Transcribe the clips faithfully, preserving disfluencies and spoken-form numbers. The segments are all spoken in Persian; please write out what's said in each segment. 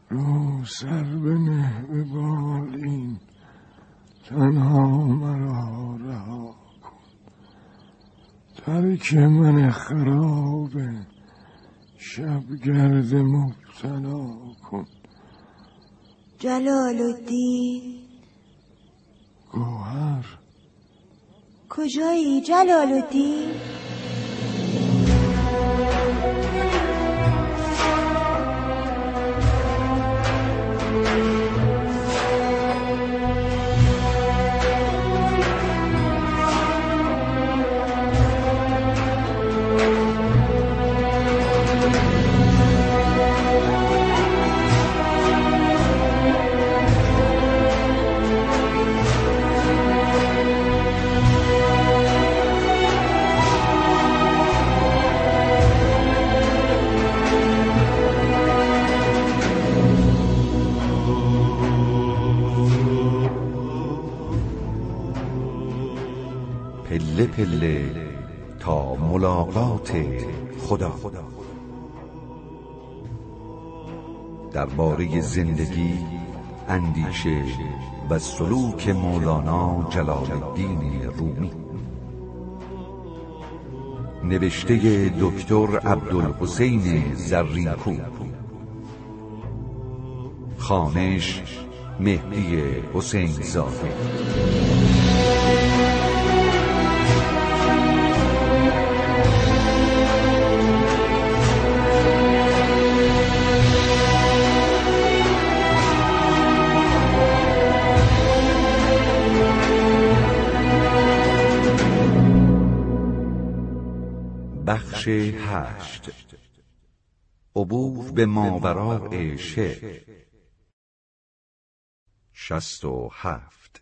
رو سر بنه به بالین، تنها مرا رها کن. ترک من خرابه، شب گرد مبتلا کن. جلال الدین گوهر، کجایی جلال الدین؟ پله پله تا ملاقات خدا. درباره زندگی، اندیشه و سلوک مولانا جلال الدین رومی، نوشته دکتر عبدالحسین زرین‌کوب، خوانش مهدی حسین زاده. بخش هشت. عبور به ماوراء شعر. شست و هفت.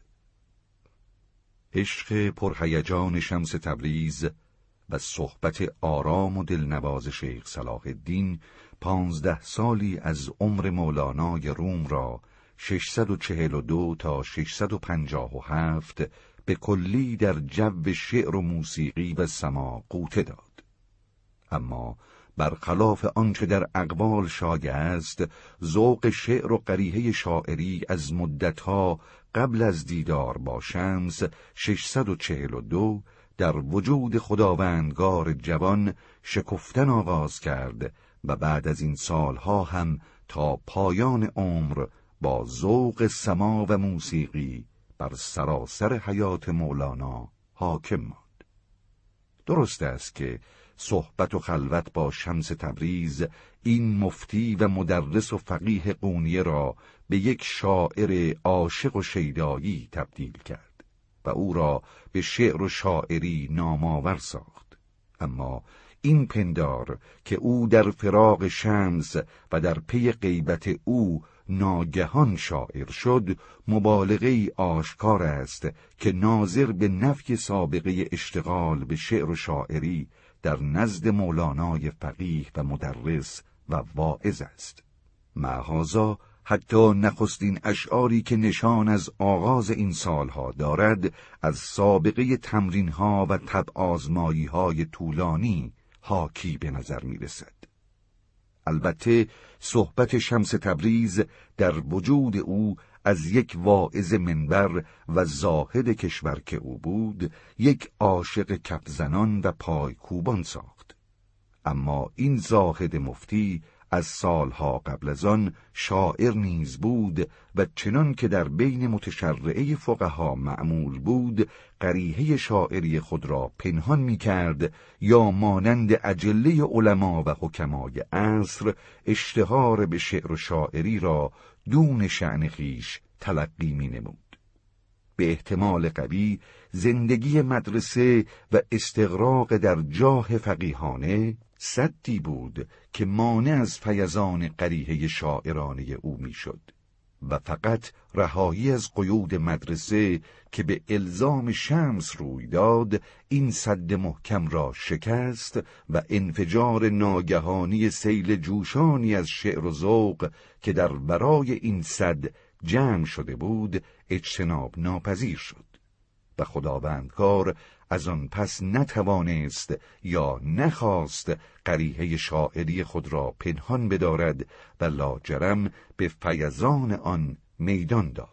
عشق پرهیجان شمس تبریز و صحبت آرام و دلنواز شیخ صلاح الدین پانزده سالی از عمر مولانای روم را ششصد و چهل و دو تا ششصد و پنجاه و هفت به کلی در جو شعر و موسیقی و سماع غوطه داد. اما برخلاف آنچه در اقوال شایع است، ذوق شعر و قریحه شاعری از مدتها قبل از دیدار با شمس ششصد و چهل و دو در وجود خداوندگار جوان شکفتن آغاز کرد و بعد از این سالها هم تا پایان عمر با ذوق سماع و موسیقی بر سراسر حیات مولانا حاکم ماند. درست است که صحبت و خلوت با شمس تبریز این مفتی و مدرس و فقیه قونیه را به یک شاعر عاشق و شیدایی تبدیل کرد و او را به شعر و شاعری نامآور ساخت. اما این پندار که او در فراق شمس و در پی غیبت او ناگهان شاعر شد، مبالغه‌ای آشکار است که ناظر به نفی سابقه اشتغال به شعر و شاعری در نزد مولانای فقیه و مدرس و واعظ است. معاذا حتی نخستین اشعاری که نشان از آغاز این سالها دارد از سابقه تمرینها و طبع آزمایی‌های طولانی حاکی به نظر می رسد. البته صحبت شمس تبریز در وجود او از یک واعظ منبر و زاهد کشور که او بود، یک عاشق کف زنان و پای کوبان ساخت. اما این زاهد مفتی از سالها قبل از آن شاعر نیز بود و چنان که در بین متشرعه فقها معمول بود، قریحه شاعری خود را پنهان می کرد یا مانند اجله علما و حکمای عصر اشتهار به شعر و شاعری را دون شأن خویش تلقی می نمود. به احتمال قوی زندگی مدرسه و استغراق در جاه فقیهانه سدی بود که مانع از فیضان قریحه شاعرانه او میشد و فقط رهایی از قیود مدرسه که به الزام شمس روی داد این سد محکم را شکست و انفجار ناگهانی سیل جوشانی از شعر و ذوق که در ورای این سد جمع شده بود اجتناب ناپذیر شد. و خداوندگار از آن پس نتوانست یا نخواست قریحه شاعری خود را پنهان بدارد و لاجرم به فیضان آن میدان داد.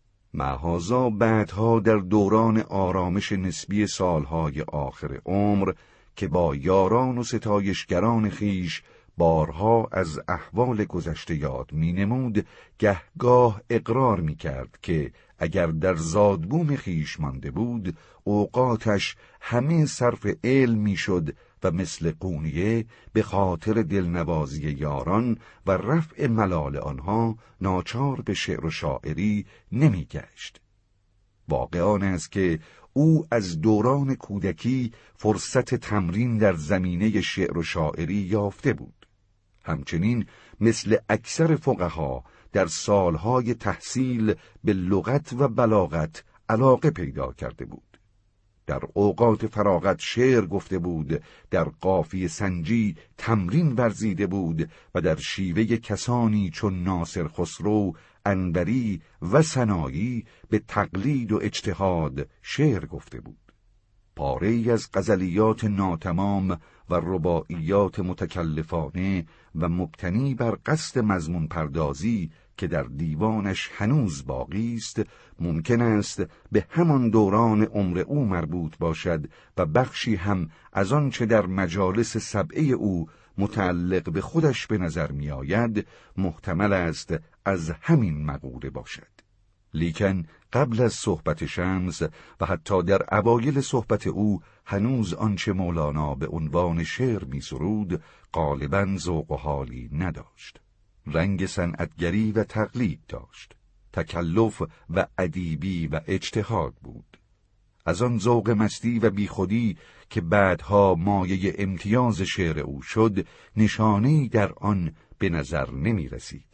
معاذا بعدها در دوران آرامش نسبی سالهای آخر عمر که با یاران و ستایشگران خیش بارها از احوال گذشته یاد می نمود، گهگاه اقرار می کرد که اگر در زادبوم خیش مانده بود، اوقاتش همه صرف علم می شد و مثل قونیه به خاطر دلنوازی یاران و رفع ملال آنها ناچار به شعر و شاعری نمی گشت. واقع آن است که او از دوران کودکی فرصت تمرین در زمینه شعر و شاعری یافته بود. همچنین مثل اکثر فقها در سالهای تحصیل به لغت و بلاغت علاقه پیدا کرده بود. در اوقات فراغت شعر گفته بود، در قافیه سنجی تمرین ورزیده بود و در شیوه کسانی چون ناصر خسرو، انوری و سنایی به تقلید و اجتهاد شعر گفته بود. پاره‌ای از غزلیات ناتمام و رباعیات متکلفانه و مبتنی بر قصد مضمون پردازی که در دیوانش هنوز باقی است، ممکن است به همان دوران عمر او مربوط باشد و بخشی هم از آنچه در مجالس سبعه او متعلق به خودش به نظر می آید محتمل است از همین مقوله باشد. لیکن قبل از صحبت شمس و حتی در اوایل صحبت او هنوز آنچه مولانا به عنوان شعر می سرود غالباً ذوق و حالی نداشت. رنگ صنعتگری و تقلید داشت، تکلف و ادیبی و اجتهاد بود. از آن ذوق مستی و بیخودی که بعدها مایه امتیاز شعر او شد نشانه‌ای در آن به نظر نمی رسید.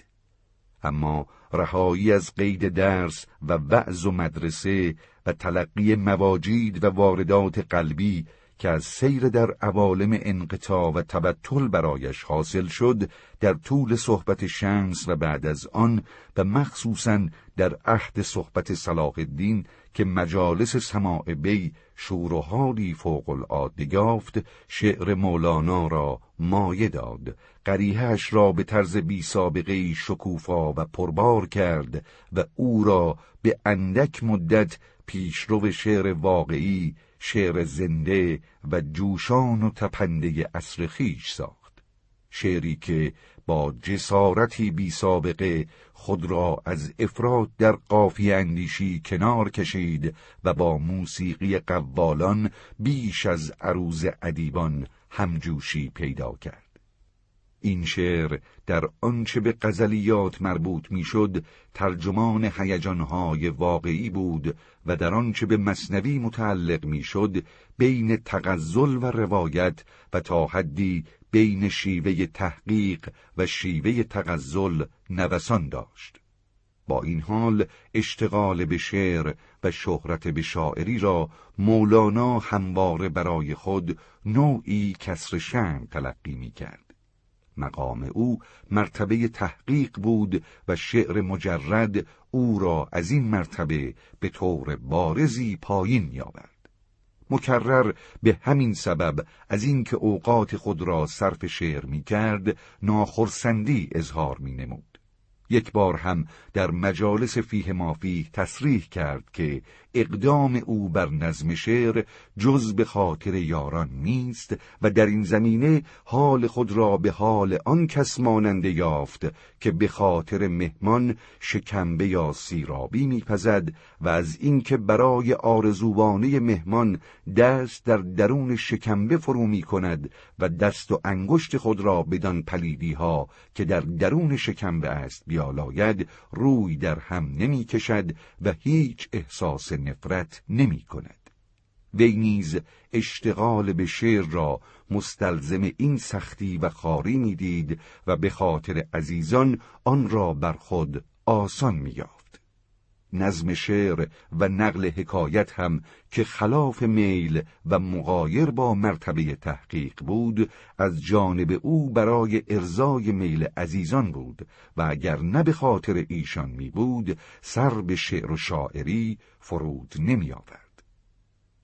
اما رهایی از قید درس و وعظ و مدرسه و تلقی مواجید و واردات قلبی که از سیر در عوالم انقطاع و تبتل برایش حاصل شد در طول صحبت شمس و بعد از آن و مخصوصاً در عهد صحبت صلاح الدین که مجالس سماع وی شور و حالی فوق العاده یافت، شعر مولانا را مایه داد، قریحه‌اش را به طرز بی سابقه‌ای شکوفا و پربار کرد و او را به اندک مدت پیشرو شعر واقعی، شعر زنده و جوشان و تپنده عصر خویش ساخت. شعری که با جسارتی بی سابقه خود را از افراط در قافیه اندیشی کنار کشید و با موسیقی قوالان بیش از عروض ادیبان همجوشی پیدا کرد. این شعر در آنچه به غزلیات مربوط میشد ترجمان هیجان‌های واقعی بود و در آنچه به مثنوی متعلق میشد بین تغزل و روایت و تا حدی بین شیوه تحقیق و شیوه تغزل نوسان داشت. با این حال اشتغال به شعر و شهرت به شاعری را مولانا همواره برای خود نوعی کسر شأن تلقی می‌کرد. مقام او مرتبه تحقیق بود و شعر مجرد او را از این مرتبه به طور بارزی پایین می‌آورد. مکرر به همین سبب از اینکه اوقات خود را صرف شعر می‌کرد ناخرسندی اظهار می‌نمود. یک بار هم در مجالس فیه مافیه تصریح کرد که اقدام او بر نظم شعر جز به خاطر یاران نیست و در این زمینه حال خود را به حال آن کس ماننده یافت که به خاطر مهمان شکمبه یا سیرابی میپزد و از اینکه برای آرزوانه مهمان دست در درون شکمبه فرو می کند و دست و انگشت خود را بدان پلیدی ها که در درون شکمبه است بیالاید روی در هم نمی کشد و هیچ احساس نفرت نمی کند. وی نیز اشتغال به شعر را مستلزم این سختی و خواری می دید و به خاطر عزیزان آن را بر خود آسان می یافت. نظم شعر و نقل حکایت هم که خلاف میل و مغایر با مرتبه تحقیق بود از جانب او برای ارضای میل عزیزان بود و اگر نه به خاطر ایشان می بود سر به شعر و شاعری فرود نمی آورد.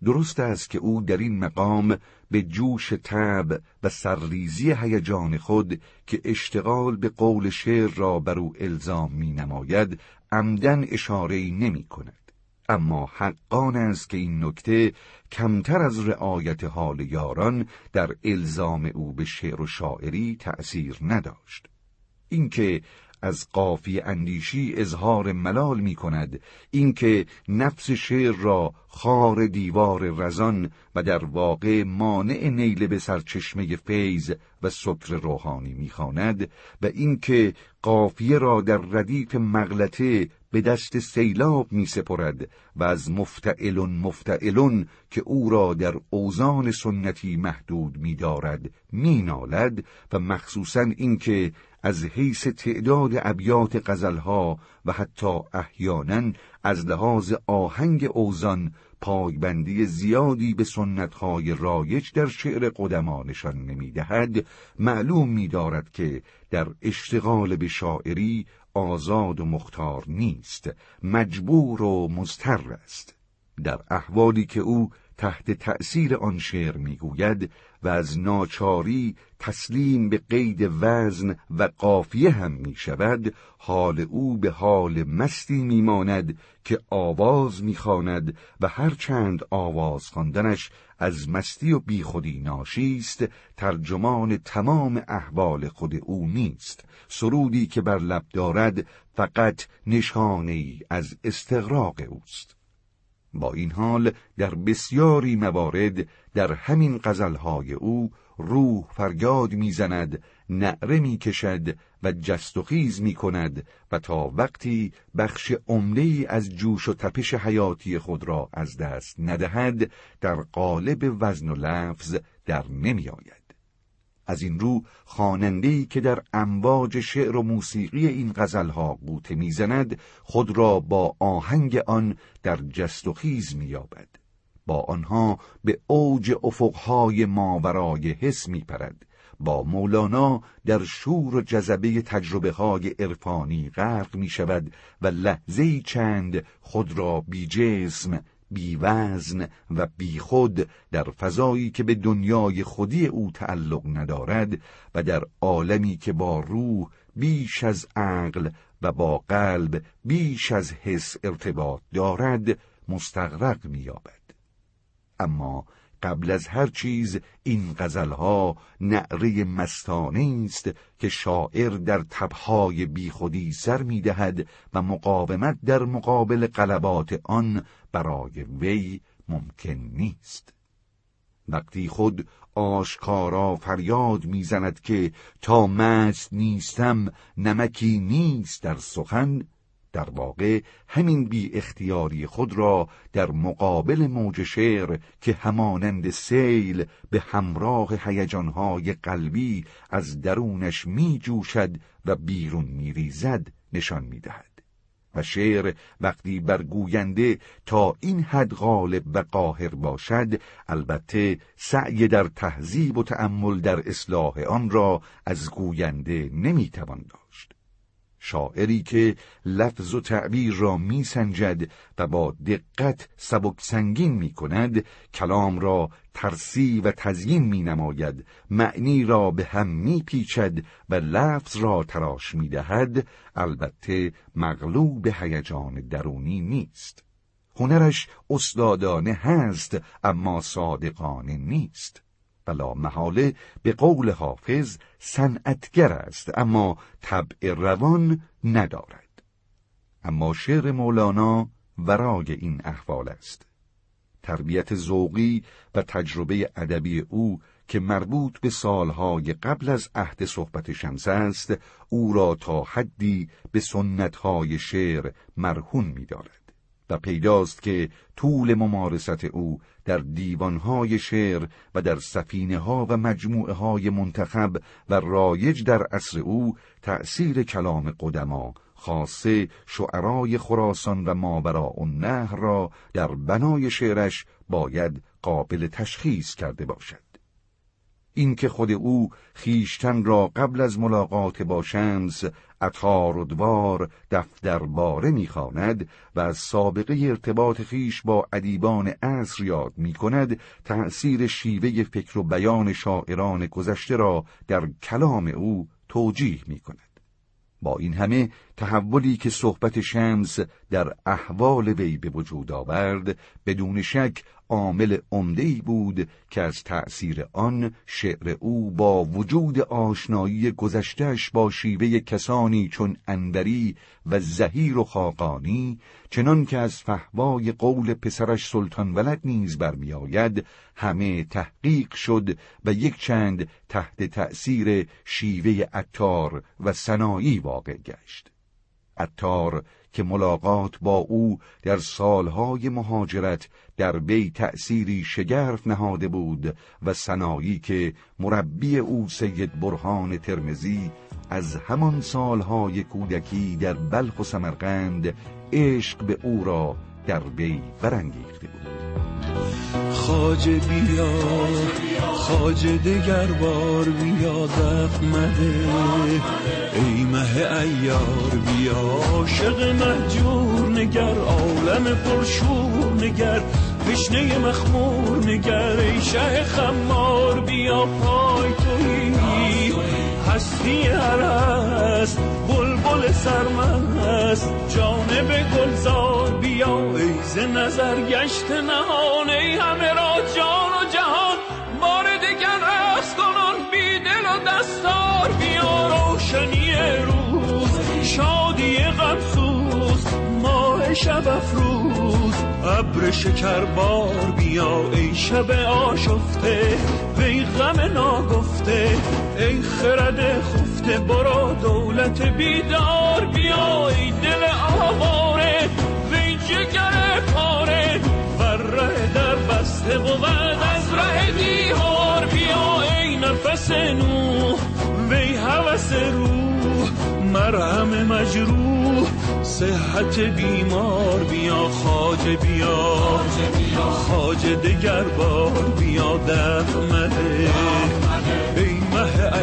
درست است که او در این مقام به جوش طبع و سرریزی هیجان خود که اشتغال به قول شعر را بر او الزام می نماید عمدن اشاره‌ای نمی کند. اما حقان است که این نکته کمتر از رعایت حال یاران در الزام او به شعر و شاعری تأثیر نداشت. اینکه از قافیه اندیشی اظهار ملال می کند، اینکه نفس شعر را خار دیوار رزان و در واقع مانع نیل به سرچشمه فیض و سکر روحانی می خواند و اینکه قافیه را در ردیف مغلطه به دست سیلاب می سپرد و از مفتعلون مفتعلون که او را در اوزان سنتی محدود می دارد می نالد و مخصوصاً اینکه از حیث تعداد ابیات غزلها و حتی احیانا از لحاظ آهنگ اوزان پایبندی زیادی به سنتهای رایج در شعر قدما نشان نمی‌دهد، معلوم می‌دارد که در اشتغال به شاعری آزاد و مختار نیست، مجبور و مضطر است. در احوالی که او تحت تأثیر آن شعر میگوید و از ناچاری تسلیم به قید وزن و قافیه هم می شود، حال او به حال مستی می ماند که آواز می خواند و هرچند آواز خواندنش از مستی و بیخودی ناشیست، ترجمان تمام احوال خود او نیست. سرودی که بر لب دارد فقط نشانه‌ای از استغراق اوست. با این حال در بسیاری موارد در همین غزلهای او روح فریاد میزند، نعره میکشد و جست و خیز میکند و تا وقتی بخش عمده‌ای از جوش و تپش حیاتی خود را از دست ندهد در قالب وزن و لفظ در نمیآید. از این رو خواننده‌ای که در امواج شعر و موسیقی این غزلها غوطه میزند خود را با آهنگ آن در جست و خیز مییابد، با آنها به اوج افقهای ماورای حس میپرد، با مولانا در شور و جذبه تجربه‌های عرفانی غرق میشود و لحظه‌ای چند خود را بی جسم، بی وزن و بی خود در فضایی که به دنیای خودی او تعلق ندارد و در عالمی که با روح بیش از عقل و با قلب بیش از حس ارتباط دارد مستغرق می‌یابد. اما قبل از هر چیز این غزلها نعره مستانه است که شاعر در تبهای بیخودی سر می‌دهد و مقاومت در مقابل غلبات آن برای وی ممکن نیست. وقتی خود آشکارا فریاد میزند که تا مست نیستم نمکی نیست در سخن، در واقع همین بی اختیاری خود را در مقابل موج شعر که همانند سیل به همراه هیجانهای قلبی از درونش می جوشد و بیرون می ریزد نشان می دهد. و شعر وقتی بر گوینده تا این حد غالب و قاهر باشد، البته سعی در تهذیب و تأمل در اصلاح آن را از گوینده نمی توان داشت. شاعری که لفظ و تعبیر را می سنجد و با دقت سبک سنگین می کند، کلام را ترسی و تزیین می نماید، معنی را به هم می پیچد و لفظ را تراش می دهد، البته مغلوب هیجان درونی نیست. هنرش استادانه هست اما صادقانه نیست. بلا محاله به قول حافظ صنعتگر است اما طبع روان ندارد. اما شعر مولانا ورای این احوال است. تربیت ذوقی و تجربه ادبی او که مربوط به سالهای قبل از عهد صحبت شمس است، او را تا حدی به سنتهای شعر مرهون می‌دارد. و پیداست که طول ممارست او در دیوانهای شعر و در سفینه‌ها و مجموعه‌های منتخب و رایج در عصر او تأثیر کلام قدما، خاصه شعرای خراسان و ماوراءالنهر را در بنای شعرش باید قابل تشخیص کرده باشد. اینکه خود او خیشتن را قبل از ملاقات با شمس عطار و دوار دفترباره می‌خواند و از سابقه ارتباط خیش با ادیبان عصر یاد می‌کند، تأثیر شیوه فکر و بیان شاعران گذشته را در کلام او توجیه می‌کند. با این همه تحولی که صحبت شمس در احوال وی به وجود آورد بدون شک عامل عمده‌ای بود که از تأثیر آن شعر او با وجود آشنایی گذشته‌اش با شیوه کسانی چون انوری و زهیر و خاقانی، چنان که از فحوای قول پسرش سلطان ولد نیز برمی آید، همه تحقیق شد و یک چند تحت تأثیر شیوه عطار و سنایی واقع گشت. عطار که ملاقات با او در سالهای مهاجرت در وی تأثیری شگرف نهاده بود و سنایی که مربی او سید برهان ترمذی از همان سالهای کودکی در بلخ و سمرقند عشق به او را در وی برانگیخته بود. خواجه بیا خواجه دگر بار بیا دف مده، ای مه ایار بیا عاشق مهجور نگر، عالم پرشور نگر، تشنه مخمور نگر، ای شه خمار بیا پای تویی هستی هرست، بلبل سرمست جانب گلزار بیا، ای ز نظر گشت نهان، ای همه را جان و جهان، بار دگر رقص کنان بی دل و دستار بیا، روشنی روز شادی غمسوز ماه شب افروز ابر شکربار بیا، ای شب آشفته وی غم ناگفته، ای خرد خفته برو دولت بیدار بیا، ای دل آواره وی جگر پاره، بر ره در بسته بود از ره دیوار بیا، ای نفس نوح وی هوس روح، مرهم مجروح صحت بیمار بیا، خواجه بیا خواجه دگر بار بیا دف مده، ای مه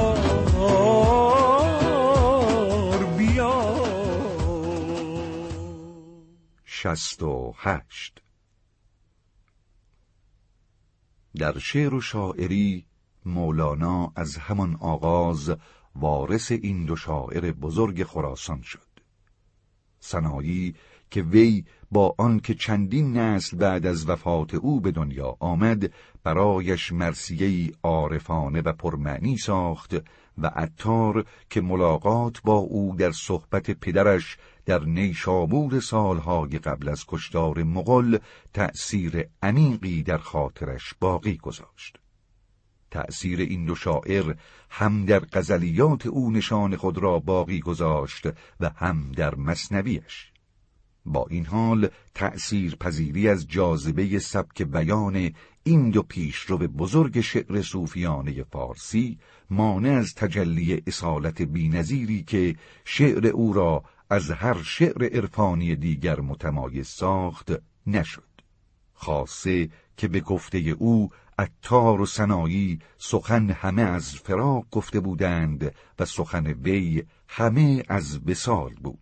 ایار بیا. شست و هشت. در شعر و شاعری مولانا از همان آغاز وارث این دو شاعر بزرگ خراسان شد. سنایی که وی با آن که چندین نسل بعد از وفات او به دنیا آمد برایش مرثیه‌ای عارفانه و پرمعنی ساخت، و عطار که ملاقات با او در صحبت پدرش در نیشابور سالهای قبل از کشتار مغول تأثیر عمیقی در خاطرش باقی گذاشت. تأثیر این دو شاعر هم در غزلیات او نشان خود را باقی گذاشت و هم در مثنویش. با این حال تأثیر پذیری از جاذبه سبک بیان این دو پیشرو بزرگ شعر صوفیانه فارسی مانع از تجلی اصالت بی‌نظیری که شعر او را از هر شعر عرفانی دیگر متمایز ساخت نشد. خاصه که به گفته او عطار و سنایی سخن همه از فراق گفته بودند و سخن وی همه از وصال بود.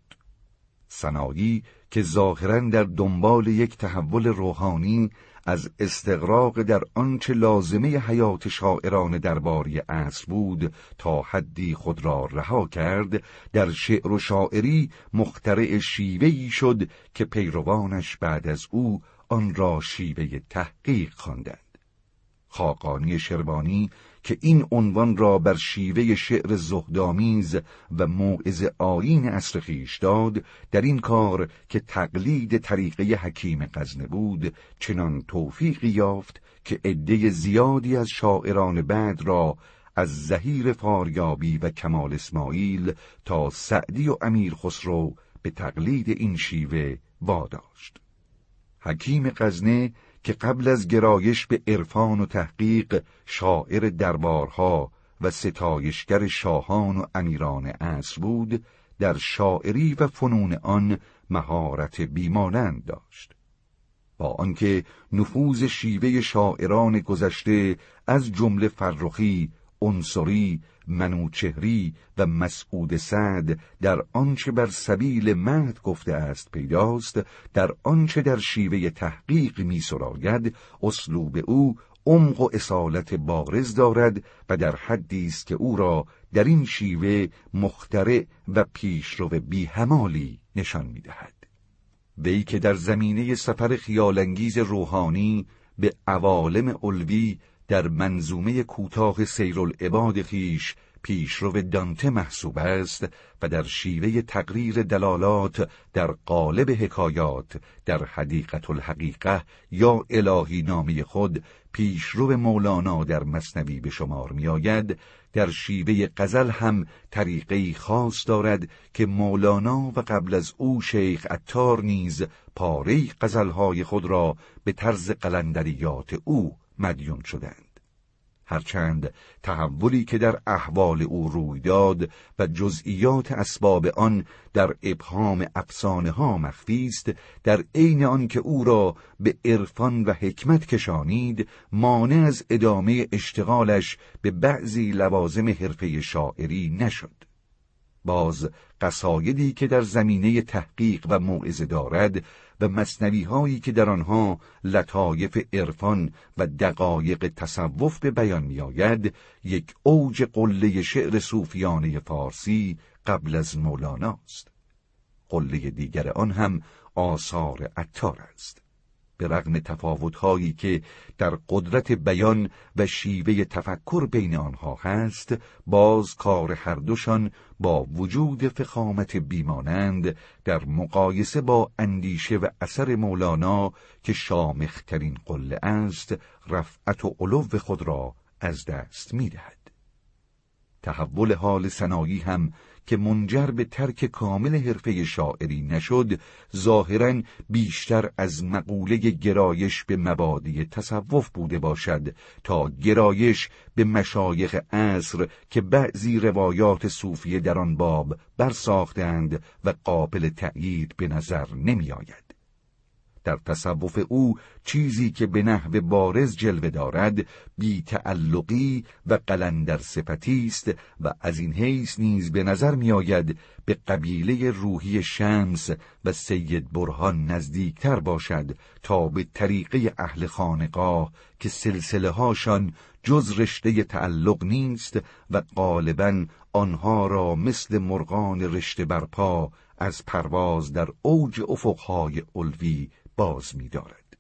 سنایی که ظاهراً در دنبال یک تحول روحانی از استغراق در آنچه لازمه حیات شاعران درباری عصر بود تا حدی خود را رها کرد، در شعر و شاعری مخترع شیوه‌ای شد که پیروانش بعد از او آن را شیوه تحقیق خواندند. خاقانی شروانی که این عنوان را بر شیوه شعر زهدآمیز و موعظ آیین عصر خویش داد، در این کار که تقلید طریقه حکیم غزنه بود چنان توفیقی یافت که عده زیادی از شاعران بعد را از زهیر فاریابی و کمال اسماعیل تا سعدی و امیر خسرو به تقلید این شیوه واداشت. حکیم غزنه که قبل از گرایش به عرفان و تحقیق شاعر دربارها و ستایشگر شاهان و امیران عصر بود، در شاعری و فنون آن مهارت بیمانند داشت. با آنکه نفوذ شیوه شاعران گذشته از جمله فرخی، عنصری، منوچهری و مسعود سعد در آنچه بر سبیل مدح گفته است پیداست، در آنچه در شیوه تحقیق می سراید اسلوب او عمق و اصالت بارز دارد و در حدی است که او را در این شیوه مخترع و پیشرو بی‌همالی نشان می‌دهد. وی که در زمینه سفر خیالانگیز روحانی به عوالم علوی در منظومه کوتاه سیرالعباد خویش پیشرو دانته محسوب است و در شیوه تقریر دلالات در قالب حکایات در حدیقة الحقیقه یا الهی نامی خود پیشرو مولانا در مثنوی به شمار می آید، در شیوه غزل هم طریقه‌ای خاص دارد که مولانا و قبل از او شیخ عطار نیز پاره غزل‌های خود را به طرز قلندریات او مدیون شدند. هرچند تحولی که در احوال او روی داد و جزئیات اسباب آن در ابهام افسانه ها مخفی است، در عین آن که او را به عرفان و حکمت کشانید، مانع از ادامه اشتغالش به بعضی لوازم حرفه شاعری نشد. باز قصایدی که در زمینه تحقیق و موعظه دارد و مثنوی هایی که در آنها لطایف عرفان و دقایق تصوف به بیان می آید، یک اوج قله شعر صوفیانه فارسی قبل از مولاناست. قله دیگر آن هم آثار عطار است. به رغم تفاوت‌هایی که در قدرت بیان و شیوه تفکر بین آنها هست، باز کار هر دوشان با وجود فخامت بیمانند در مقایسه با اندیشه و اثر مولانا که شامخترین قله است، رفعت و علو خود را از دست می‌دهد. تحول حال سنایی هم که منجر به ترک کامل حرفه شاعری نشد، ظاهراً بیشتر از مقوله گرایش به مبادی تصوف بوده باشد تا گرایش به مشایخ عصر که بعضی روایات صوفیه در آن باب برساختند و قابل تأیید به نظر نمی آید. در تصوف او چیزی که به نحو بارز جلوه دارد بی تعلقی و قلندر صفتی است و از این حیث نیز به نظر می آید به قبیله روحی شمس و سید برهان نزدیکتر باشد تا به طریقه اهل خانقاه که سلسله هاشان جز رشته تعلق نیست و غالباً آنها را مثل مرغان رشته برپا از پرواز در اوج افقهای علوی باز می دارد.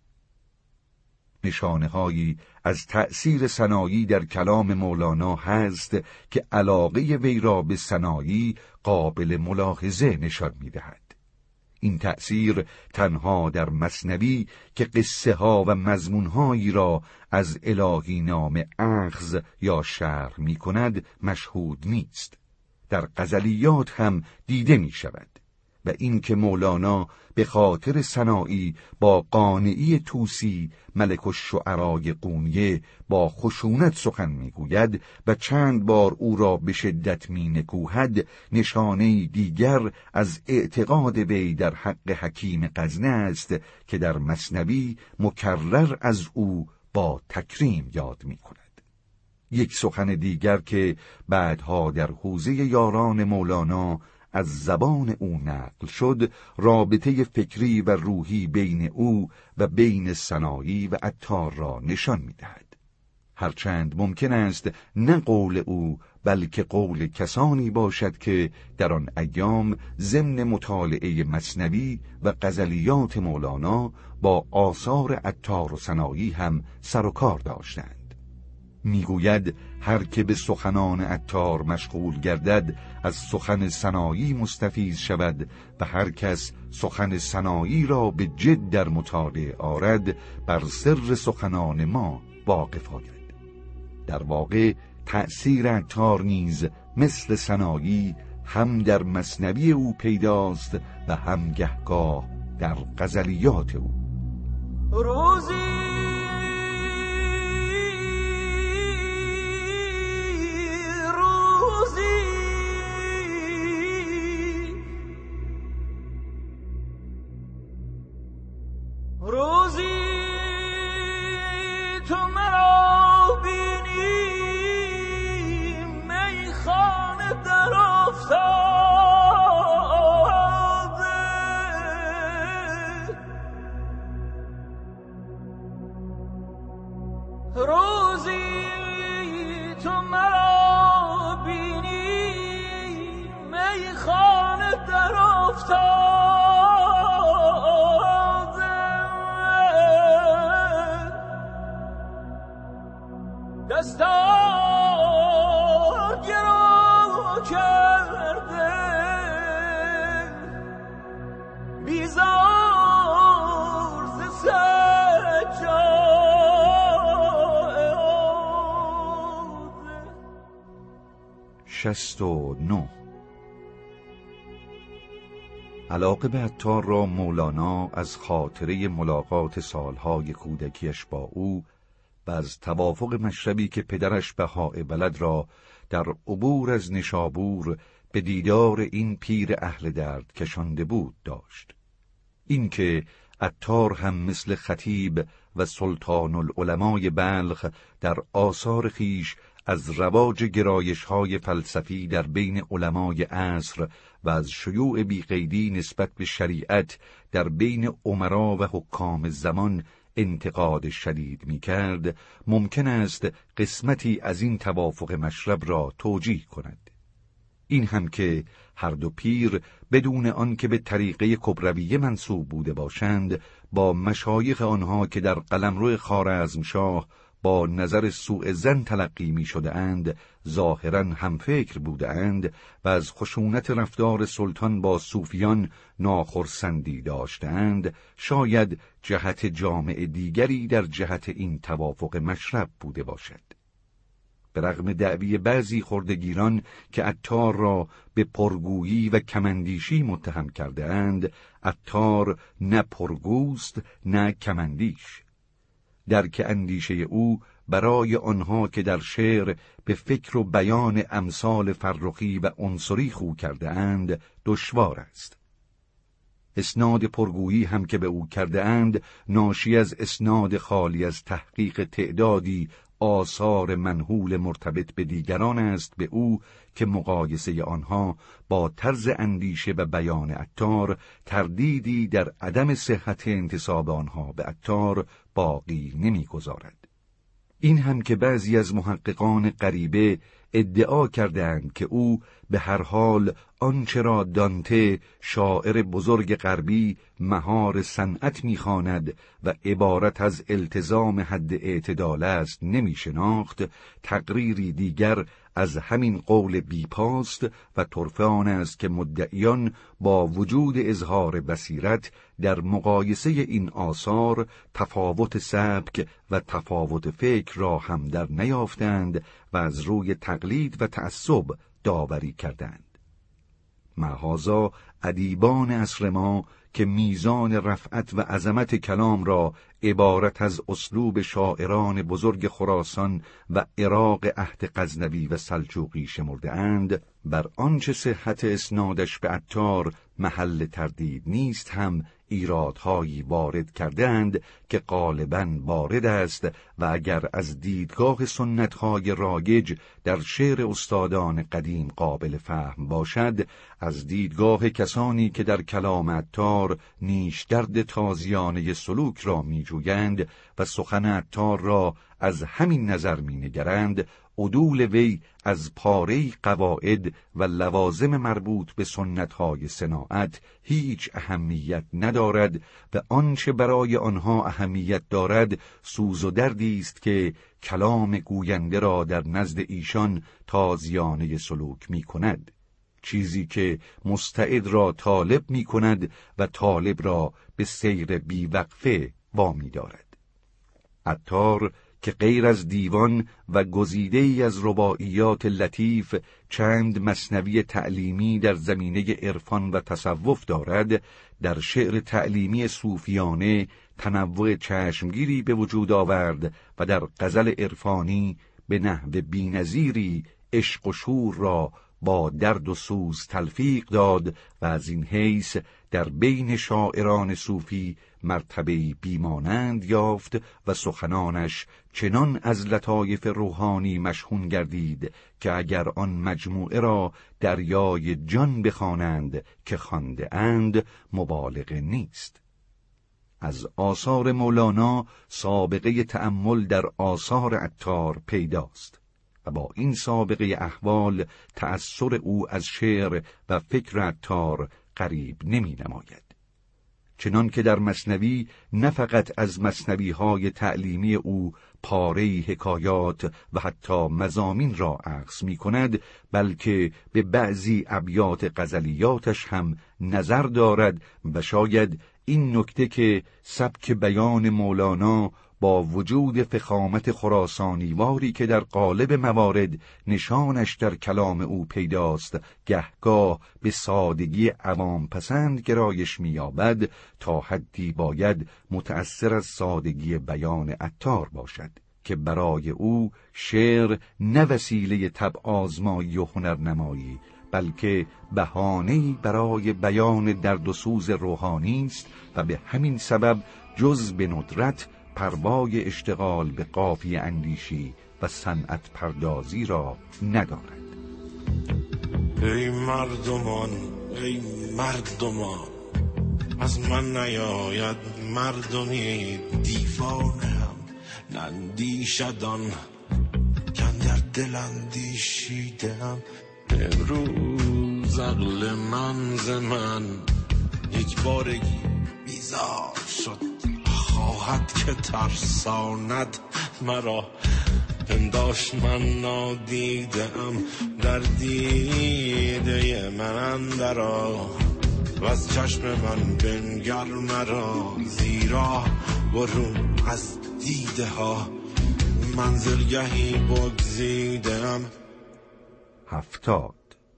نشانه هایی از تأثیر سنایی در کلام مولانا هست که علاقه وی را به سنایی قابل ملاحظه نشان می دهد. این تأثیر تنها در مثنوی که قصه ها و مضمون هایی را از الهی نام اخذ یا شرح می کند مشهود نیست. در غزلیات هم دیده می شود. و این که مولانا به خاطر سنایی با قانعی توسی ملک الشعرای قونیه با خشونت سخن میگوید و چند بار او را به شدت می نکوهد، نشانه دیگر از اعتقاد وی در حق حکیم غزنه است که در مثنوی مکرر از او با تکریم یاد می کند. یک سخن دیگر که بعدها در حوزه یاران مولانا از زبان او نقل شد، رابطه فکری و روحی بین او و بین سنایی و عطار را نشان می‌دهد. هرچند ممکن است نه قول او بلکه قول کسانی باشد که در آن ایام ضمن مطالعه مثنوی و غزلیات مولانا با آثار عطار و سنایی هم سر و کار داشتند. میگوید هر که به سخنان عطار مشغول گردد از سخن سنایی مستفیض شود و هر کس سخن سنایی را به جد در مطالعه آرد بر سر سخنان ما واقف آید. در واقع تأثیر عطار نیز مثل سنایی هم در مثنوی او پیداست و هم گهگاه در غزلیات او. روزی روزی شصت و نه. علاقه به عطار را مولانا از خاطره ملاقات سالهای کودکیش با او و از توافق مشربی که پدرش بهاء بلد را در عبور از نشابور به دیدار این پیر اهل درد کشانده بود داشت. اینکه عطار هم مثل خطیب و سلطان العلمای بلخ در آثار خیش از رواج گرایش‌های فلسفی در علمای علمای عصر و از شیوع بیقیدی نسبت به شریعت در بین امرا و حکام زمان انتقاد شدید می‌کرد، ممکن است قسمتی از این توافق مشرب را توجیه کند. این هم که هر دو پیر بدون آنکه به طریقه کبرویه منسوب بوده باشند، با مشایخ آنها که در قلمرو خوارزمشاه با نظر سوء ظن تلقی می شده اند ظاهراً هم فکر بوده اند و از خشونت رفتار سلطان با صوفیان ناخرسندی داشته اند، شاید جهت جامع دیگری در جهت این توافق مشرب بوده باشد. به رغم دعوی بعضی خردگیران که عطار را به پرگویی و کمندیشی متهم کرده اند، عطار نه پرگوست نه کمندیش. درک اندیشه او برای آنها که در شعر به فکر و بیان امثال فرخی و عنصری خو کرده اند دشوار است. اسناد پرگویی هم که به او کرده اند ناشی از اسناد خالی از تحقیق تعدادی آثار منحول مرتبط به دیگران است به او که مقایسه آنها با طرز اندیشه و بیان عطار تردیدی در عدم صحت انتساب آنها به عطار باقی نمی‌گذارد. این هم که بعضی از محققان غریبه ادعا کردند که او به هر حال آنچه را دانته شاعر بزرگ غربی مهار صنعت می‌خواند و عبارت از التزام حد اعتدال است نمی‌شناخت، تقریری دیگر از همین قول بیپاست و طرفه آن است که مدعیان با وجود اظهار بصیرت در مقایسه این آثار تفاوت سبک و تفاوت فکر را هم در نیافتند و از روی تقلید و تعصب داوری کردند. معاذا ادیبان عصر ما که میزان رفعت و عظمت کلام را عبارت از اسلوب شاعران بزرگ خراسان و عراق عهد غزنوی و سلجوقی شمرده اند، بر آنچه صحت اسنادش به عطار محل تردید نیست هم ایرادهایی وارد کردند که غالباً وارد است و اگر از دیدگاه سنت‌های رایج در شعر استادان قدیم قابل فهم باشد، از دیدگاه کسانی که در کلام عطار نیش درد تازیانه سلوک را می‌جویند و سخن عطار را از همین نظر می‌نگرند، عدول وی از پاره قواعد و لوازم مربوط به سنت‌های صناعت هیچ اهمیت ندارد و آنچه برای آنها اهمیت دارد سوز و دردی است که کلام گوینده را در نزد ایشان تازیانه سلوک می‌کند، چیزی که مستعد را طالب می‌کند و طالب را به سیر بیوقفه وامی دارد. عطار که غیر از دیوان و گزیده‌ای از رباعیات لطیف چند مثنوی تعلیمی در زمینه عرفان و تصوف دارد، در شعر تعلیمی صوفیانه تنوع چشمگیری به وجود آورد و در غزل عرفانی به نحو بی‌نظیری عشق و شور را با درد و سوز تلفیق داد و از این حیث در بین شاعران صوفی مرتبه‌ای بیمانند یافت و سخنانش چنان از لطایف روحانی مشحون گردید که اگر آن مجموعه را دریای جان بخوانند که خوانده اند مبالغه نیست. از آثار مولانا سابقه تأمل در آثار عطار پیداست و با این سابقه احوال تأثر او از شعر و فکر عطار غریب نمی نماید. چنان که در مثنوی نه فقط از مثنوی‌های تعلیمی او پاره‌ای حکایات و حتی مضامین را اخذ می کند، بلکه به بعضی ابیات غزلیاتش هم نظر دارد و شاید این نکته که سبک بیان مولانا با وجود فخامت خراسانیواری که در قالب موارد نشانش در کلام او پیداست، گهگاه به سادگی عوام پسند گرایش می‌یابد، تا حدی باید متأثر از سادگی بیان عطار باشد که برای او شعر نه وسیله طبع آزمایی و هنرنمایی، بلکه بهانه‌ای برای بیان درد و سوز روحانی است و به همین سبب جز به ندرت پروای اشتغال به قافیه اندیشی و صنعت پردازی را ندارد. ای مردمان، ای مردمان، از من نیاید مردمی دیوانم، نندیشدان کن در دل اندیشیدم. امروز عقل من ز من یک بارگی بیزار شد، خواهد که ترساند مرا. پنداش من نادیدم در دیده من اندرا، و از چشم من بنگر مرا، زیرا برون از دیده ها منزلگهی بگزیدم. هفتاد.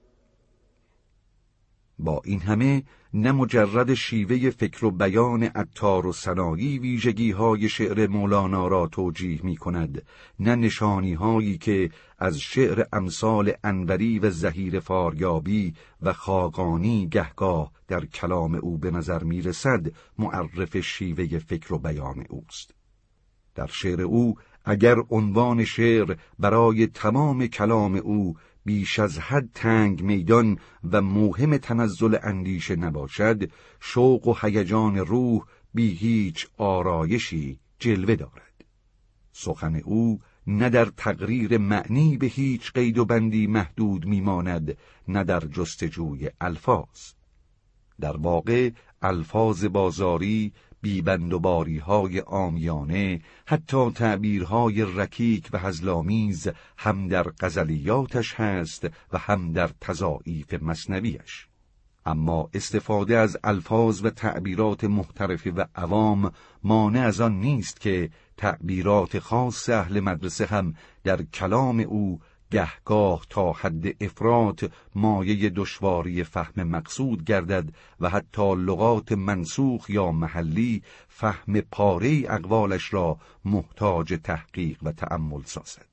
با این همه نه مجرد شیوه فکر و بیان عطار و سنایی ویژگی های شعر مولانا را توجیه می کند، نه نشانی هایی که از شعر امثال انوری و زهیر فاریابی و خاقانی گهگاه در کلام او به نظر می رسد معرف شیوه فکر و بیان اوست. در شعر او اگر عنوان شعر برای تمام کلام او بیش از حد تنگ میدان و موهم تنزل اندیشه نباشد، شوق و هیجان روح بی هیچ آرایشی جلوه دارد. سخن او نه در تقریر معنی به هیچ قید و بندی محدود میماند، نه در جستجوی الفاظ. در واقع الفاظ بازاری، بیبند و باریهای عامیانه، حتی تعبیرهای رکیک و هزل‌آمیز هم در غزلیاتش هست و هم در تضاعیف مثنویش. اما استفاده از الفاظ و تعبیرات محترفه و عوام مانع از آن نیست که تعبیرات خاص اهل مدرسه هم در کلام او گهگاه تا حد افراط مایه دشواری فهم مقصود گردد و حتی لغات منسوخ یا محلی فهم پاره اقوالش را محتاج تحقیق و تأمل سازد.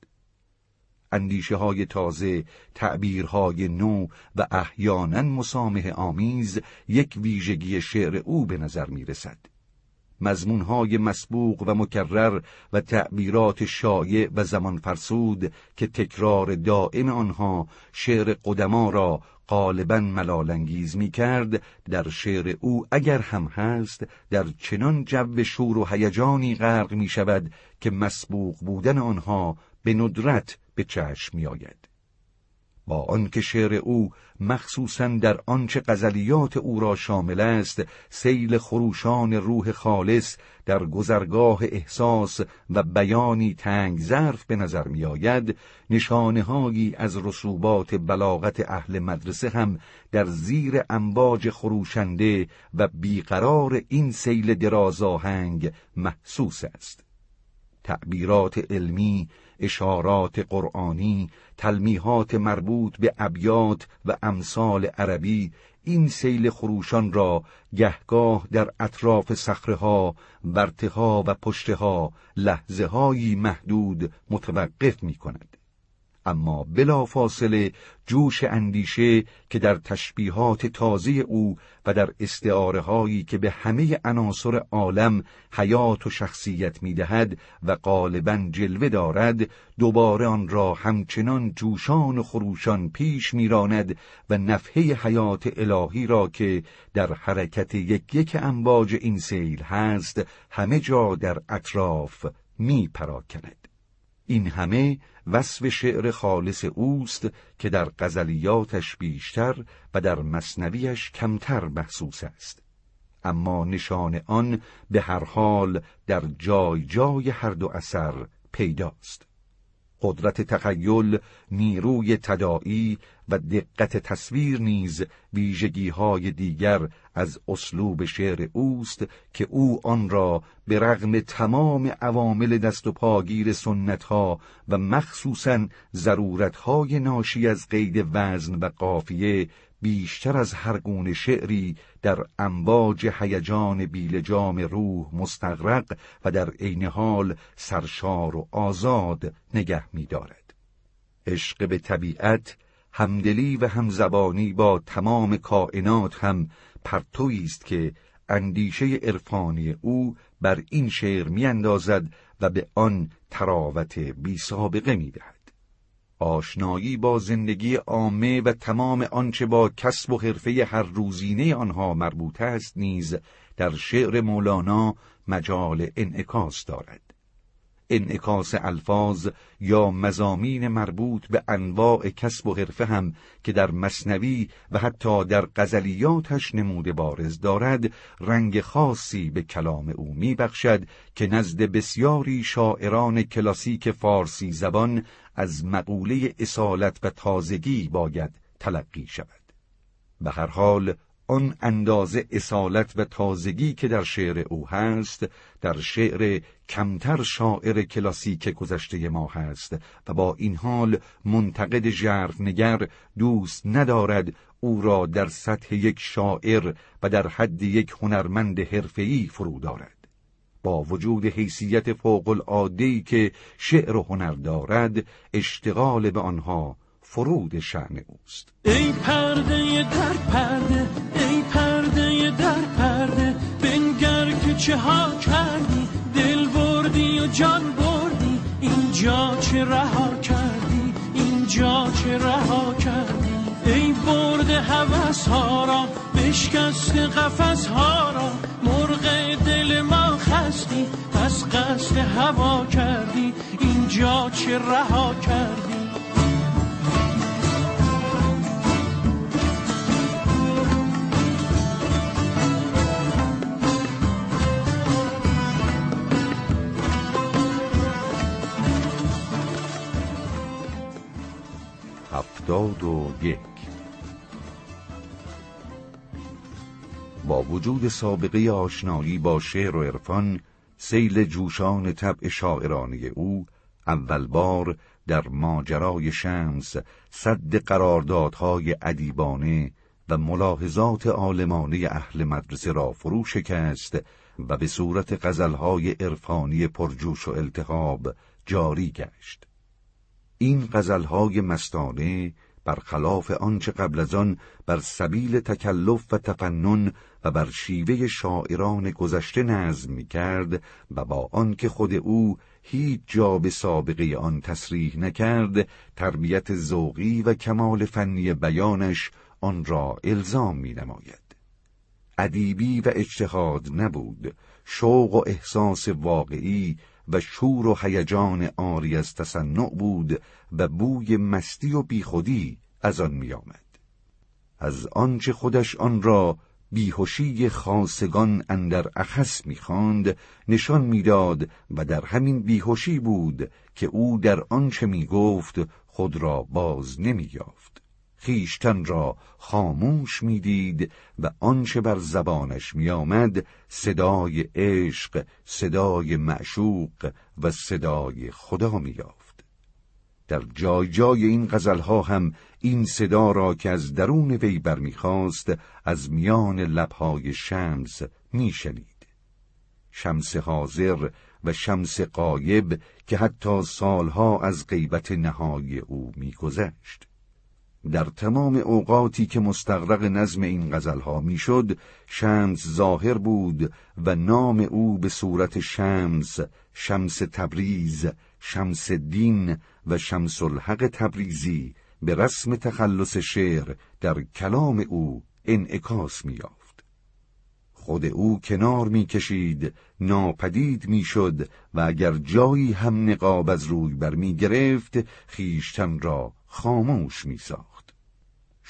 اندیشه های تازه، تعبیرهای نو و احیانا مسامحه آمیز یک ویژگی شعر او به نظر می رسد. مضمونهای مسبوق و مکرر و تعبیرات شایع و زمان فرسود که تکرار دائم آنها شعر قدما را غالباً ملال‌انگیز می‌کرد، در شعر او اگر هم هست در چنان جو شور و هیجانی غرق می‌شود که مسبوق بودن آنها به ندرت به چشم می‌آید. با آنکه شعر او مخصوصاً در آنچه غزلیات او را شامل است سیل خروشان روح خالص در گذرگاه احساس و بیانی تنگ ظرف به نظر می آید، نشانه‌هایی از رسوبات بلاغت اهل مدرسه هم در زیر امواج خروشنده و بیقرار این سیل درازآهنگ محسوس است. تعبیرات علمی، اشارات قرآنی، تلمیحات مربوط به ابیات و امثال عربی این سیل خروشان را گهگاه در اطراف صخره‌ها، ورته‌ها و پشته‌ها لحظه‌هایی محدود متوقف می‌کند. اما بلافاصله جوش اندیشه که در تشبیهات تازه او و در استعاره‌هایی که به همه عناصر عالم حیات و شخصیت می‌دهد و غالباً جلوه دارد، دوباره آن را همچنان جوشان و خروشان پیش می‌راند و نفحه حیات الهی را که در حرکت یک یک امواج این سیل هست همه جا در اطراف می‌پراکند. این همه وصف شعر خالص اوست که در غزلیاتش بیشتر و در مثنویش کمتر محسوس است، اما نشان آن به هر حال در جای جای هر دو اثر پیداست. قدرت تخیل، نیروی تداعی و دقت تصویر نیز ویژگی‌های دیگر از اسلوب شعر اوست که او آن را به رغم تمام عوامل دست و پاگیر سنت‌ها و مخصوصاً ضرورت‌های ناشی از قید وزن و قافیه بیشتر از هر گونه شعری در امواج هیجان بیلجام روح مستغرق و در عین حال سرشار و آزاد نگه می‌دارد. عشق به طبیعت، همدلی و همزبانی با تمام کائنات هم پرتویی است که اندیشه عرفانی او بر این شعر می‌اندازد و به آن تراوت بی سابقه می‌دهد. آشنایی با زندگی عامه و تمام آنچه با کسب و حرفه هر روزینه آنها مربوط است نیز در شعر مولانا مجال انعکاس دارد. انعکاس الفاظ یا مضامین مربوط به انواع کسب و حرفه هم که در مثنوی و حتی در غزلیاتش نموده بارز دارد، رنگ خاصی به کلام او می‌بخشد که نزد بسیاری شاعران کلاسیک فارسی زبان از مقوله اصالت و تازگی باید تلقی شود. به هر حال آن اندازه اصالت و تازگی که در شعر او هست، در شعر کمتر شاعر کلاسیک گذشته ما هست و با این حال منتقد ژرفنگر دوست ندارد او را در سطح یک شاعر و در حد یک هنرمند حرفه‌ای فرو دارد. با وجود حیثیت فوق العاده‌ای که شعر و هنر دارد، اشتغال به آنها فرود شأن اوست. ای پرده در پرده، ای پرده در پرده، بنگر که چه ها کردی، دل بردی و جان بردی، اینجا چه رها کردی، اینجا چه رها کردی. ای برده هوس ها را، بشکست قفس ها را، مرغ دل ما خستی، پس قصد هوا کردی، اینجا چه رها کردی. هفتاد و یک. با وجود سابقه آشنایی با شعر و عرفان، سیل جوشان طبع شاعرانه او اول بار در ماجرای شمس سد قراردادهای ادیبانه و ملاحظات عالمانه اهل مدرسه را فرو شکست و به صورت غزلهای عرفانی پرجوش و التهاب جاری گشت. این غزلهای مستانه برخلاف آنچه قبل از آن بر سبیل تکلف و تفنن و بر شیوه شاعران گذشته نظم می‌کرد و با آنکه خود او هیچ جا به سابقه آن تصریح نکرد، تربیت ذوقی و کمال فنی بیانش آن را الزام می‌نماید. ادیبی و اجتهاد نبود، شوق و احساس واقعی و شور و هیجان عاری از تصنع بود و بوی مستی و بیخودی از آن می آمد. از آنچه خودش آن را بیهوشی خاصگان اندر اخص می خواند نشان می داد و در همین بیهوشی بود که او در آنچه می گفت خود را باز نمی یافت. خیشتن را خاموش می دید و آنچه بر زبانش می آمد صدای عشق، صدای معشوق و صدای خدا می یافت. در جای جای این غزلها هم این صدا را که از درون وی برمی خواست از میان لبهای شمس می شنید. شمس حاضر و شمس غایب که حتی سالها از غیبت نهایی او می گذشت. در تمام اوقاتی که مستغرق نظم این غزلها میشد، شمس ظاهر بود و نام او به صورت شمس، شمس تبریز، شمس دین و شمس الحق تبریزی به رسم تخلص شعر در کلام او انعکاس می‌یافت. خود او کنار می‌کشید، ناپدید می‌شد و اگر جایی هم نقاب از روی بر می‌گرفت، خویشتن را خاموش می‌ساخت.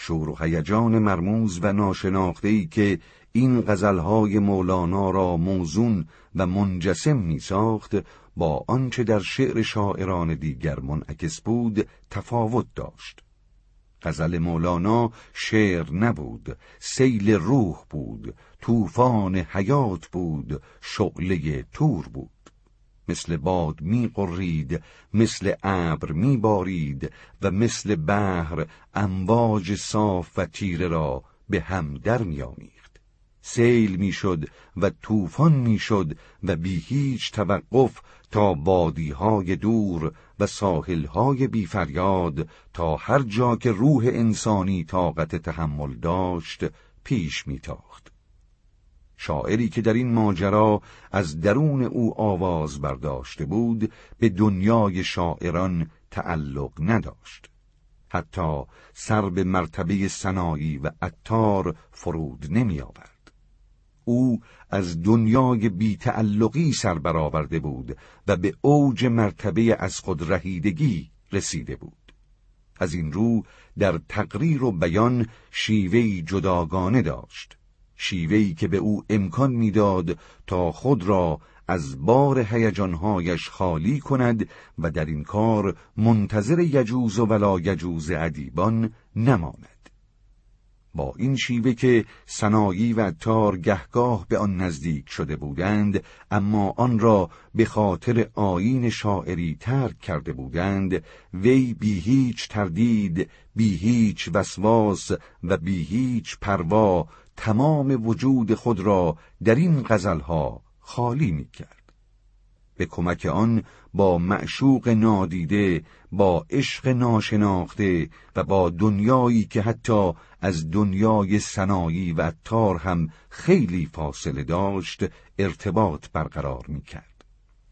شور و هیجان مرموز و ناشناخته‌ای که این غزلهای مولانا را موزون و منجسم می ساخت با آنچه در شعر شاعران دیگر منعکس بود تفاوت داشت. غزل مولانا شعر نبود، سیل روح بود، طوفان حیات بود، شعله تور بود. مثل باد می قرید، مثل ابر می بارید و مثل بحر امواج صاف و تیره را به هم در می آمیخت. سیل می شد و طوفان می شد و بی هیچ توقف تا وادی‌های دور و ساحل‌های بی فریاد، تا هر جا که روح انسانی طاقت تحمل داشت پیش می تاخت. شاعری که در این ماجرا از درون او آواز برداشته بود به دنیای شاعران تعلق نداشت. حتی سر به مرتبه سنایی و عطار فرود نمی آورد. او از دنیای بی تعلقی سر برآورده بود و به اوج مرتبه از خود رهیدگی رسیده بود. از این رو در تقریر و بیان شیوهی جداگانه داشت، شیوهی که به او امکان میداد تا خود را از بار هیجانهایش خالی کند و در این کار منتظر یجوز و ولا یجوز ادیبان نماند. با این شیوه که سنایی و عطار گهگاه به آن نزدیک شده بودند، اما آن را به خاطر آیین شاعری ترک کرده بودند، وی بی هیچ تردید، بی هیچ وسواس و بی هیچ پروا تمام وجود خود را در این غزلها خالی می کرد. به کمک آن با معشوق نادیده، با عشق ناشناخته و با دنیایی که حتی از دنیای سنایی و عطار هم خیلی فاصله داشت ارتباط برقرار می کرد.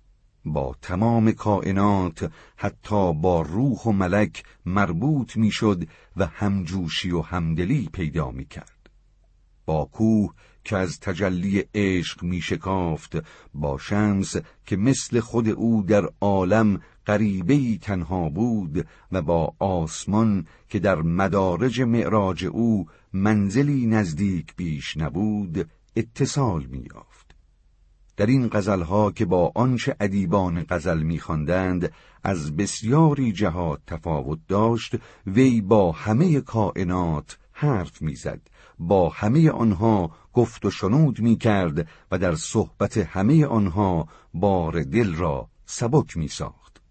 با تمام کائنات، حتی با روح و ملک مربوط می شد و همجوشی و همدلی پیدا می کرد. با کوه که از تجلی عشق می شکافت، با شمس که مثل خود او در عالم غریبه‌ای تنها بود و با آسمان که در مدارج معراج او منزلی نزدیک بیش نبود اتصال می یافت. در این غزلها که با آنچه ادیبان غزل می خواندند از بسیاری جهات تفاوت داشت، وی با همه کائنات حرف می زد، با همه آنها گفت و شنود می کرد و در صحبت همه آنها بار دل را سبک می ساخت.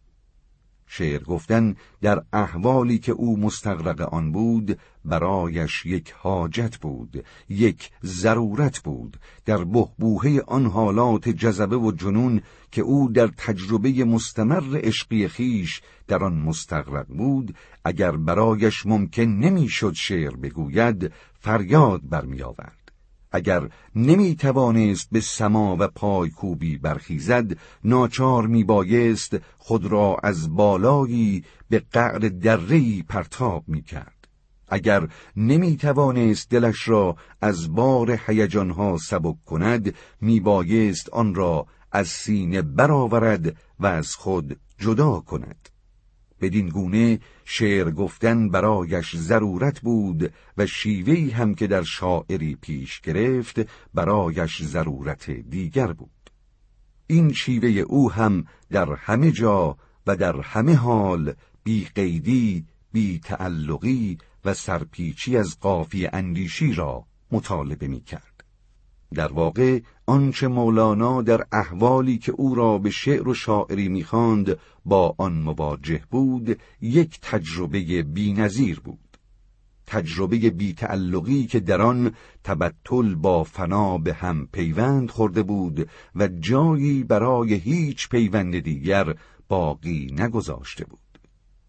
شعر گفتن در احوالی که او مستغرق آن بود برایش یک حاجت بود، یک ضرورت بود. در بحبوحه آن حالات جذبه و جنون که او در تجربه مستمر عشقی خیش در آن مستغرق بود، اگر برایش ممکن نمیشد شعر بگوید فریاد برمی آورد. اگر نمی توانست به سما و پایکوبی برخیزد، ناچار می بایست خود را از بالایی به قعر دره‌ای پرتاب می کرد. اگر نمی توانست دلش را از بار هیجانها سبک کند، می بایست آن را از سینه برآورد و از خود جدا کند. بدین گونه شعر گفتن برایش ضرورت بود و شیوهی هم که در شاعری پیش گرفت برایش ضرورت دیگر بود. این شیوه او هم در همه جا و در همه حال بی قیدی، بی تعلقی و سرپیچی از قافیه اندیشی را مطالبه می کرد. در واقع آنچه مولانا در احوالی که او را به شعر و شاعری می‌خواند با آن مواجه بود، یک تجربه بی‌نظیر بود. تجربه بی‌تعلقی که در آن تبتل با فنا به هم پیوند خورده بود و جایی برای هیچ پیوند دیگر باقی نگذاشته بود.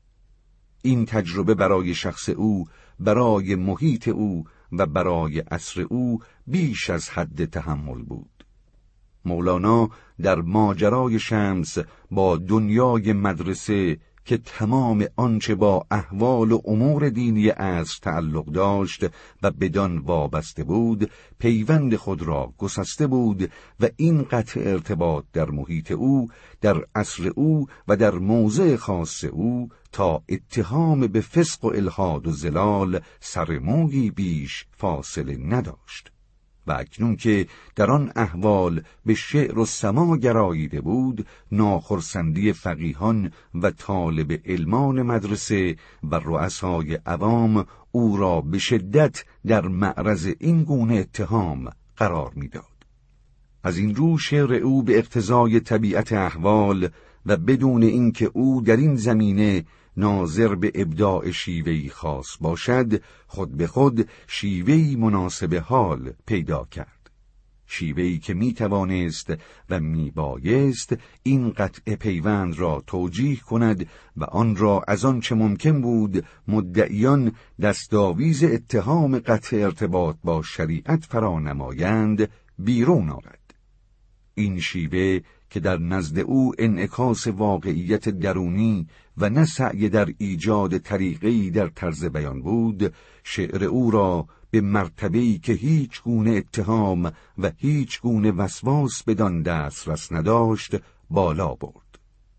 این تجربه برای شخص او، برای محیط او و برای عصر او بیش از حد تحمل بود. مولانا در ماجرای شمس با دنیای مدرسه که تمام آنچه با احوال و امور دینی عصر تعلق داشت و بدان وابسته بود پیوند خود را گسسته بود و این قطع ارتباط در محیط او، در عصر او و در موضع خاص او تا اتهام به فسق و الحاد و زلال سرمویی بیش فاصله نداشت. و اکنون که در آن احوال به شعر و سما گراییده بود، ناخرسندی فقیهان و طالب علمان مدرسه و رؤسای عوام او را به شدت در معرض این گونه اتهام قرار می‌داد. از این رو شعر او به اقتضای طبیعت احوال و بدون اینکه او در این زمینه ناظر به ابداع شیوهی خاص باشد، خود به خود شیوهی مناسب حال پیدا کرد، شیوهی که می توانست و می بایست این قطع پیوند را توجیه کند و آن را از آن چه ممکن بود مدعیان دستاویز اتهام قطع ارتباط با شریعت فرا نمایند بیرون آورد. این شیوه که در نزد او انعکاس واقعیت درونی و نه سعی در ایجاد طریقه‌ای در طرز بیان بود، شعر او را به مرتبه‌ای که هیچ گونه اتهام و هیچ گونه وسواس بدان دسترس نداشت بالا برد.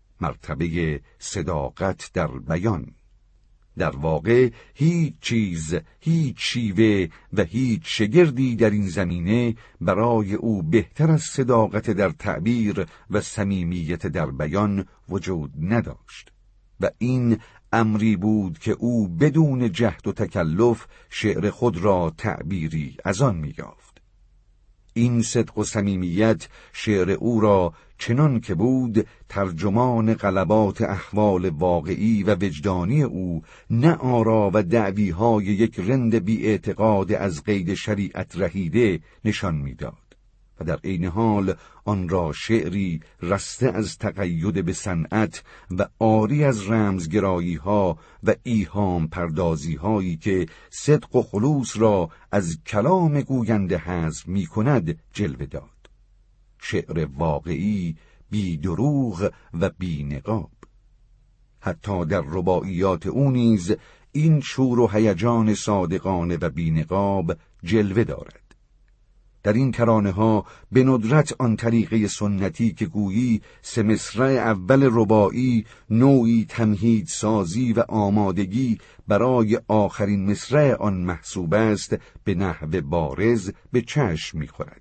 مرتبه صداقت در بیان. در واقع هیچ چیز، هیچ شیوه و هیچ شگردی در این زمینه برای او بهتر از صداقت در تعبیر و صمیمیت در بیان وجود نداشت و این امری بود که او بدون جهد و تکلف شعر خود را تعبیری از آن می‌یافت. این صدق و صمیمیت شعر او را چنان که بود ترجمان غلبات احوال واقعی و وجدانی او، نه آرا و دعویهای یک رند بی اعتقاد از قید شریعت رهیده نشان می‌داد و در عین حال آن را شعری رسته از تقید به صنعت و عاری از رمزگرایی‌ها و ایهام پردازی‌هایی که صدق و خلوص را از کلام گوینده حذف می‌کند جلوه داد. شعر واقعی، بی دروغ و بی نقاب. حتی در رباعیات او نیز این شور و هیجان صادقانه و بی نقاب جلوه دارد. در این ترانه ها به ندرت آن طریقه سنتی که گویی سه مصرع اول رباعی نوعی تمهید سازی و آمادگی برای آخرین مصرع آن محسوب است به نحو بارز به چشم می‌خورد.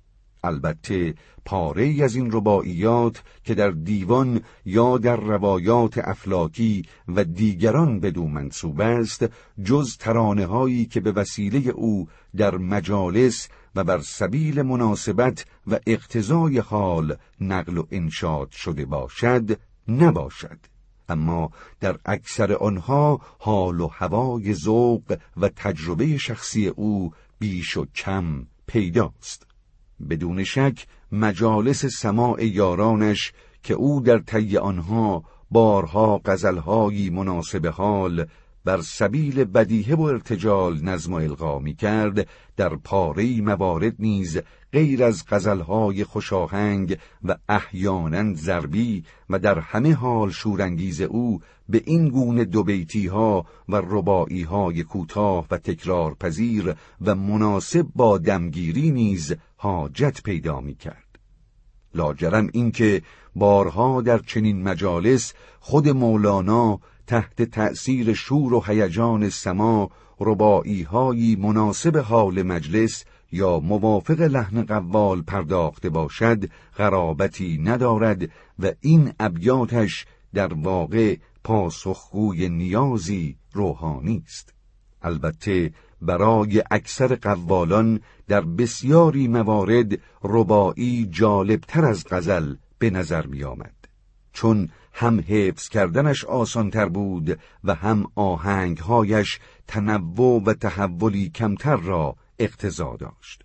البته پاره‌ای از این رباعیات که در دیوان یا در روایات افلاکی و دیگران بدو منسوب است، جز ترانه‌هایی که به وسیله او در مجالس و بر سبیل مناسبت و اقتضای حال نقل و انشاد شده باشد نباشد، اما در اکثر آنها حال و هوای ذوق و تجربه شخصی او بیش و کم پیداست. بدون شک مجالس سماع یارانش که او در طی آنها بارها غزل‌هایی مناسب حال بر سبیل بدیهه و ارتجال نظم و القا می‌کرد، در پاره‌ای موارد نیز غیر از غزل‌های خوشاهنگ و احیانا ضربی و در همه حال شورانگیز او به این گونه دو بیتی‌ها و رباعی‌های کوتاه و تکرار پذیر و مناسب با دمگیری نیز حاجت پیدا می‌کرد. لاجرم اینکه بارها در چنین مجالس خود مولانا تحت تأثیر شور و هیجان سما رباعی‌هایی مناسب حال مجلس یا موافق لحن قوال پرداخته باشد غرابتی ندارد و این ابیاتش در واقع پاسخگوی نیازی روحانی است. البته برای اکثر قوالان در بسیاری موارد رباعی جالبتر از غزل به نظر می آمد، چون هم حفظ کردنش آسانتر بود و هم آهنگهایش تنوع و تحولی کمتر را اقتضا داشت.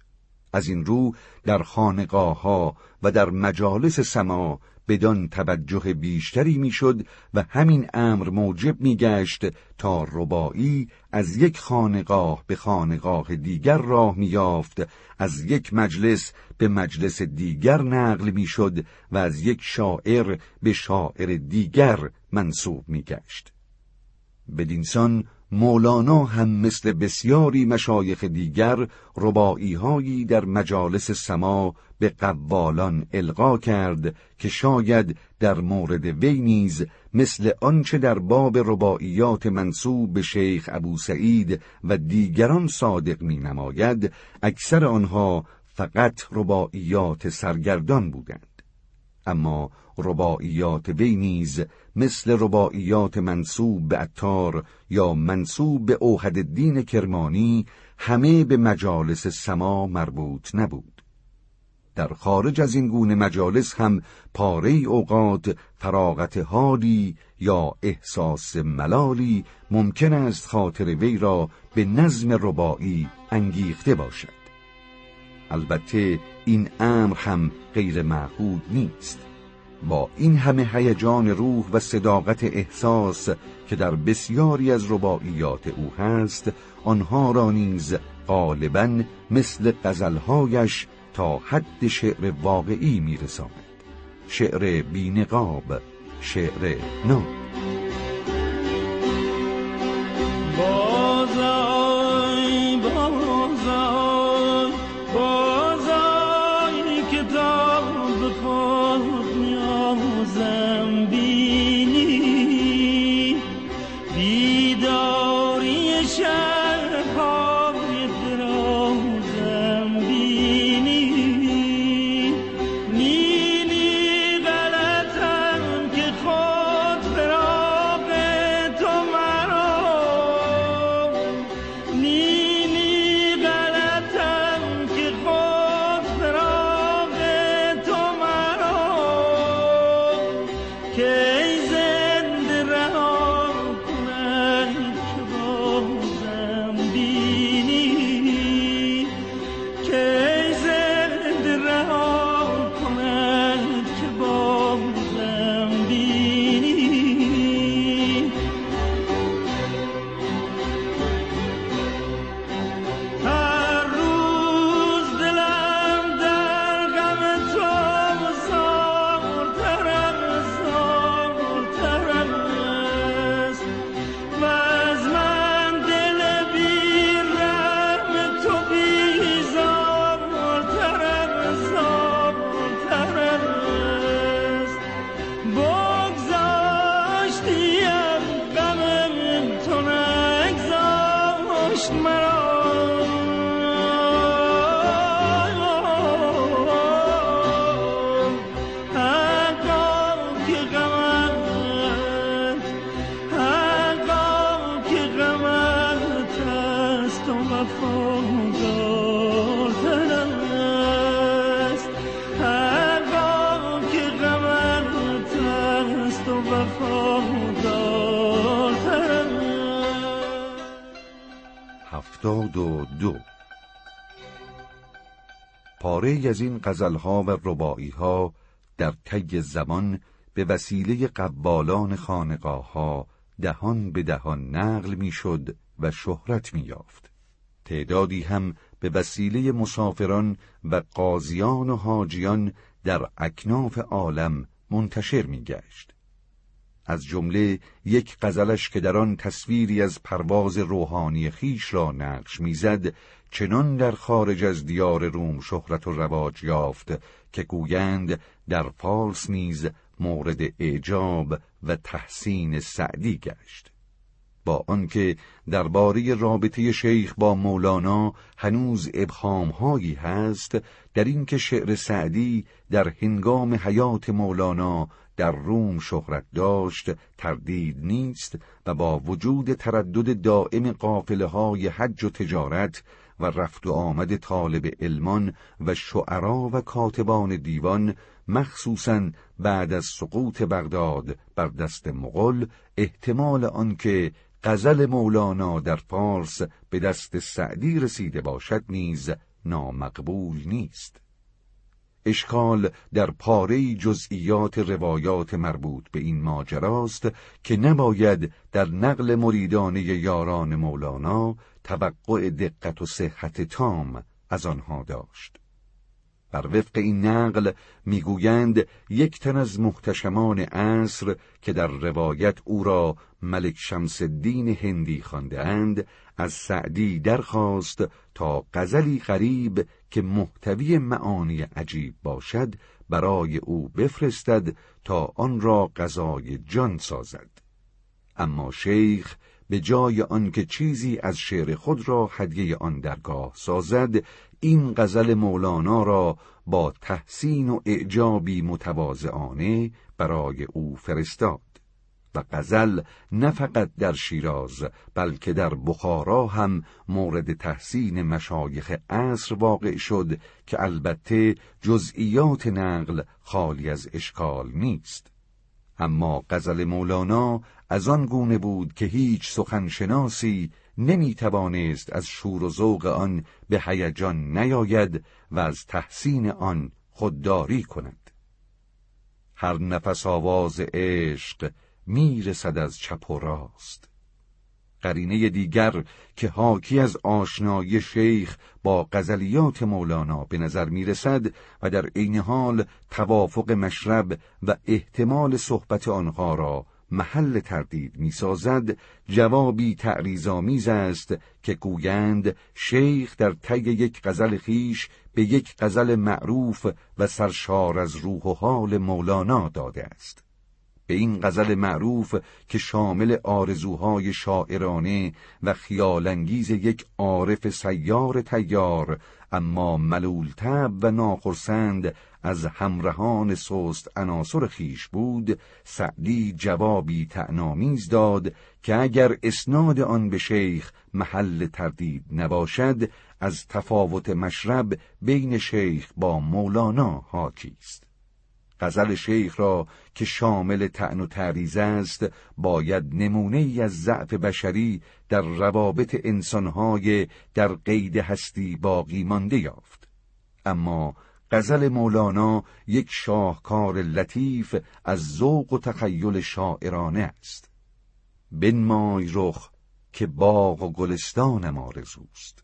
از این رو در خانقاه‌ها و در مجالس سما بدان توجه بیشتری میشد و همین امر موجب میگشت تا رباعی از یک خانقاه به خانقاه دیگر راه میافت، از یک مجلس به مجلس دیگر نقل میشد و از یک شاعر به شاعر دیگر منسوب میگشت. بدینسان مولانا هم مثل بسیاری مشایخ دیگر رباعی‌هایی در مجالس سما به قوالان القا کرد که شاید در مورد وی نیز مثل آنچه در باب رباعیات منسوب به شیخ ابوسعید و دیگران صادق می نماید، اکثر آنها فقط رباعیات سرگردان بودند. اما رباعیات وی نیز مثل رباعیات منسوب به عطار یا منسوب به اوحدالدین کرمانی همه به مجالس سما مربوط نبود. در خارج از این گونه مجالس هم پاره اوقات فراغت حالی یا احساس ملالی ممکن است خاطر وی را به نظم رباعی انگیخته باشد. البته این امر هم غیر معهود نیست. با این همه هیجان روح و صداقت احساس که در بسیاری از رباعیات او هست، آنها را نیز غالباً مثل غزلهایش تا حد شعر واقعی میرساند. شعر بی‌نقاب، شعر ناب. بازای بازای بازای کتاب خود نیازم بینی، بیداری شب‌های درازم بینی، نیلی غلطم که خود فراق تو مرا، نیلی غلطم که خود فراق تو مرا، که زنده رها کنم که بازم بینی، که زنده رها کنم که بازم بینی. هر روز دلم در غم تو زارتر است، زارتر است، و از من دل بی رحم تو بیزارتر است، زارتر است. بگذاشتیم غمم تو نگذاشت مرا، حقا که غمت، حقا که غمت است و وفادارتر است، حقا که غمت است و وفادارتر است. هفتاد و دو. پاره از این غزلها و رباعیها در طی زمان به وسیله قوالان خانقاه‌ها دهان به دهان نقل میشد و شهرت می‌یافت. تعدادی هم به وسیله مسافران و قاضیان و حاجیان در اکناف عالم منتشر می‌گشت. از جمله یک غزلش که در آن تصویری از پرواز روحانی خیش را نقش میزد، چنان در خارج از دیار روم شهرت و رواج یافت که گویند در فارس نیز مورد اعجاب و تحسین سعدی گشت. با آنکه درباره رابطه شیخ با مولانا هنوز ابهام‌هایی هست، در این که شعر سعدی در هنگام حیات مولانا در روم شهرت داشت تردید نیست و با وجود تردد دائم قافله‌های حج و تجارت و رفت و آمد طالب علمان و شعرا و کاتبان دیوان، مخصوصاً بعد از سقوط بغداد بر دست مغول، احتمال آنکه غزل مولانا در فارس به دست سعدی رسیده باشد نیز نامقبول نیست. اشکال در پاره جزئیات روایات مربوط به این ماجراست که نباید در نقل مریدانه یاران مولانا توقع دقت و صحت تام از آنها داشت. بر وفق این نقل میگویند یک تن از محتشمان عصر که در روایت او را ملک شمس الدین هندی خوانده‌اند، از سعدی درخواست تا غزلی غریب که محتوی معانی عجیب باشد برای او بفرستد تا آن را غذای جان سازد. اما شیخ به جای آنکه چیزی از شعر خود را هدیه آن درگاه سازد، این غزل مولانا را با تحسین و اعجابی متواضعانه برای او فرستاد و غزل نه فقط در شیراز بلکه در بخارا هم مورد تحسین مشایخ عصر واقع شد که البته جزئیات نقل خالی از اشکال نیست. اما غزل مولانا از آن گونه بود که هیچ سخنشناسی نمی توانست از شور و ذوق آن به هیجان نیاید و از تحسین آن خودداری کند. هر نفس آواز عشق می رسد از چپ و راست. قرینه دیگر که حاکی از آشنایی شیخ با غزلیات مولانا به نظر می رسد و در عین حال توافق مشرب و احتمال صحبت آنها را محل تردید می سازد، جوابی تعریض‌آمیز است که گویند شیخ در طی یک غزل خیش به یک غزل معروف و سرشار از روح و حال مولانا داده است. به این غزل معروف که شامل آرزوهای شاعرانه و خیالانگیز یک عارف سیار طیار اما ملول طبع و ناخرسند از همراهان سست عناصر خیش بود، سعدی جوابی طعن‌آمیز داد که اگر اسناد آن به شیخ محل تردید نباشد، از تفاوت مشرب بین شیخ با مولانا حاکی است. غزل شیخ را که شامل طعن و تعریض است، باید نمونه ای از ضعف بشری در روابط انسانهای در قید هستی باقی مانده یافت. اما غزل مولانا یک شاهکار لطیف از ذوق و تخیل شاعرانه است. بنمای رخ که باغ و گلستانم آرزوست.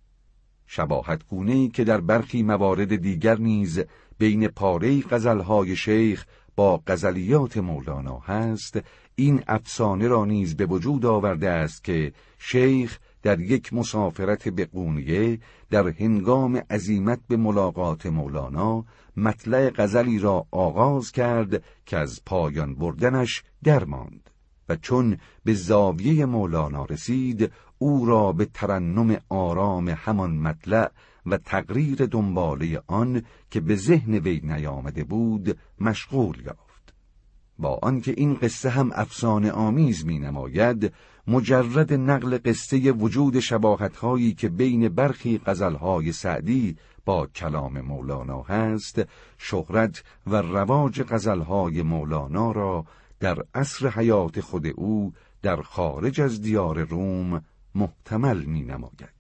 شباهت گونه‌ای که در برخی موارد دیگر نیز بین پاره غزلهای شیخ با غزلیات مولانا هست، این افسانه را نیز به وجود آورده است که شیخ در یک مسافرت به قونیه در هنگام عزیمت به ملاقات مولانا مطلع غزلی را آغاز کرد که از پایان بردنش درماند و چون به زاویه مولانا رسید او را به ترنم آرام همان مطلع و تقریر دنباله آن که به ذهن وی نیامده بود مشغول یافت. با آنکه این قصه هم افسانه آمیز می نماید، مجرد نقل قصه وجود شباهت‌هایی که بین برخی غزل‌های سعدی با کلام مولانا هست، شهرت و رواج غزل‌های مولانا را در عصر حیات خود او در خارج از دیار روم محتمل می نماید.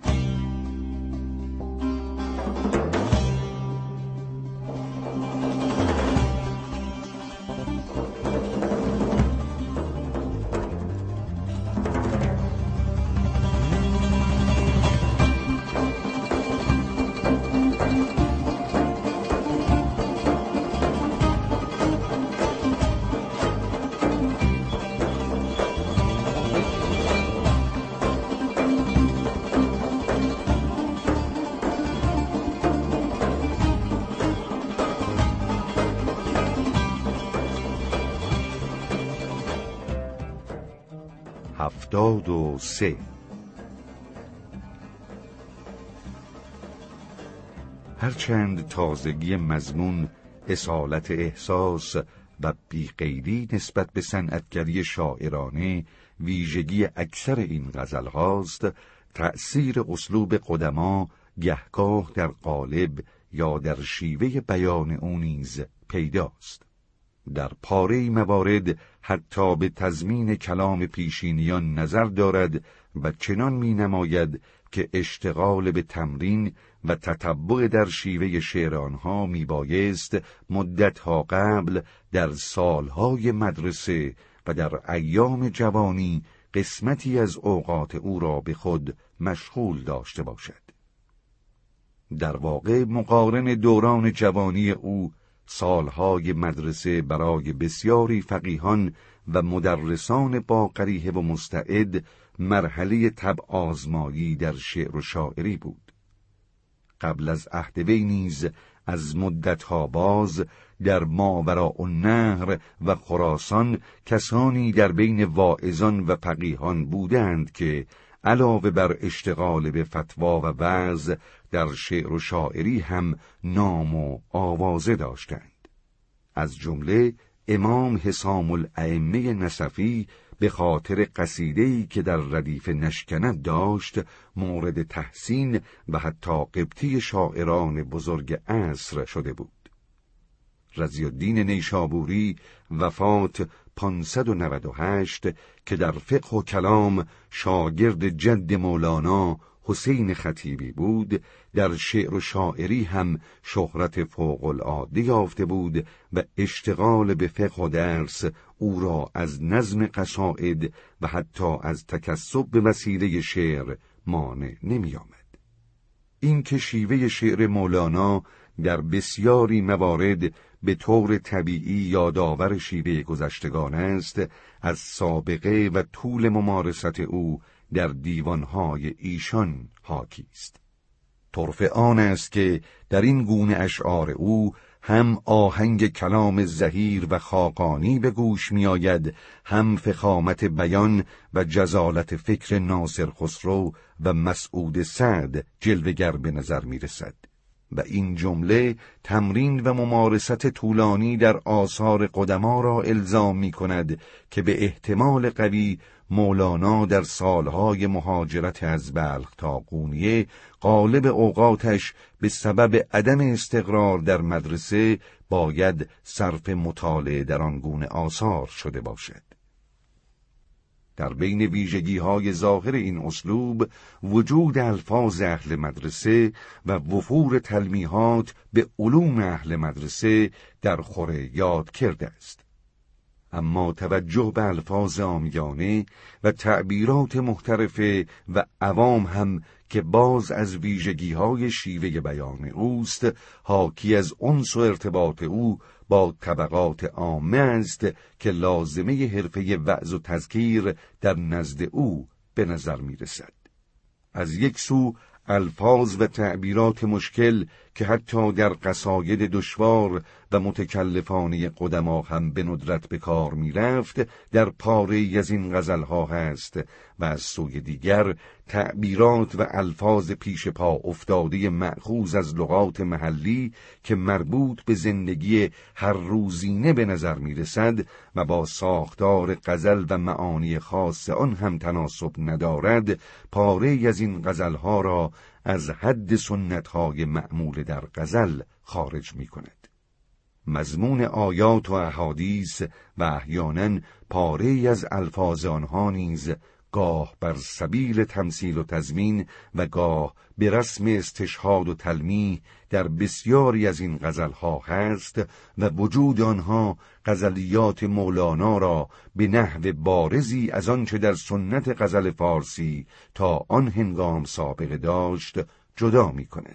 هفتاد و سه. هرچند تازگی مضمون، اصالت احساس و بی‌قیدی نسبت به صنعتگری شاعرانه ویژگی اکثر این غزل هاست، تأثیر اسلوب قدما گهگاه در قالب یا در شیوه بیان او نیز پیداست. در پاره موارد حتی به تضمین کلام پیشینیان نظر دارد و چنان می نماید که اشتغال به تمرین و تتبع در شیوه شعر آنها میبایست مدتها قبل در سالهای مدرسه و در ایام جوانی قسمتی از اوقات او را به خود مشغول داشته باشد. در واقع مقارن دوران جوانی او سالهای مدرسه برای بسیاری فقیهان و مدرسان با قریحه و مستعد مرحله طبع آزمایی در شعر و شاعری بود. قبل از عهد وی نیز از مدتها باز در ماوراءالنهر و خراسان کسانی در بین واعظان و فقیهان بودند که علاوه بر اشتغال به فتوا و وعظ در شعر و شاعری هم نام و آوازه داشتند. از جمله امام حسام الائمه نسفی به خاطر قصیده‌ای که در ردیف نشکند داشت مورد تحسین و حتی قبطی شاعران بزرگ عصر شده بود. رضی الدین نیشابوری وفات پانصد و نود و هشت که در فقه و کلام شاگرد جد مولانا حسین خطیبی بود، در شعر و شاعری هم شهرت فوق العاده یافته بود و اشتغال به فقه و درس او را از نظم قصائد و حتی از تکسب به وسیله شعر مانع نمی آمد. این که شیوه شعر مولانا در بسیاری موارد به طور طبیعی یادآور شیوه گذشتگان است، از سابقه و طول ممارست او در دیوانهای ایشان حاکی است. طرف آن است که در این گونه اشعار او هم آهنگ کلام زهیر و خاقانی به گوش می آید، هم فخامت بیان و جزالت فکر ناصر خسرو و مسعود سعد جلوه‌گر به نظر می رسد. و این جمله تمرین و ممارست طولانی در آثار قدما را الزام می کند که به احتمال قوی مولانا در سالهای مهاجرت از بلخ تا قونیه غالب اوقاتش به سبب عدم استقرار در مدرسه باید صرف مطالعه در آن گونه آثار شده باشد. در بین ویژگی‌های ظاهر این اسلوب وجود الفاظ اهل مدرسه و وفور تلمیحات به علوم اهل مدرسه در خور یاد کرده است. اما توجه به الفاظ عامیانه و تعبیرات محترفه و عوام هم که باز از ویژگی‌های شیوه بیان اوست، حاکی از انس و ارتباط او با طبقات عامه است که لازمه حرفه وعظ و تذکیر در نزد او به نظر می رسد. از یک سو الفاظ و تعبیرات مشکل که حتی در قصاید دشوار و متکلفانه قدما هم به ندرت به کار می رفت در پاره از این غزلها هست، و از سوی دیگر تعبیرات و الفاظ پیش پا افتاده مأخوذ از لغات محلی که مربوط به زندگی هر روزینه به نظر می رسد و با ساختار غزل و معانی خاص آن هم تناسب ندارد، پاره از این غزلها را از حد سنت‌های معمول در غزل خارج می کند. مضمون آیات و احادیث و احیانا پاره از الفاظ آنها نیز گاه بر سبیل تمثیل و تضمین و گاه به رسم استشهاد و تلمیح در بسیاری از این غزلها هست و وجود آنها غزلیات مولانا را به نحو بارزی از آنچه در سنت غزل فارسی تا آن هنگام سابقه داشت جدا می کند.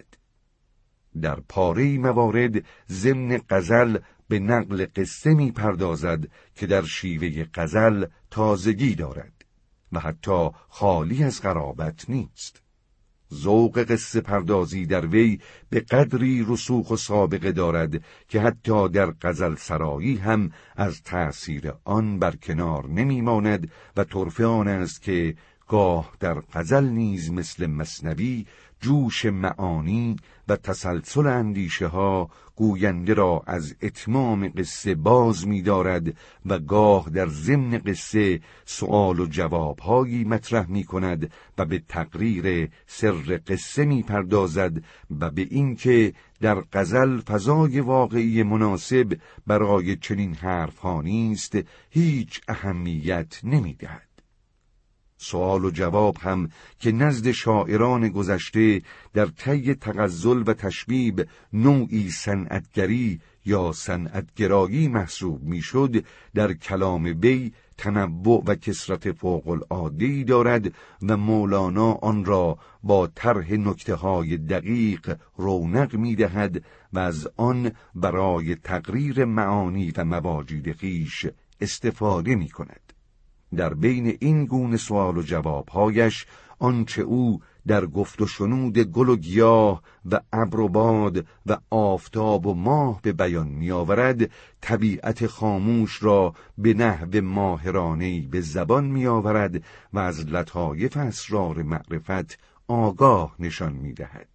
در پاره موارد ضمن غزل به نقل قصه می پردازد که در شیوه غزل تازگی دارد و حتی خالی از غرابت نیست. ذوق قصه پردازی در وی به قدری رسوخ و سابقه دارد که حتی در غزل سرایی هم از تأثیر آن برکنار نمی ماند و طرف آن است که گاه در غزل نیز مثل مثنوی جوش معانی و تسلسل اندیشه ها گوینده را از اتمام قصه باز می دارد و گاه در ضمن قصه سؤال و جواب هایی مطرح می کند و به تقریر سر قصه می پردازد و به این که در غزل فضای واقعی مناسب برای چنین حرف ها نیست هیچ اهمیت نمی دهد. سوال و جواب هم که نزد شاعران گذشته در طی تغزل و تشبیب نوعی صنعتگری یا صنعتگرایی محسوب میشد، در کلام وی تنوع و کثرت فوق العاده‌ای دارد و مولانا آن را با طرح نکته‌های دقیق رونق می‌دهد و از آن برای تقریر معانی و مواجید خویش استفاده می‌کند. در بین این گونه سوال و جوابهایش آنچه او در گفت و شنود گل و گیاه و ابر و باد و آفتاب و ماه به بیان می‌آورد، طبیعت خاموش را به نحو ماهرانه‌ای به زبان می‌آورد و از لطایف اسرار معرفت آگاه نشان می‌دهد.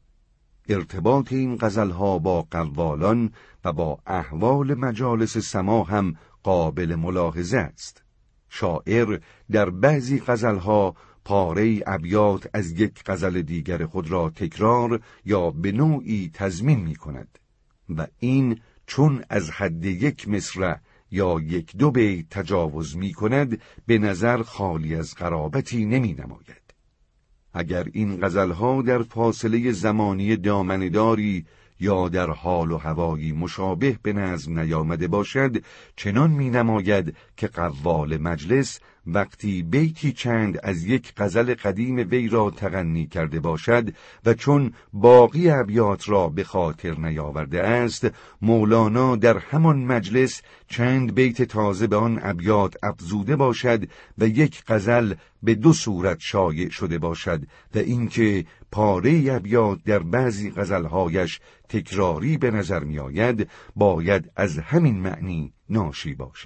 ارتباط این غزل‌ها با قوالان و با احوال مجالس سما هم قابل ملاحظه است. شاعر در بعضی غزل‌ها پاره ابیات از یک غزل دیگر خود را تکرار یا به نوعی تضمین می کند و این چون از حد یک مصرع یا یک دو بیت تجاوز می کند به نظر خالی از غرابتی نمی نماید. اگر این غزلها در فاصله زمانی دامنه‌داری یا در حال و هوایی مشابه به نظم نیامده باشد، چنان می نماید که قوال مجلس وقتی بیتی چند از یک غزل قدیم وی را تغنی کرده باشد و چون باقی ابیات را به خاطر نیاورده است، مولانا در همان مجلس چند بیت تازه به آن ابیات افزوده باشد و یک غزل به دو صورت شایع شده باشد و اینکه پاره ابیات در بعضی غزلهایش تکراری به نظر می آید، باید از همین معنی ناشی باشد.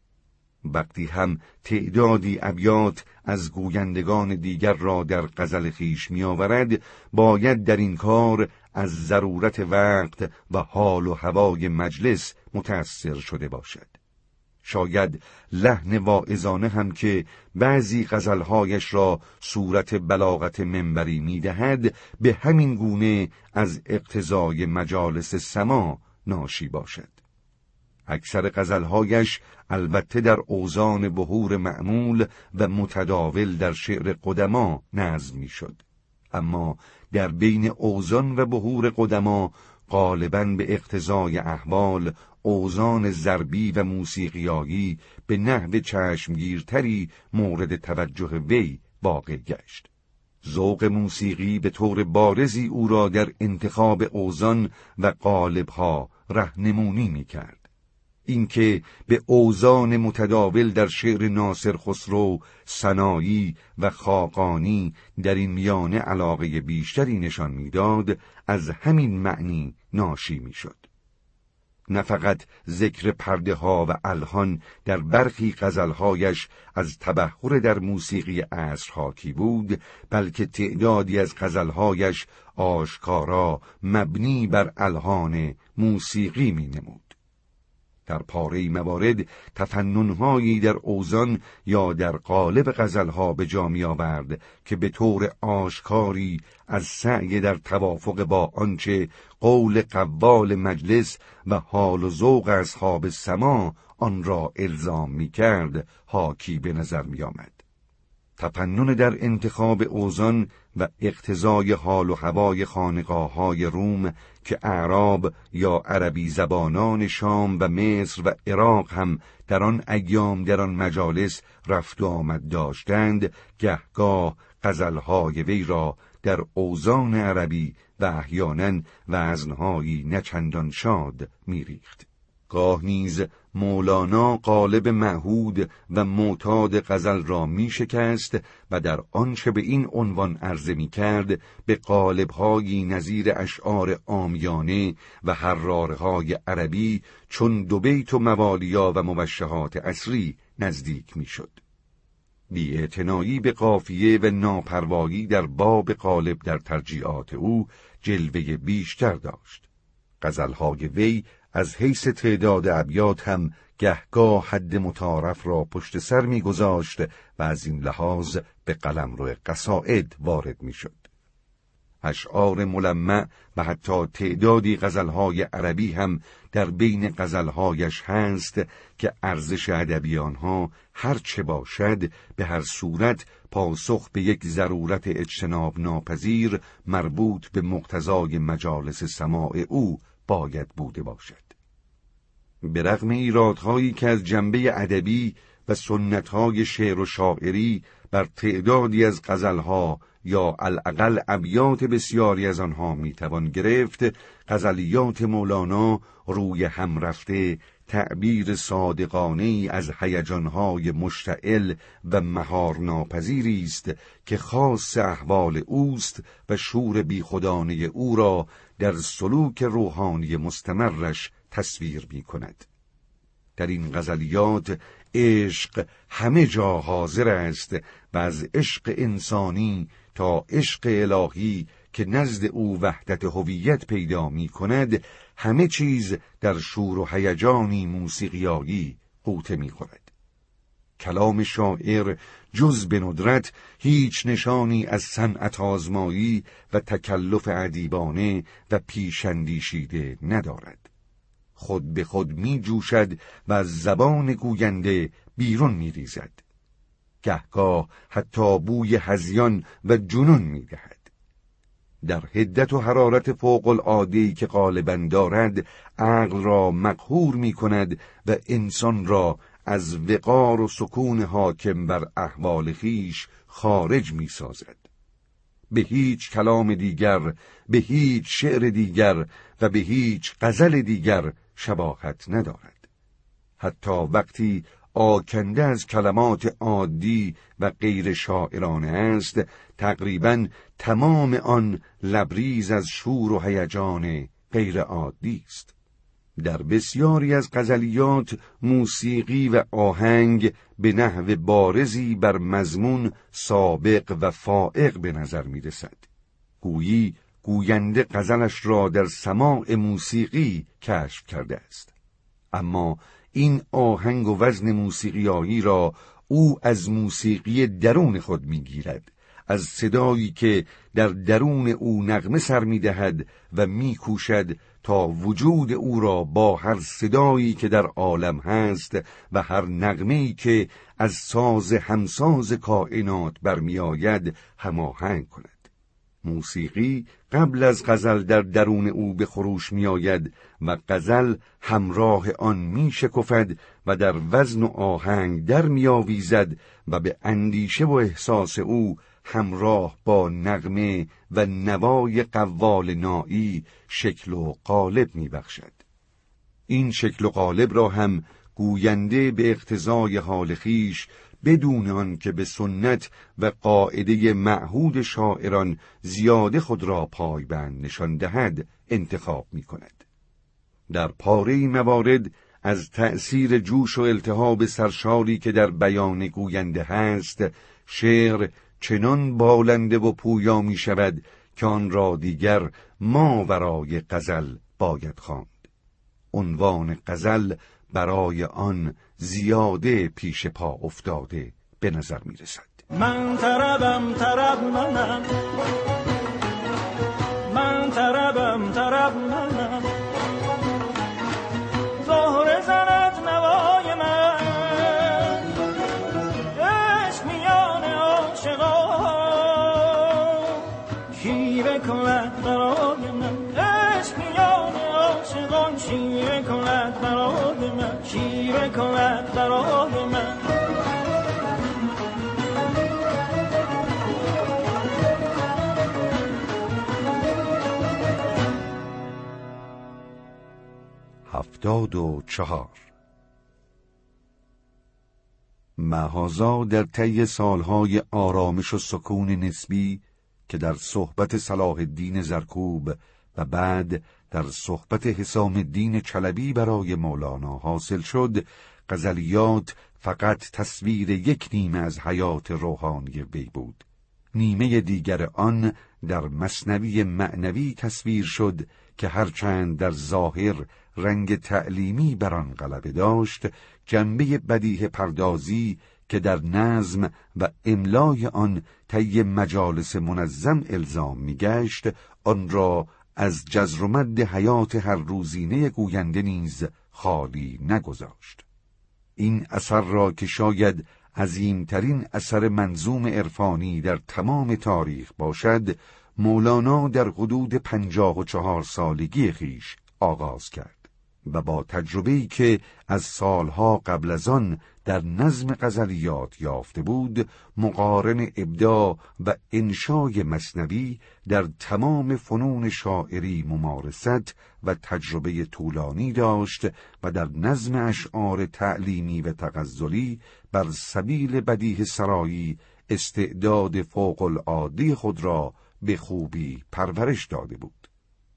وقتی هم تعدادی ابیات از گویندگان دیگر را در غزل خویش می آورد، باید در این کار از ضرورت وقت و حال و هوای مجلس متأثر شده باشد. شاید لحن واعظانه هم که بعضی غزلهایش را صورت بلاغت منبری می دهد، به همین گونه از اقتضای مجالس سما ناشی باشد. اکثر غزلهایش البته در اوزان بحور معمول و متداول در شعر قدما نظم می شد، اما در بین اوزان و بحور قدما غالباً به اقتضای احوال اوزان ضربی و موسیقیایی به نحو چشمگیرتری مورد توجه وی واقع گشت. ذوق موسیقی به طور بارزی او را در انتخاب اوزان و قالب‌ها راهنمایی می‌کرد. اینکه به اوزان متداول در شعر ناصر خسرو، سنایی و خاقانی در این میانه علاقه بیشتری نشان می‌داد، از همین معنی ناشی می‌شد. نه فقط ذکر پرده ها و الحان در برخی غزلهایش از تبحر در موسیقی عصر حاکی بود، بلکه تعدادی از غزلهایش آشکارا مبنی بر الحان موسیقی می نمود. در پاره موارد تفنن‌هایی در اوزان یا در قالب غزلها به جا می آورد که به طور آشکاری از سعی در توافق با آنچه قول قوال مجلس و حال و ذوق اصحاب سما آن را الزام می کرد حاکی به نظر می آمد. تفنن در انتخاب اوزان و اقتضای حال و هوای خانقاه‌های روم که اعراب یا عربی زبانان شام و مصر و عراق هم در آن ایام در آن مجالس رفت و آمد داشتند، گهگاه غزل‌های وی را در اوزان عربی و احیانا وزن‌هایی نچندان شاد می‌ریخت. گاه نیز مولانا قالب معهود و معتاد غزل را می شکست و در آنچه به این عنوان عرضه می کرد به قالب‌هایی نظیر اشعار عامیانه و حراره‌های عربی چون دو بیت و موالیا و موشحات عصری نزدیک می شد. بی‌اعتنایی به قافیه و ناپروایی در باب قالب در ترجیعات او جلوه بیشتر داشت. غزل‌های وی از حیث تعداد ابیات هم گهگاه حد متعارف را پشت سر می گذاشت و از این لحاظ به قلمرو قصائد وارد می شد. اشعار ملمع و حتی تعدادی غزلهای عربی هم در بین غزلهایش هست که ارزش ادبی آنها هر چه باشد به هر صورت پاسخ به یک ضرورت اجتناب ناپذیر مربوط به مقتضای مجالس سماع او باید بوده باشد. به رغم ایرادهایی که از جنبه ادبی و سنتهای شعر و شاعری بر تعدادی از غزلها یا الاقل ابیات بسیاری از آنها میتوان گرفت، غزلیات مولانا روی هم رفته تعبیر صادقانه‌ای از هیجانهای مشتعل و مهار ناپذیری است که خاص احوال اوست و شور بیخودانه او را در سلوک روحانی مستمرش تصویر می کند. در این غزلیات عشق همه جا حاضر است و از عشق انسانی تا عشق الهی که نزد او وحدت هویت پیدا می کند همه چیز در شور و هیجانی موسیقیایی غوطه می خورد. کلام شاعر جز به ندرت هیچ نشانی از صنعت آزمایی و تکلف ادیبانه و پیشندیشیده ندارد. خود به خود می جوشد و از زبان گوینده بیرون می ریزد. گهگاه حتی بوی هذیان و جنون می دهد. در حدت و حرارت فوق العاده‌ای که غالباً دارد عقل را مقهور می کند و انسان را از وقار و سکون حاکم بر احوال خیش خارج می سازد. به هیچ کلام دیگر، به هیچ شعر دیگر و به هیچ غزل دیگر شباهت ندارد. حتی وقتی آکنده از کلمات عادی و غیر شاعرانه است، تقریباً تمام آن لبریز از شور و هیجان غیر عادی است. در بسیاری از غزلیات موسیقی و آهنگ به نحو بارزی بر مضمون سابق و فائق به نظر می رسد. گویی گوینده غزلش را در سماع موسیقی کشف کرده است، اما این آهنگ و وزن موسیقیایی را او از موسیقی درون خود می گیرد، از صدایی که در درون او نغمه سر می دهد و می کوشد تا وجود او را با هر صدایی که در عالم هست و هر نغمه‌ای که از ساز همساز کائنات برمی آید هماهنگ کند. موسیقی قبل از غزل در درون او به خروش می آید و غزل همراه آن می شکفد و در وزن و آهنگ در می آویزد و به اندیشه و احساس او همراه با نغمه و نوای قوال نایی شکل و قالب می بخشد. این شکل و قالب را هم گوینده به اقتضای حال خیش بدون آن که به سنت و قاعده معهود شاعران زیاده خود را پایبند نشان دهد انتخاب می کند. در پاره موارد از تأثیر جوش و التهاب سرشاری که در بیان گوینده هست، شعر چنان بالنده و پویا می شود که آن را دیگر ماورای غزل باید خواند. عنوان غزل برای آن زیاده پیش پا افتاده به نظر می رسد. من طربم طرب منم، من طربم طرب منم، زهره زند نوای من، عشق میان عاشقان شیوه کند برای من، عشق میان عاشقان شیوه کند برای من، شیوه کند برای من. هفتاد و چهار. مهازا در طی سالهای آرامش و سکون نسبی که در صحبت صلاح الدین زرکوب و بعد در صحبت حسام الدین چلبی برای مولانا حاصل شد، غزلیات فقط تصویر یک نیمه از حیات روحانی وی بود. نیمه دیگر آن در مثنوی معنوی تصویر شد که هرچند در ظاهر رنگ تعلیمی بر آن غلبه داشت، جنبه بدیع پردازی که در نظم و املای آن طی مجالس منظم الزام می‌گشت، آن را از جزر و مد حیات هر روزینه گوینده نیز خالی نگذاشت. این اثر را که شاید عظیمترین اثر منظوم عرفانی در تمام تاریخ باشد، مولانا در حدود پنجاه و چهار سالگی خیش آغاز کرد و با تجربه‌ای که از سالها قبل از آن در نظم غزلیات یافته بود، مقارن ابداع و انشای مثنوی در تمام فنون شاعری ممارست و تجربه طولانی داشت و در نظم اشعار تعلیمی و تغزلی بر سبیل بدیع سرایی استعداد فوق العاده خود را به خوبی پرورش داده بود.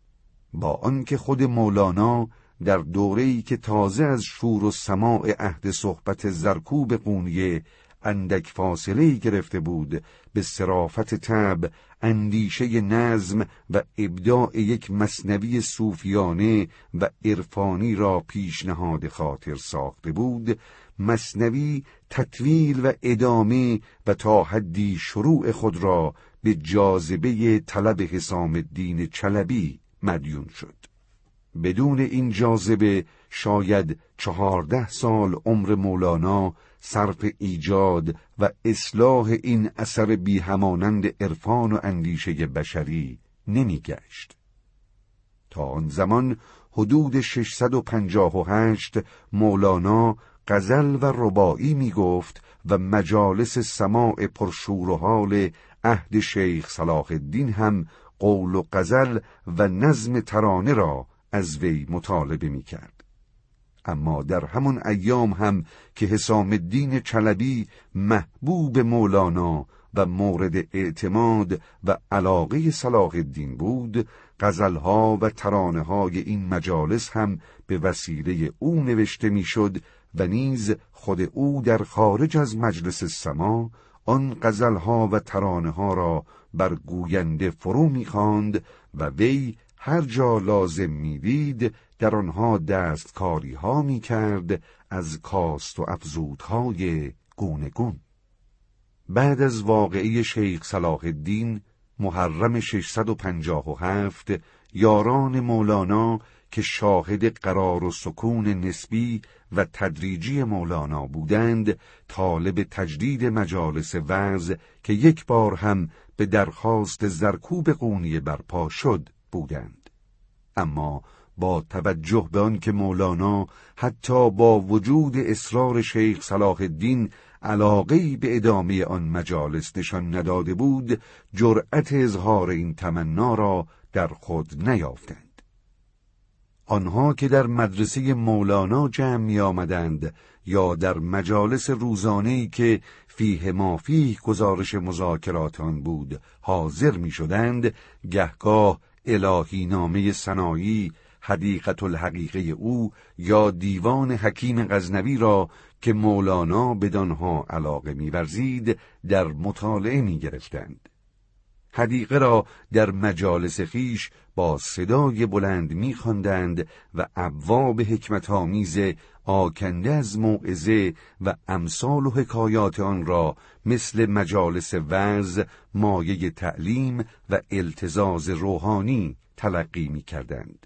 با آنکه خود مولانا در دوره‌ای که تازه از شور و سماع عهد صحبت زرکوب قونیه اندک فاصله‌ای گرفته بود، به صرافت طبع اندیشه نظم و ابداع یک مثنوی صوفیانه و عرفانی را پیشنهاد خاطر ساخته بود، مثنوی تطویل و ادامه و تا حدی شروع خود را به جاذبه طلب حسام الدین چلبی مدیون شد. بدون این جاذبه شاید چهارده سال عمر مولانا صرف ایجاد و اصلاح این اثر بی همانند عرفان و اندیشه بشری نمی گشت. تا آن زمان حدود ششصد و پنجاه و هشت مولانا غزل و رباعی می گفت و مجالس سماع پرشور و حال عهد شیخ صلاح الدین هم قول و غزل و نظم ترانه را از وی مطالبه می کرد. اما در همون ایام هم که حسام الدین چلبی محبوب مولانا و مورد اعتماد و علاقه صلاح الدین بود، غزلها و ترانه‌های این مجالس هم به وسیله او نوشته میشد و نیز خود او در خارج از مجلس سما آن غزلها و ترانه‌ها را بر گوینده فرو می‌خواند و وی هر جا لازم می‌دید در آنها دستکاری ها می کرد از کاست و افزودهای گونه گون. بعد از واقعه شیخ صلاح الدین محرم ششصد و پنجاه و هفت، یاران مولانا که شاهد قرار و سکون نسبی و تدریجی مولانا بودند، طالب تجدید مجالس وعظ که یک بار هم به درخواست زرکوب قونیه برپا شد بودند. اما با توجه به آن که مولانا حتی با وجود اصرار شیخ صلاح الدین علاقه‌ای به ادامه آن مجالس نشان نداده بود، جرأت اظهار این تمنا را در خود نیافتند. آنها که در مدرسه مولانا جمع می آمدند یا در مجالس روزانه‌ای که فیه ما فیه گزارش مذاکرات آن بود حاضر می شدند، گهگاه الهی نامه سنایی، حدیقت الحقیقه او یا دیوان حکیم غزنوی را که مولانا بدانها علاقه می‌ورزید در مطالعه می‌گرفتند. حدیقه را در مجالس خیش با صدای بلند می‌خواندند و ابواب حکمت‌آمیز آکنده از موعظه و امثال و حکایات آن را مثل مجالس وعظ مایه تعلیم و التزاز روحانی تلقی می‌کردند.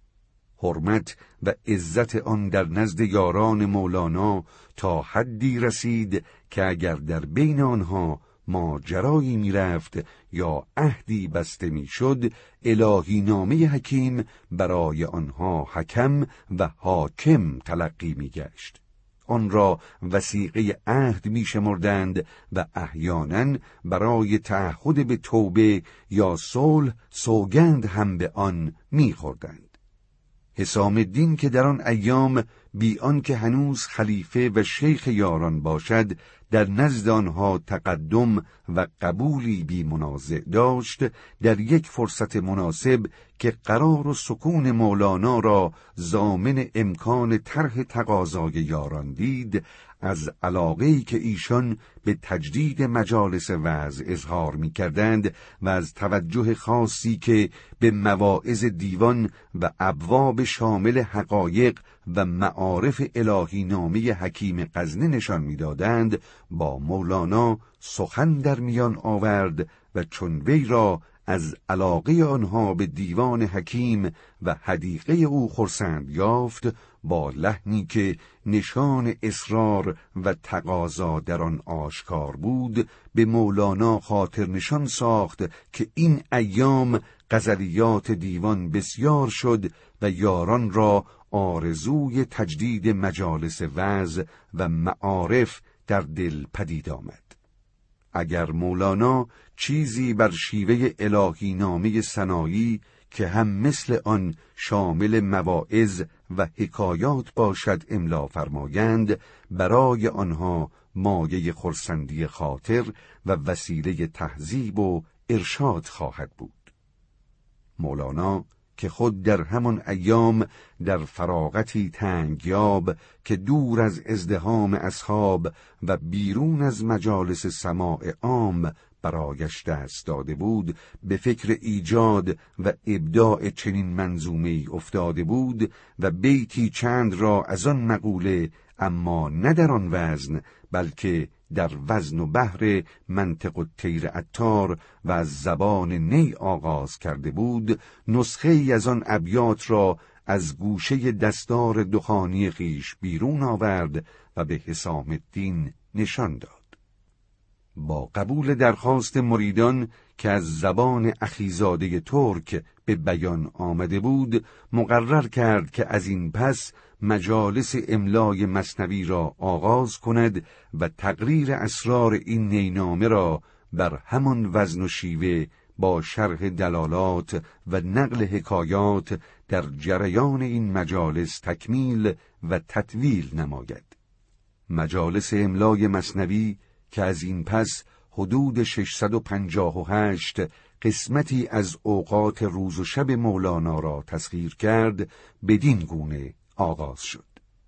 حرمت و عزت آن در نزد یاران مولانا تا حدی رسید که اگر در بین آنها ماجرایی میرفت یا عهدی بسته میشد، الهی نامه حکیم برای آنها حکم و حاکم تلقی میگشت. آن را وثیقه عهد میشمردند و احیانا برای تعهد به توبه یا صلح سوگند هم به آن میخوردند. حسام الدین که در آن ایام بی آنکه هنوز خلیفه و شیخ یاران باشد در نزد آنها تقدم و قبولی بی منازع داشت، در یک فرصت مناسب که قرار و سکون مولانا را ضامن امکان طرح تقاضای یاران دید، از علاقه‌ای که ایشان به تجدید مجالس وعظ اظهار می‌کردند و از توجه خاصی که به مواعظ دیوان و ابواب شامل حقایق و معارف الهی نامی حکیم غزنی نشان می‌دادند، با مولانا سخن در میان آورد و چون وی را از علاقه آنها به دیوان حکیم و حدیقه او خرسند یافت، با لحنی که نشان اصرار و تقاضا در آن آشکار بود، به مولانا خاطر نشان ساخت که این ایام غزلیات دیوان بسیار شد و یاران را آرزوی تجدید مجالس وعظ و معارف در دل پدید آمد. اگر مولانا چیزی بر شیوه الهی نامی سنایی که هم مثل آن شامل مواعظ و حکایات باشد املا فرمایند، برای آنها مایه خرسندی خاطر و وسیله تهذیب و ارشاد خواهد بود. مولانا که خود در همان ایام در فراغتی تنگیاب که دور از ازدحام اصحاب و بیرون از مجالس سماع عام برایش دست داده بود، به فکر ایجاد و ابداع چنین منظومه‌ای افتاده بود و بیتی چند را از آن مقوله، اما نه در آن وزن بلکه در وزن و بحر منطق الطیر عطار و از زبان نی آغاز کرده بود، نسخه ای از آن ابیات را از گوشه دستار دخانی خویش بیرون آورد و به حسام الدین نشان داد. با قبول درخواست مریدان که از زبان اخیزاده ترک به بیان آمده بود، مقرر کرد که از این پس مجالس املای مثنوی را آغاز کند و تقریر اسرار این نینامه را بر همان وزن و شیوه با شرح دلالات و نقل حکایات در جریان این مجالس تکمیل و تطویل نماید. مجالس املای مثنوی که از این پس حدود ششصد و پنجاه و هشت قسمتی از اوقات روز و شب مولانا را تسخیر کرد، بدین گونه آغاز شد.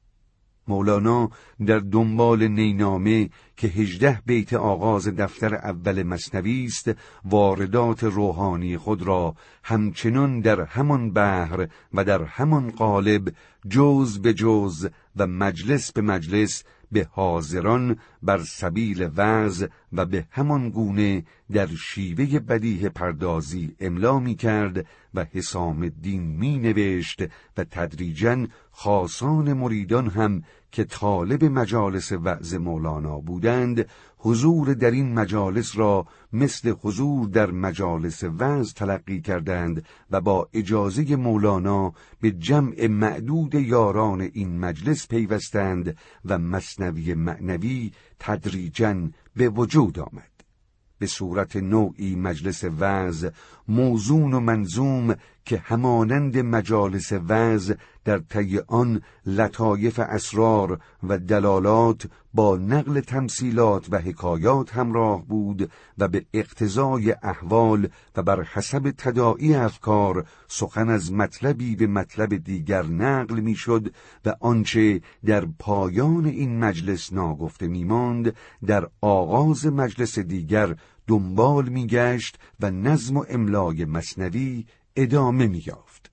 مولانا در دنبال نینامه که هجده بیت آغاز دفتر اول مثنوی است، واردات روحانی خود را همچنان در همان بحر و در همان قالب جز به جز و مجلس به مجلس به حاضران بر سبیل وعظ و به همان گونه در شیوه بدیه پردازی املا می کرد و حسام الدین می نوشت و تدریجاً خاصان مریدان هم که طالب مجالس وعظ مولانا بودند، حضور در این مجالس را مثل حضور در مجالس وعظ تلقی کردند و با اجازه مولانا به جمع معدود یاران این مجلس پیوستند و مثنوی معنوی تدریجاً به وجود آمد. به صورت نوعی مجلس وعظ موزون و منظوم که همانند مجالس وعظ در طی آن لطایف اسرار و دلالات با نقل تمثیلات و حکایات همراه بود و به اقتضای احوال و بر حسب تداعی افکار سخن از مطلبی به مطلب دیگر نقل میشد و آنچه در پایان این مجلس ناگفته میماند در آغاز مجلس دیگر دنبال میگشت و نظم و املای مثنوی ادامه می‌یافت.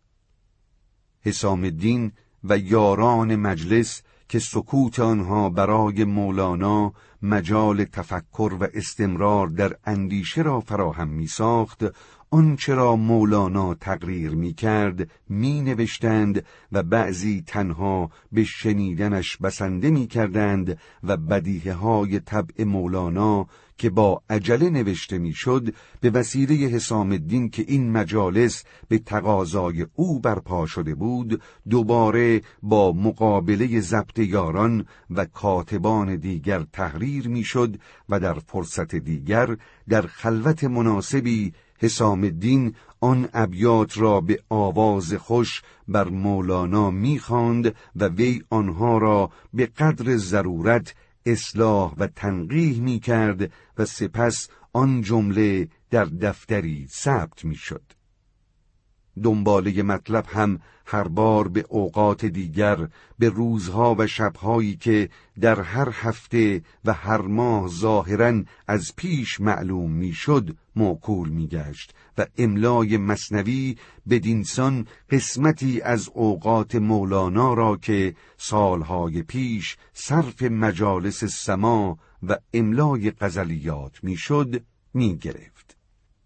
حسام الدین و یاران مجلس که سکوت آنها برای مولانا مجال تفکر و استمرار در اندیشه را فراهم می‌ساخت، آنچه را مولانا تقریر می‌کرد می‌نوشتند و بعضی تنها به شنیدنش بسنده می‌کردند و بدیهه‌های طبع مولانا که با عجله نوشته میشد به وسیله حسام الدین که این مجالس به تقاضای او برپا شده بود، دوباره با مقابله ضبط یاران و کاتبان دیگر تحریر میشد و در فرصت دیگر در خلوت مناسبی حسام الدین آن ابیات را به آواز خوش بر مولانا می‌خواند و وی آنها را به قدر ضرورت اصلاح و تنقیح می کرد و سپس آن جمله در دفتری ثبت می شد. دنباله مطلب هم هر بار به اوقات دیگر، به روزها و شبهایی که در هر هفته و هر ماه ظاهراً از پیش معلوم میشد موکول میگشت و املای مثنوی بدینسان قسمتی از اوقات مولانا را که سالهای پیش صرف مجالس سما و املای غزلیات میشد میگرفت.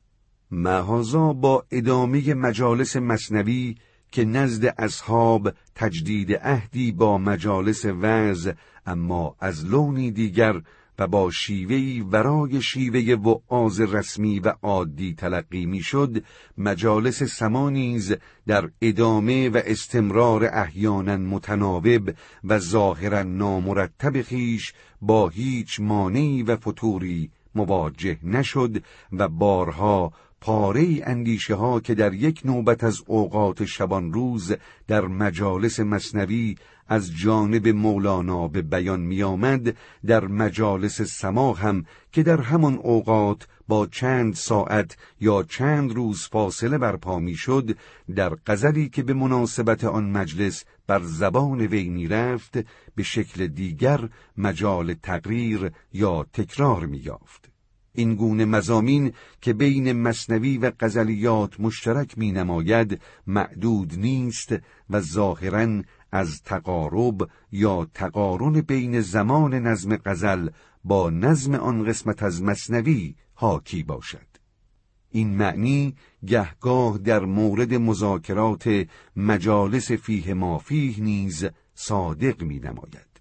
مهازا با ادامه مجالس مثنوی که نزد اصحاب تجدید عهدی با مجالس وعظ، اما از لونی دیگر و با شیوهی ورای شیوه وعاظ رسمی و عادی تلقی میشد، مجالس سما نیز در ادامه و استمرار احیانا متناوب و ظاهرا نامرتب خیش با هیچ مانعی و فتوری مواجه نشد و بارها پاره اندیشه ها که در یک نوبت از اوقات شبان روز در مجالس مثنوی از جانب مولانا به بیان می آمد، در مجالس سما هم که در همان اوقات با چند ساعت یا چند روز فاصله برپا می شد، در غزلی که به مناسبت آن مجلس بر زبان وی می رفت به شکل دیگر مجال تقریر یا تکرار می یافت. این گونه مضامین که بین مثنوی و غزلیات مشترک می نماید معدود نیست و ظاهراً از تقارب یا تقارن بین زمان نظم غزل با نظم آن قسمت از مثنوی حاکی باشد. این معنی گهگاه در مورد مذاکرات مجالس فیه ما فیه نیز صادق می نماید.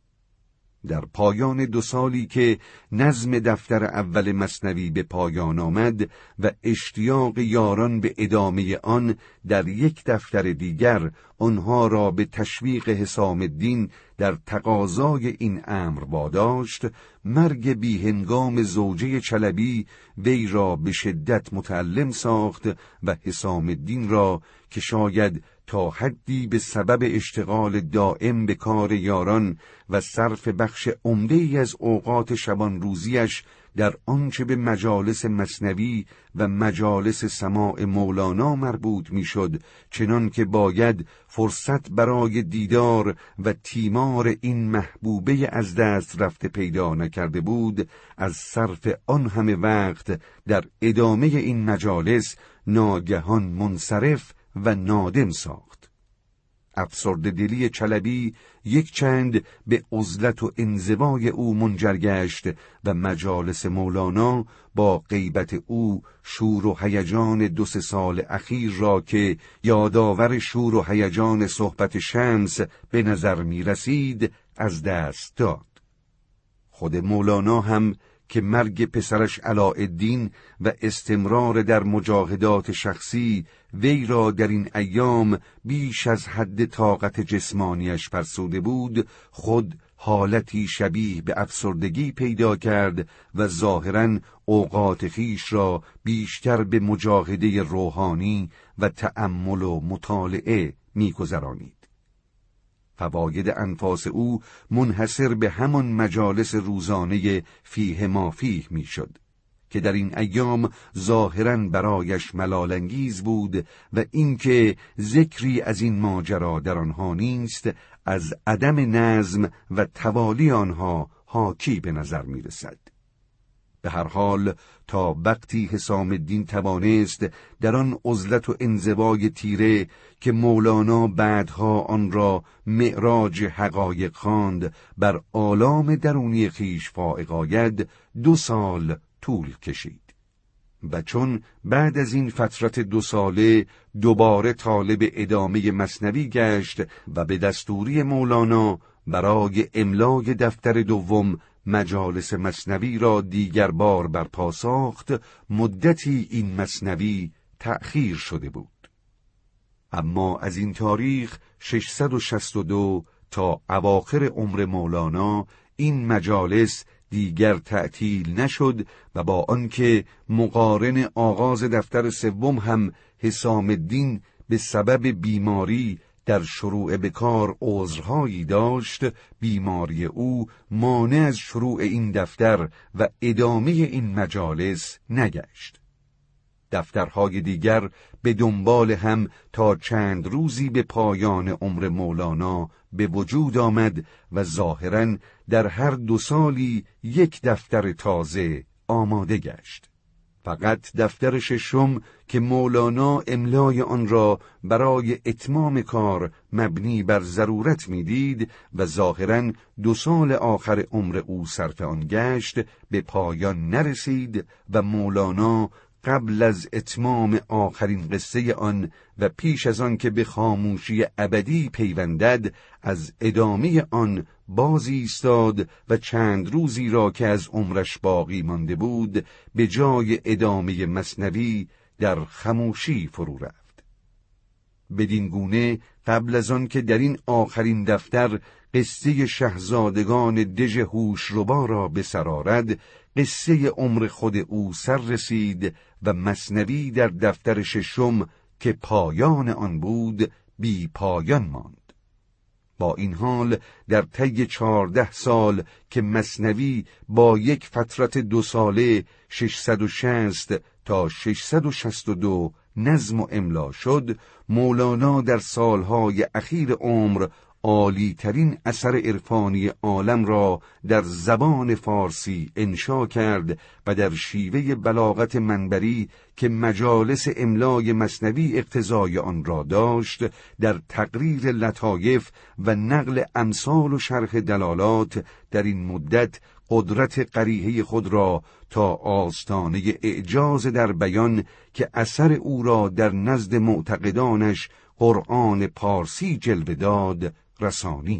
در پایان دو سالی که نظم دفتر اول مثنوی به پایان آمد و اشتیاق یاران به ادامه آن در یک دفتر دیگر آنها را به تشویق حسام الدین در تقاضای این امر واداشت، مرگ بیهنگام زوجه چلبی وی را به شدت متألم ساخت و حسام الدین را که شاید تا حدی به سبب اشتغال دائم به کار یاران و صرف بخش عمده‌ای از اوقات شبان روزیش در آنچه به مجالس مثنوی و مجالس سماع مولانا مربوط میشد، چنان که باید فرصت برای دیدار و تیمار این محبوبه از دست رفته پیدا نکرده بود، از صرف آن همه وقت در ادامه این مجالس ناگهان منصرف و نادم ساخت. افسرده دلی چلبی یک چند به عزلت و انزوای او منجر گشت و مجالس مولانا با غیبت او شور و هیجان دو سه سال اخیر را که یادآور شور و هیجان صحبت شمس به نظر می رسید از دست داد. خود مولانا هم که مرگ پسرش علاءالدین و استمرار در مجاهدات شخصی وی را در این ایام بیش از حد طاقت جسمانیش فرسوده بود، خود حالتی شبیه به افسردگی پیدا کرد و ظاهراً اوقات خیش را بیشتر به مجاهده روحانی و تأمل و مطالعه می‌گذرانید. فواید انفاس او منحصر به همان مجالس روزانه فیه ما فیه میشد که در این ایام ظاهراً برایش ملال‌انگیز بود و اینکه ذکری از این ماجرا در آنها نیست از عدم نظم و توالی آنها حاکی به نظر میرسد. به هر حال تا وقتی حسام الدین توانست در آن عزلت و انزوای تیره که مولانا بعدها آن را معراج حقایق خواند بر آلام درونی خیش فائق آید، دو سال طول کشید و چون بعد از این فترت دو ساله دوباره طالب ادامه مثنوی گشت و به دستوری مولانا برای املای دفتر دوم مجالس مثنوی را دیگر بار برپا ساخت، مدتی این مثنوی تأخیر شده بود. اما از این تاریخ ششصد و شصت و دو تا اواخر عمر مولانا این مجالس دیگر تعطیل نشد و با آنکه مقارن آغاز دفتر سوم هم حسام الدین به سبب بیماری در شروع به کار عذرهایی داشت، بیماری او مانع از شروع این دفتر و ادامه این مجالس نگشت. دفترهای دیگر به دنبال هم تا چند روزی به پایان عمر مولانا به وجود آمد و ظاهراً در هر دو سالی یک دفتر تازه آماده گشت. فقط دفتر ششم که مولانا املای آن را برای اتمام کار مبنی بر ضرورت می‌دید و ظاهراً دو سال آخر عمر او صرف آن گشت، به پایان نرسید و مولانا قبل از اتمام آخرین قصه آن و پیش از آن که به خاموشی ابدی پیوندد، از ادامه آن باز ایستاد و چند روزی را که از عمرش باقی مانده بود به جای ادامه مثنوی در خاموشی فرو رفت. بدین گونه قبل از آن که در این آخرین دفتر قصه شاهزادگان دژ هوشربا را به سر آرد، قصه عمر خود او سر رسید و مثنوی در دفتر ششم که پایان آن بود بی پایان ماند. با این حال در طی چهارده سال که مثنوی با یک فترت دو ساله ششصد و شصت تا ششصد و شصت و دو نظم و املا شد، مولانا در سالهای اخیر عمر عالی ترین اثر عرفانی عالم را در زبان فارسی انشا کرد و در شیوه بلاغت منبری که مجالس املای مثنوی اقتضای آن را داشت، در تقریر لطایف و نقل امثال و شرح دلالات در این مدت قدرت قریحه خود را تا آستانه اعجاز در بیان که اثر او را در نزد معتقدانش قرآن پارسی جلوه داد رسانید.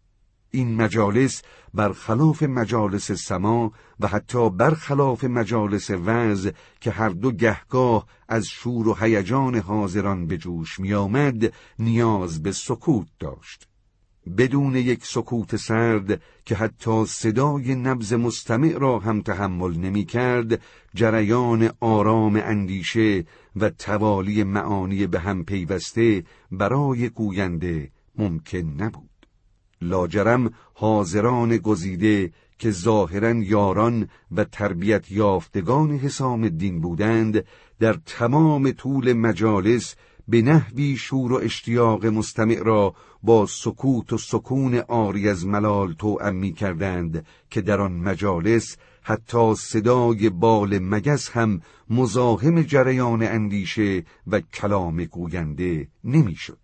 این مجالس برخلاف مجالس سما و حتی برخلاف مجالس وعظ که هر دو گهگاه از شور و هیجان حاضران به جوش می آمد، نیاز به سکوت داشت. بدون یک سکوت سرد که حتی صدای نبض مستمع را هم تحمل نمی کرد، جریان آرام اندیشه و توالی معانی به هم پیوسته برای گوینده ممکن نبود. لاجرم حاضران گزیده که ظاهراً یاران و تربیت یافتگان حسام الدین بودند، در تمام طول مجالس به نحوی شور و اشتیاق مستمع را با سکوت و سکون عاری از ملال توأم می کردند که در آن مجالس حتی صدای بال مگس هم مزاحم جریان اندیشه و کلام گوینده نمی شد.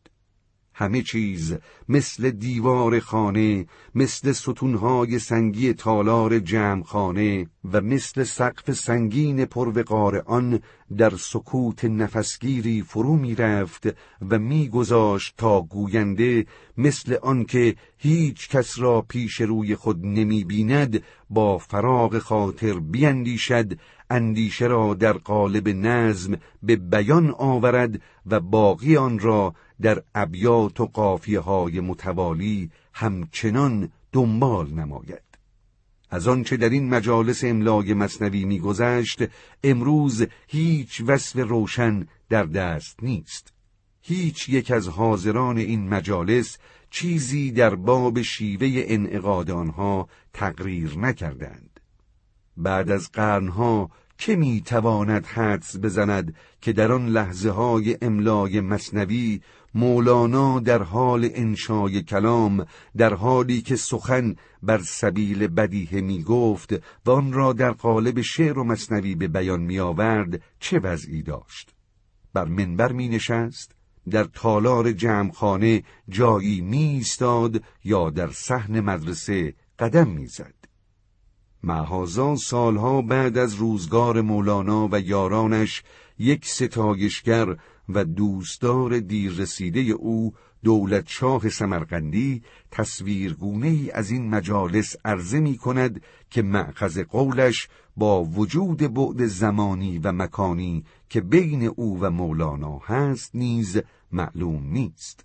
همه چیز مثل دیوار خانه، مثل ستونهای سنگی تالار جمعخانه و مثل سقف سنگین پروقار آن در سکوت نفسگیری فرو می رفت و می گذاشت تا گوینده مثل آن که هیچ کس را پیش روی خود نمی بیند با فراغ خاطر بیندیشد، اندیشه را در قالب نظم به بیان آورد و باقی آن را در ابیات و قافیه های متوالی همچنان دنبال نماید. از آنچه در این مجالس املای مثنوی می‌گذشت امروز هیچ وصف روشن در دست نیست. هیچ یک از حاضران این مجالس چیزی در باب شیوه انعقاد آنها تقریر نکردند. بعد از قرنها که می تواند حدس بزند که در آن لحظه های املای مثنوی مولانا در حال انشای کلام، در حالی که سخن بر سبیل بدیهه می گفت و آن را در قالب شعر و مثنوی به بیان می آورد، چه وضعی داشت؟ بر منبر می نشست، در تالار جمعخانه جایی می ایستاد یا در صحن مدرسه قدم می زد. معاذا سالها بعد از روزگار مولانا و یارانش یک ستایشگر و دوستدار دیر رسیده او، دولت شاه سمرقندی، تصویرگونه‌ای از این مجالس عرضه می کند که مأخذ قولش با وجود بعد زمانی و مکانی که بین او و مولانا هست نیز معلوم نیست.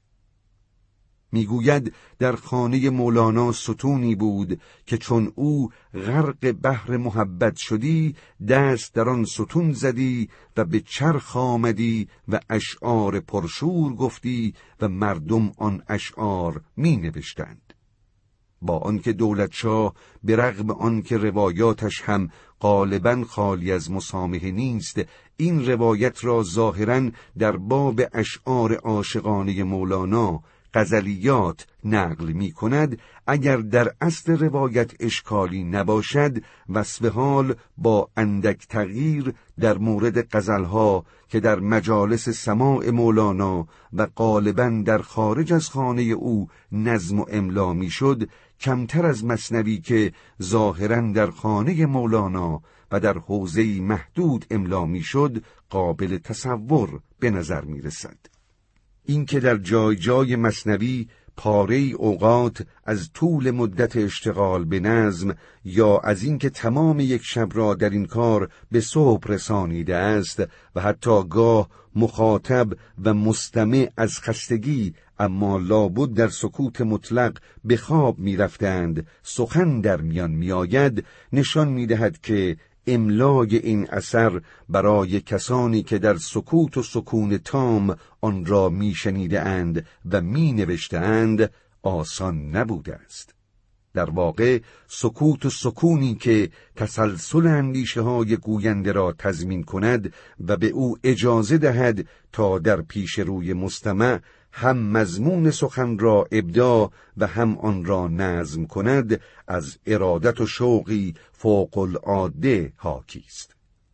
میگوید در خانه مولانا ستونی بود که چون او غرق بحر محبت شدی، دست در آن ستون زدی و به چرخ آمدی و اشعار پرشور گفتی و مردم آن اشعار می نوشتند. با آنکه دولتشاه به رغم آنکه روایاتش هم غالباً خالی از مسامحه نیست، این روایت را ظاهراً در باب اشعار عاشقانه مولانا، غزلیات نقل می کند، اگر در اصل روایت اشکالی نباشد، وصف حال با اندک تغییر در مورد غزلها که در مجالس سماع مولانا و غالباً در خارج از خانه او نظم و املا می شد، کمتر از مثنوی که ظاهراً در خانه مولانا و در حوزه‌ای محدود املا می شد قابل تصور به نظر می رسد. این که در جای جای مثنوی پاره اوقات از طول مدت اشتغال به نظم یا از اینکه تمام یک شب را در این کار به صبح رسانیده است و حتی گاه مخاطب و مستمع از خستگی اما لابد در سکوت مطلق به خواب می رفتند سخن در میان می آید، نشان می دهد که املای این اثر برای کسانی که در سکوت و سکون تام آن را می شنیده اند و می نوشته اند آسان نبوده است. در واقع سکوت و سکونی که تسلسل اندیشه های گوینده را تضمین کند و به او اجازه دهد تا در پیش روی مستمع هم مضمون سخن را ابداع و هم آن را نظم کند، از ارادت و شوقی فوق العاده حاکی است.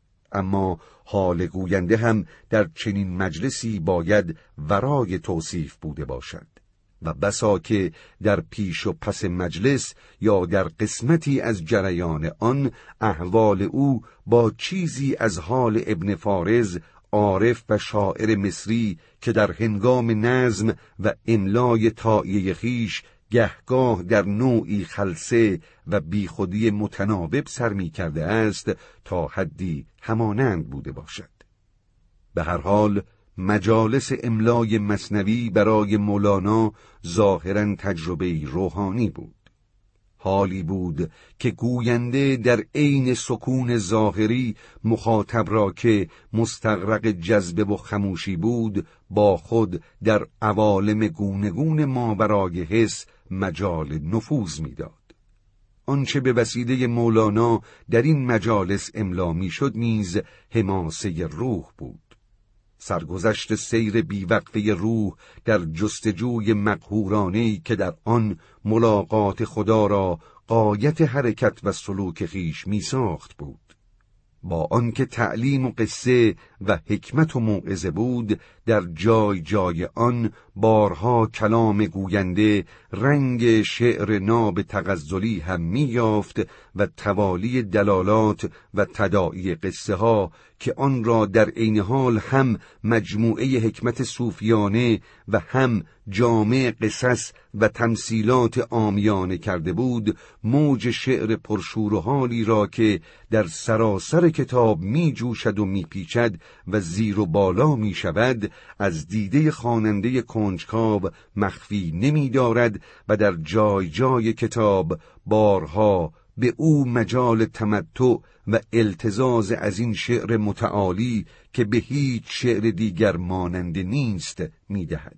اما حال گوینده هم در چنین مجلسی باید ورای توصیف بوده باشد و بسا که در پیش و پس مجلس یا در قسمتی از جریان آن احوال او با چیزی از حال ابن فارض، عارف و شاعر مصری که در هنگام نظم و املای طایه خیش گهگاه در نوعی خلسه و بیخودی متناوب سر می کرده است تا حدی همانند بوده باشد. به هر حال مجالس املای مثنوی برای مولانا ظاهراً تجربه روحانی بود. حالی بود که گوینده در عین سکون ظاهری مخاطب را که مستغرق جذبه و خموشی بود با خود در عوالم گونگون ماورای حس مجال نفوذ می‌داد. آنچه به وسیله مولانا در این مجالس املا می‌شد نیز حماسه روح بود. سرگذشت سیر بیوقفه روح در جستجوی مقهورانه‌ای که در آن ملاقات خدا را غایت حرکت و سلوک خیش می ساخت بود. با آنکه تعلیم و قصه و حکمت و موعظه بود، در جای جای آن بارها کلام گوینده رنگ شعر ناب تغزلی هم می یافت و توالی دلالات و تداعی قصه ها که آن را در عین حال هم مجموعه حکمت صوفیانه و هم جامع قصص و تمثیلات عامیانه کرده بود، موج شعر پرشور و حالی را که در سراسر کتاب می جوشد و می پیچد و زیر و بالا می شود از دیده خواننده کنجکاو مخفی نمی دارد و در جای جای کتاب بارها به او مجال تمتع و التزاز از این شعر متعالی که به هیچ شعر دیگر مانند نیست می دهد.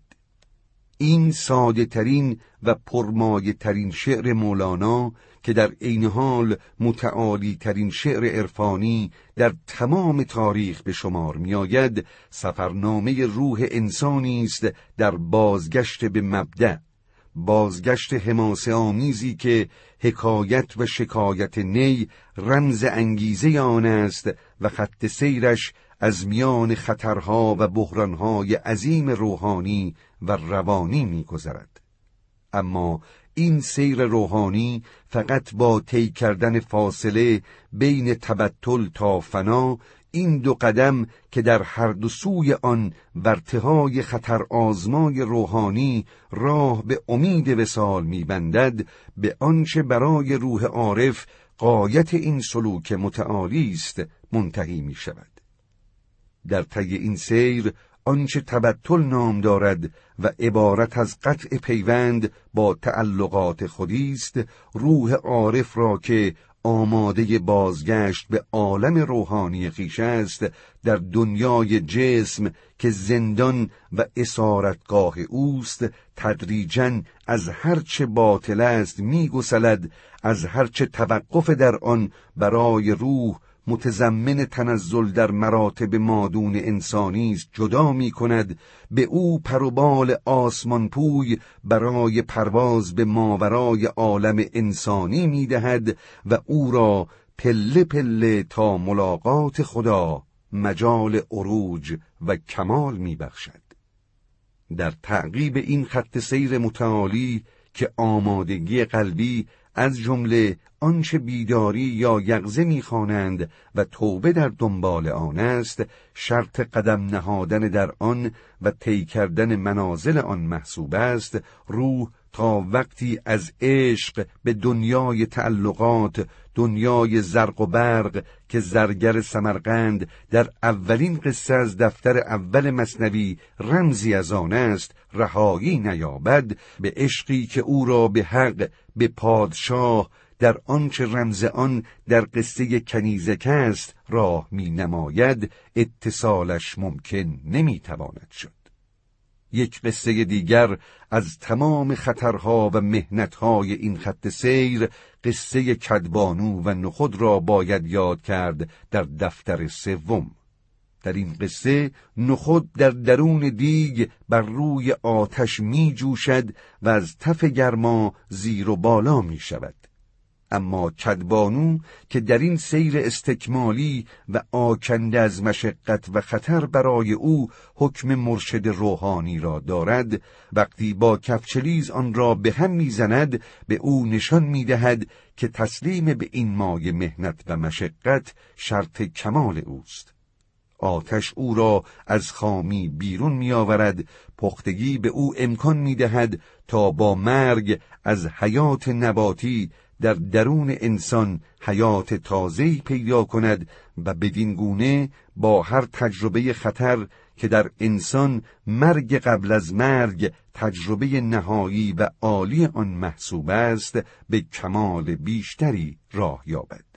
این ساده ترین و پرمایه ترین شعر مولانا که در عین حال متعالی ترین شعر عرفانی در تمام تاریخ به شمار می آید، سفرنامه روح انسانی است در بازگشت به مبدأ، بازگشت حماسه آمیزی که حکایت و شکایت نی رمز انگیزه آن است و خط سیرش از میان خطرها و بحرانهای عظیم روحانی و روانی می‌گذرد. اما این سیر روحانی فقط با طی کردن فاصله بین تبتل تا فنا، این دو قدم که در هر دو سوی آن ورتهای خطر آزمای روحانی راه به امید وصال می‌بندد، به آنچه برای روح عارف غایت این سلوک متعالی است منتهی می‌شود. در طی این سیر آنچه تبتل نام دارد و عبارت از قطع پیوند با تعلقات خودی است، روح عارف را که آماده بازگشت به عالم روحانی خویش است، در دنیای جسم که زندان و اسارتگاه اوست تدریجاً از هرچه باطل است می‌گسلد، از هرچه توقف در آن برای روح متضمن تنزل در مراتب مادون انسانی است جدا می کند، به او پروبال آسمان پوی برای پرواز به ماورای عالم انسانی می دهد و او را پله پله تا ملاقات خدا مجال عروج و کمال می بخشد. در تعقیب این خط سیر متعالی که آمادگی قلبی از جمله آنچه بیداری یا یقظه می‌خوانند و توبه در دنبال آن است، شرط قدم نهادن در آن و طی کردن منازل آن محسوب است، روح تا وقتی از عشق به دنیای تعلقات، دنیای زرق و برق که زرگر سمرقند در اولین قصه از دفتر اول مثنوی رمزی از آن است رهایی نیابد، به عشقی که او را به حق، به پادشاه در آنچه رمز آن در قصه کنیزک است راه می نماید، اتصالش ممکن نمی تواند شد. یک قصه دیگر از تمام خطرها و محنتهای این خط سیر، قصه کدبانو و نخود را باید یاد کرد در دفتر سوم. در این قصه نخود در درون دیگ بر روی آتش می جوشد و از تف گرما زیر و بالا می شود. اما کدبانو که در این سیر استکمالی و آکنده از مشقت و خطر برای او حکم مرشد روحانی را دارد، وقتی با کفچلیز آن را به هم میزند به او نشان میدهد که تسلیم به این مایه مهنت و مشقت شرط کمال اوست. آتش او را از خامی بیرون می آورد، پختگی به او امکان می دهد تا با مرگ از حیات نباتی در درون انسان حیات تازه‌ای پیدا کند و بدین گونه با هر تجربه خطر که در انسان مرگ قبل از مرگ تجربه نهایی و عالی آن محسوب است، به کمال بیشتری راه یابد.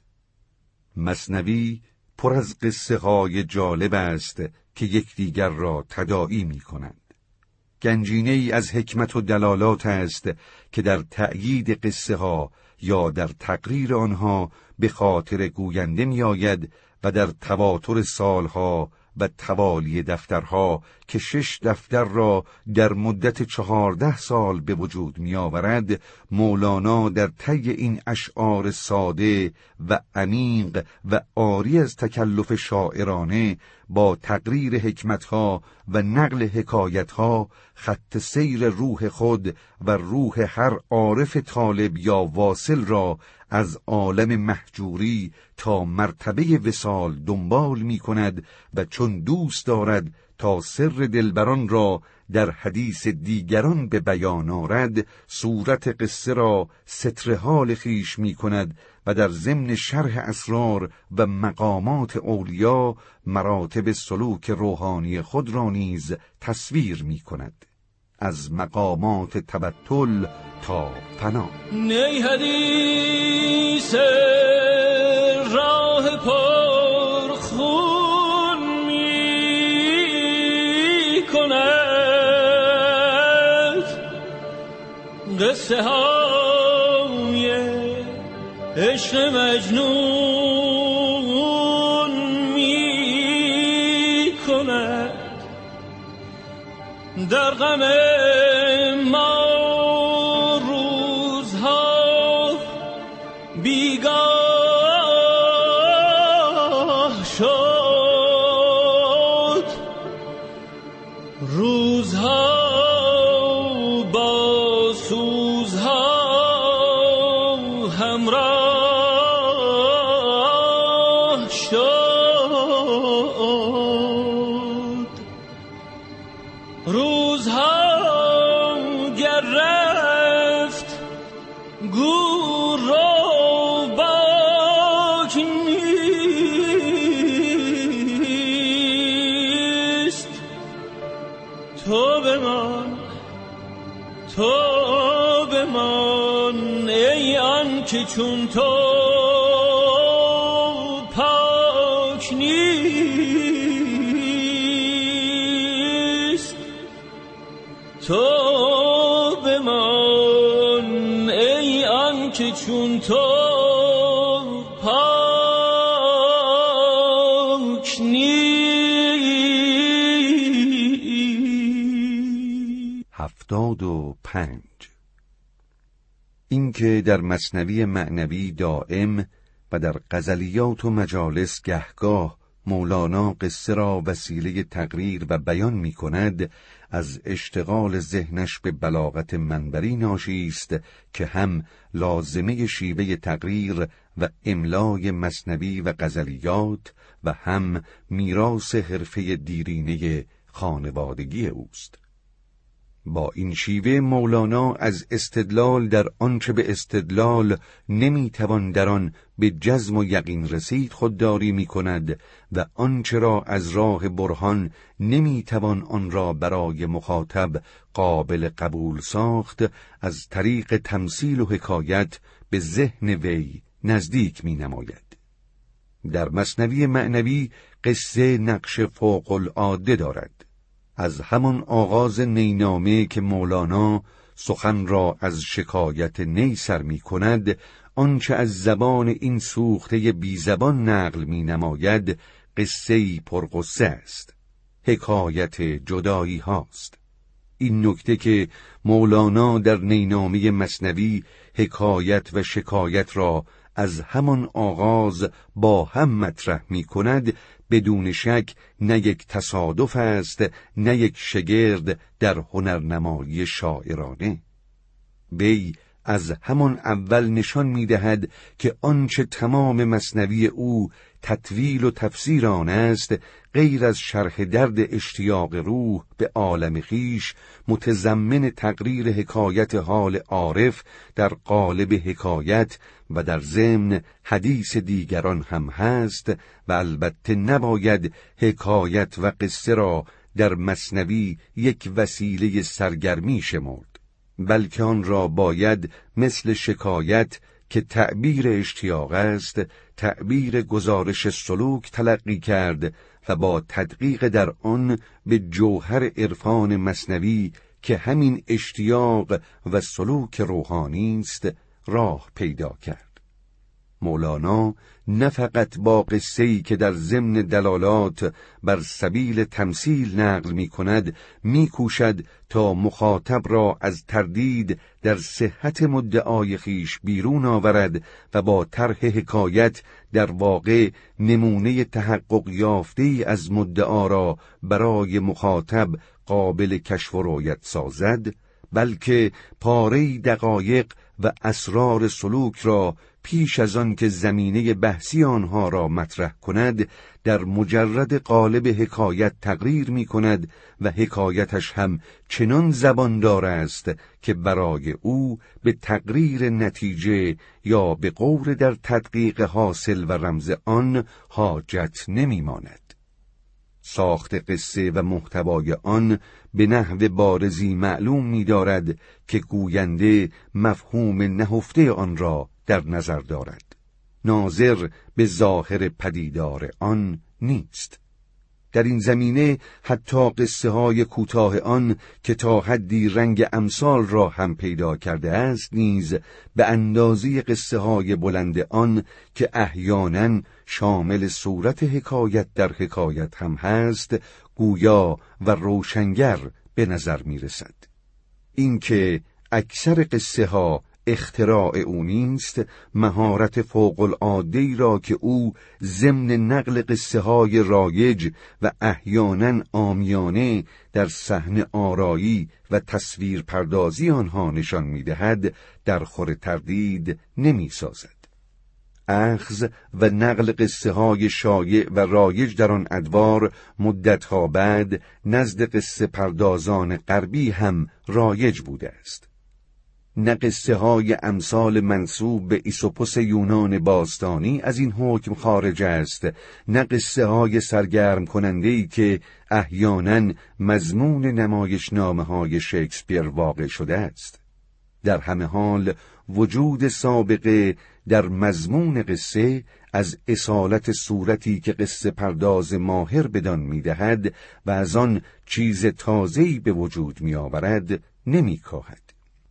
مثنوی پر از قصه های جالب است که یکدیگر را تداعی می کنند. گنجینه ای از حکمت و دلالات است که در تأیید قصه ها یا در تقریر آنها به خاطر گوینده می آید و در تواتر سالها و توالی دفترها که شش دفتر را در مدت چهارده سال به وجود می آورد، مولانا در طی این اشعار ساده و عمیق و عاری از تکلف شاعرانه با تقریر حکمتها و نقل حکایتها خط سیر روح خود و روح هر عارف طالب یا واصل را از عالم محجوری تا مرتبه وصال دنبال می کند و چون دوست دارد تا سر دلبران را در حدیث دیگران به بیان آرد، صورت قصه را ستر حال خویش می کند و در ضمن شرح اسرار و مقامات اولیا مراتب سلوک روحانی خود را نیز تصویر می کند، از مقامات تبتل تا فنا. نی حدیث راه پر خون می کند، قصه های عشق مجنون می کند، در غم ما روزها بیگاه شد، روزها با سوزها همراه شد، روزها گر رفت گور رو باک نیست، تو بمان تو بمان ای آن که چون تو من که چون تو پاک نیست. هفتاد و پنج. این که در مثنوی معنوی دائم و در غزلیات و مجالس گهگاه مولانا قصه را وسیله تقریر و بیان می کند، از اشتغال ذهنش به بلاغت منبری ناشی است که هم لازمه شیوه تقریر و املای مثنوی و غزلیات و هم میراث حرفه دیرینه خانوادگی اوست. با این شیوه مولانا از استدلال در آنچه به استدلال نمیتوان در آن به جزم و یقین رسید خودداری می کند و آنچه را از راه برهان نمیتوان آن را برای مخاطب قابل قبول ساخت، از طریق تمثیل و حکایت به ذهن وی نزدیک می نماید. در مثنوی معنوی قصه نقش فوق العاده دارد. از همان آغاز نینامه که مولانا سخن را از شکایت نی سر می کند، آنچه از زبان این سوخته بی زبان نقل می نماید قصه‌ای پرقصه است، حکایت جدایی هاست. این نکته که مولانا در نینامه مثنوی حکایت و شکایت را از همان آغاز با هم مطرح می کند، بدون شک نه یک تصادف است، نه یک شگرد در هنرنمایی شاعرانه. وی از همان اول نشان می دهد که آنچه تمام مثنوی او تطویل و تفسیر آن است، غیر از شرح درد اشتیاق روح به عالم خیش، متضمن تقریر حکایت حال عارف در قالب حکایت و در ضمن حدیث دیگران هم هست و البته نباید حکایت و قصه را در مثنوی یک وسیله سرگرمی شمرد، بلکه آن را باید مثل شکایت که تعبیر اشتیاق است، تعبیر گزارش سلوک تلقی کرد و با تدقیق در آن به جوهر عرفان مثنوی که همین اشتیاق و سلوک روحانی است راه پیدا کرد. مولانا نه فقط با قصه‌ای که در ضمن دلالات بر سبیل تمثیل نقل می کند می کوشد تا مخاطب را از تردید در صحت مدعای خیش بیرون آورد و با طرح حکایت در واقع نمونه تحقق یافته‌ای از مدعا را برای مخاطب قابل کشف و رؤیت سازد، بلکه پاره دقایق و اسرار سلوک را پیش از آن که زمینه بحثی آنها را مطرح کند در مجرد قالب حکایت تقریر می کند و حکایتش هم چنان زباندار است که برای او به تقریر نتیجه یا به غور در تدقیق حاصل و رمز آن حاجت نمی ماند. ساخت قصه و محتوای آن به نحو بارزی معلوم می دارد که گوینده مفهوم نهفته آن را در نظر دارد، ناظر به ظاهر پدیدار آن نیست. در این زمینه حتی قصه های کوتاه آن که تا حدی رنگ امثال را هم پیدا کرده است نیز به اندازه قصه های بلند آن که احیانا شامل صورت حکایت در حکایت هم هست گویا و روشنگر به نظر می رسد. این که اکثر قصه ها اختراع او نیست، مهارت فوق العاده‌ای را که او ضمن نقل قصه های رایج و احیانا عامیانه در صحنه آرایی و تصویر پردازی آنها نشان می‌دهد در خور تردید نمی‌سازد. اخذ و نقل قصه های شایع و رایج در آن ادوار مدتها بعد نزد قصه پردازان غربی هم رایج بوده است. نه قصه های امثال منسوب به ایسوپوس یونان باستانی از این حکم خارج است، نه قصه های سرگرم کننده‌ای که احیانا مضمون نمایشنامه های شکسپیر واقع شده است. در همه حال وجود سابقه در مضمون قصه از اصالت صورتی که قصه پرداز ماهر بدان می‌دهد و از آن چیز تازه‌ای به وجود می‌آورد نمی‌کاهد.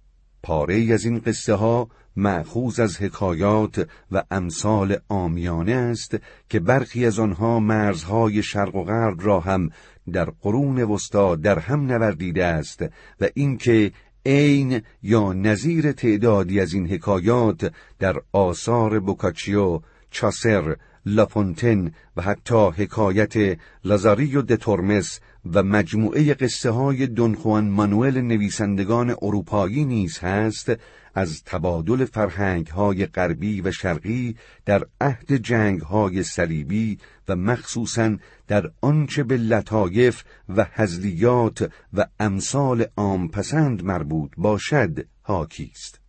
پاره‌ای از این قصه ها مأخوذ از حکایات و امثال عامیانه است که برخی از آنها مرزهای شرق و غرب را هم در قرون وسطی در هم نوردیده است و اینکه عین یا نظیر تعدادی از این حکایات در آثار بوکاچیو، چاسر، لاپونتن و حتی حکایت لازاریو د تورمس و مجموعه قصه های دون خوان مانوئل نویسندگان اروپایی نیز هست، از تبادل فرهنگ های غربی و شرقی در عهد جنگ های صلیبی و مخصوصاً در آنچه به لطایف و هزلیات و امثال عام پسند مربوط باشد حاکی است.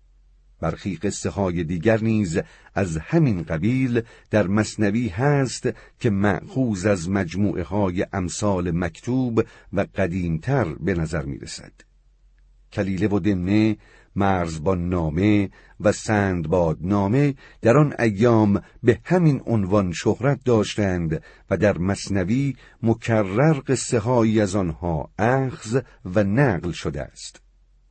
برخی قصه های دیگر نیز از همین قبیل در مثنوی هست که مأخوذ از مجموعه های امثال مکتوب و قدیمتر به نظر می رسد. کلیله و دمنه، مرزبان نامه و سندباد نامه در آن ایام به همین عنوان شهرت داشتند و در مثنوی مکرر قصه هایی از آنها اخذ و نقل شده است.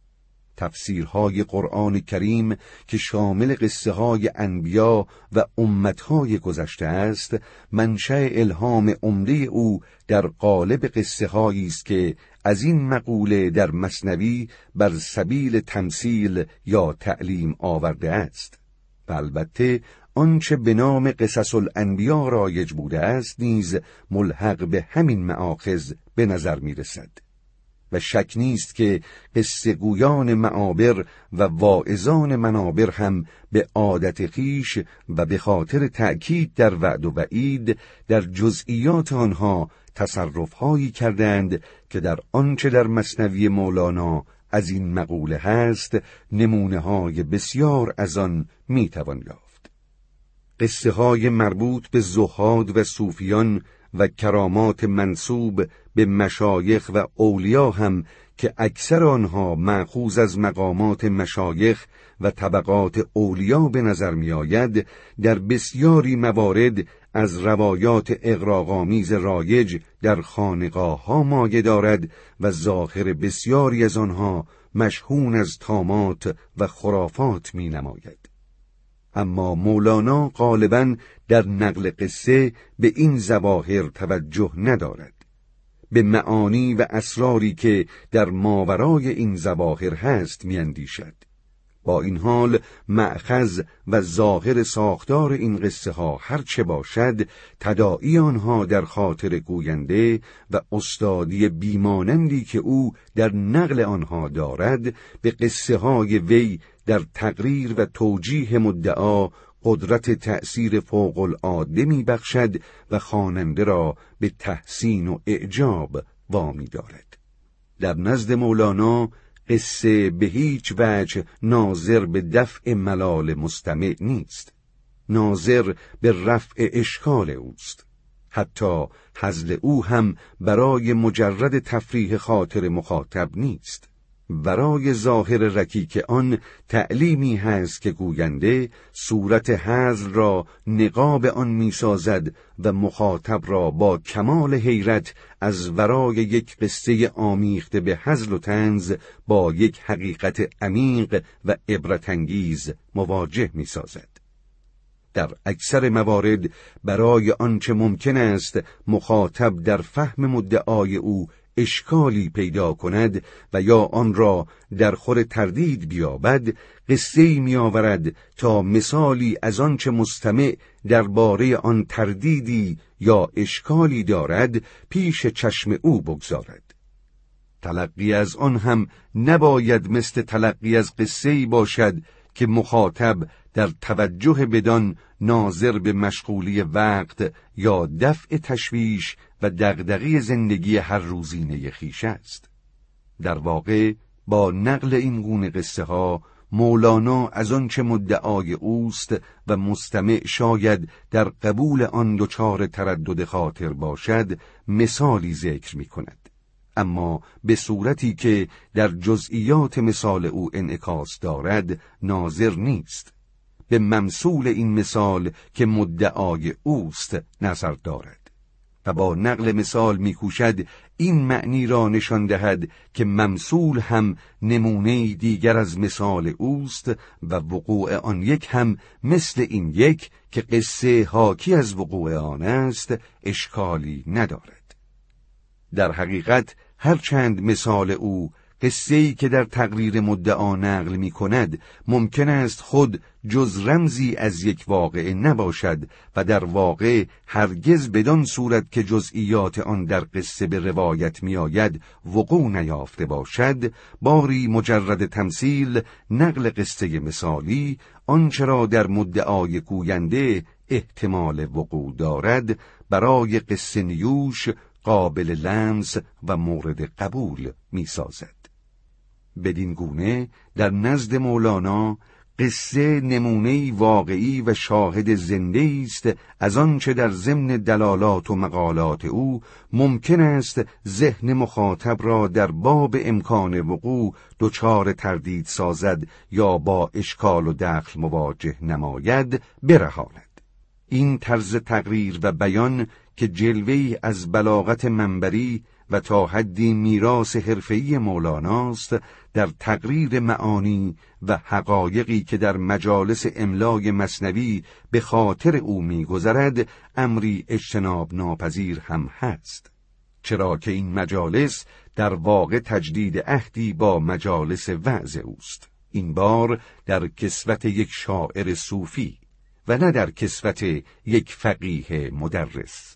تفسیرهای قرآن کریم که شامل قصه های انبیا و امتهای گذشته است، منشأ الهام عمده او در قالب قصه هایی است که از این مقوله در مثنوی بر سبیل تمثیل یا تعلیم آورده است. و البته آنچه به نام قصص الانبیا رایج بوده است نیز ملحق به همین مآخذ به نظر می رسد. و شک نیست که قصه گویان معابر و واعظان منابر هم به عادت خویش و به خاطر تأکید در وعد و وعید در جزئیات آنها تصرف‌هایی کردند که در آنچه در مثنوی مولانا از این مقوله هست نمونه‌های بسیار از آن میتوان یافت. قصه های مربوط به زهاد و صوفیان و کرامات منسوب به مشایخ و اولیا هم که اکثر آنها مأخوذ از مقامات مشایخ و طبقات اولیا به نظر می آید، در بسیاری موارد از روایات اغراق‌آمیز رایج در خانقاه ها مایه دارد و ظاهر بسیاری از آنها مشحون از طامات و خرافات می نماید. اما مولانا غالباً در نقل قصه به این ظواهر توجه ندارد، به معانی و اسراری که در ماورای این ظواهر هست میاندیشد. با این حال مأخذ و ظاهر ساختار این قصه ها هر چه باشد، تداعی آنها در خاطر گوینده و استادی بیمانندی که او در نقل آنها دارد به قصه های وی در تقریر و توجیه مدعا قدرت تأثیر فوق العاده می بخشد و خواننده را به تحسین و اعجاب وامی دارد. در نزد مولانا قصه به هیچ وجه ناظر به دفع ملال مستمع نیست، ناظر به رفع اشکال اوست. حتی هزل او هم برای مجرد تفریح خاطر مخاطب نیست. برای ظاهر رکیک آن تعلیمی هست که گوینده صورت هزل را نقاب آن میسازد و مخاطب را با کمال حیرت از ورای یک قصه آمیخته به هزل و طنز با یک حقیقت عمیق و عبرت‌انگیز مواجه میسازد. در اکثر موارد برای آنچه ممکن است مخاطب در فهم مدعای او اشکالی پیدا کند و یا آن را در خور تردید بیابد، قصه‌ای می‌آورد تا مثالی از آنچه مستمع درباره آن تردیدی یا اشکالی دارد پیش چشم او بگذارد. تلقی از آن هم نباید مثل تلقی از قصه‌ای باشد که مخاطب در توجه بدان ناظر به مشغولی وقت یا دفع تشویش و دغدغه زندگی هر روزینه خویش است. در واقع با نقل این گونه قصه ها مولانا از آنچه مدعای اوست و مستمع شاید در قبول آن دچار تردد خاطر باشد مثالی ذکر می کند، اما به صورتی که در جزئیات مثال او انعکاس دارد ناظر نیست، به ممثول این مثال که مدعای اوست نظر دارد و با نقل مثال می‌کوشد این معنی را نشان دهد که ممثول هم نمونه دیگر از مثال اوست و وقوع آن یک هم مثل این یک که قصه حاکی از وقوع آن است اشکالی ندارد. در حقیقت هرچند مثال او قصه‌ای که در تقریر مدعا نقل می کند ممکن است خود جز رمزی از یک واقعه نباشد و در واقع هرگز بدان صورت که جزئیات آن در قصه به روایت می آید وقوع نیافته باشد، باری مجرد تمثیل نقل قصه مثالی آنچه را در مدعای گوینده احتمال وقوع دارد برای قصه نیوش قابل لمس و مورد قبول می سازد. بدین گونه در نزد مولانا قصه نمونه‌ای واقعی و شاهد زنده است از آنچه در ضمن دلالات و مقالات او ممکن است ذهن مخاطب را در باب امکان وقوع دچار تردید سازد یا با اشکال و دخل مواجه نماید برهاند. این طرز تقریر و بیان که جلوه‌ای از بلاغت منبری و تا حدی میراث حرفه‌ای مولاناست، در تقریر معانی و حقایقی که در مجالس املای مثنوی به خاطر او می‌گذرد امری اجتناب ناپذیر هم هست، چرا که این مجالس در واقع تجدید عهدی با مجالس وعظ اوست، این بار در کسوت یک شاعر صوفی و نه در کسوت یک فقیه مدرس.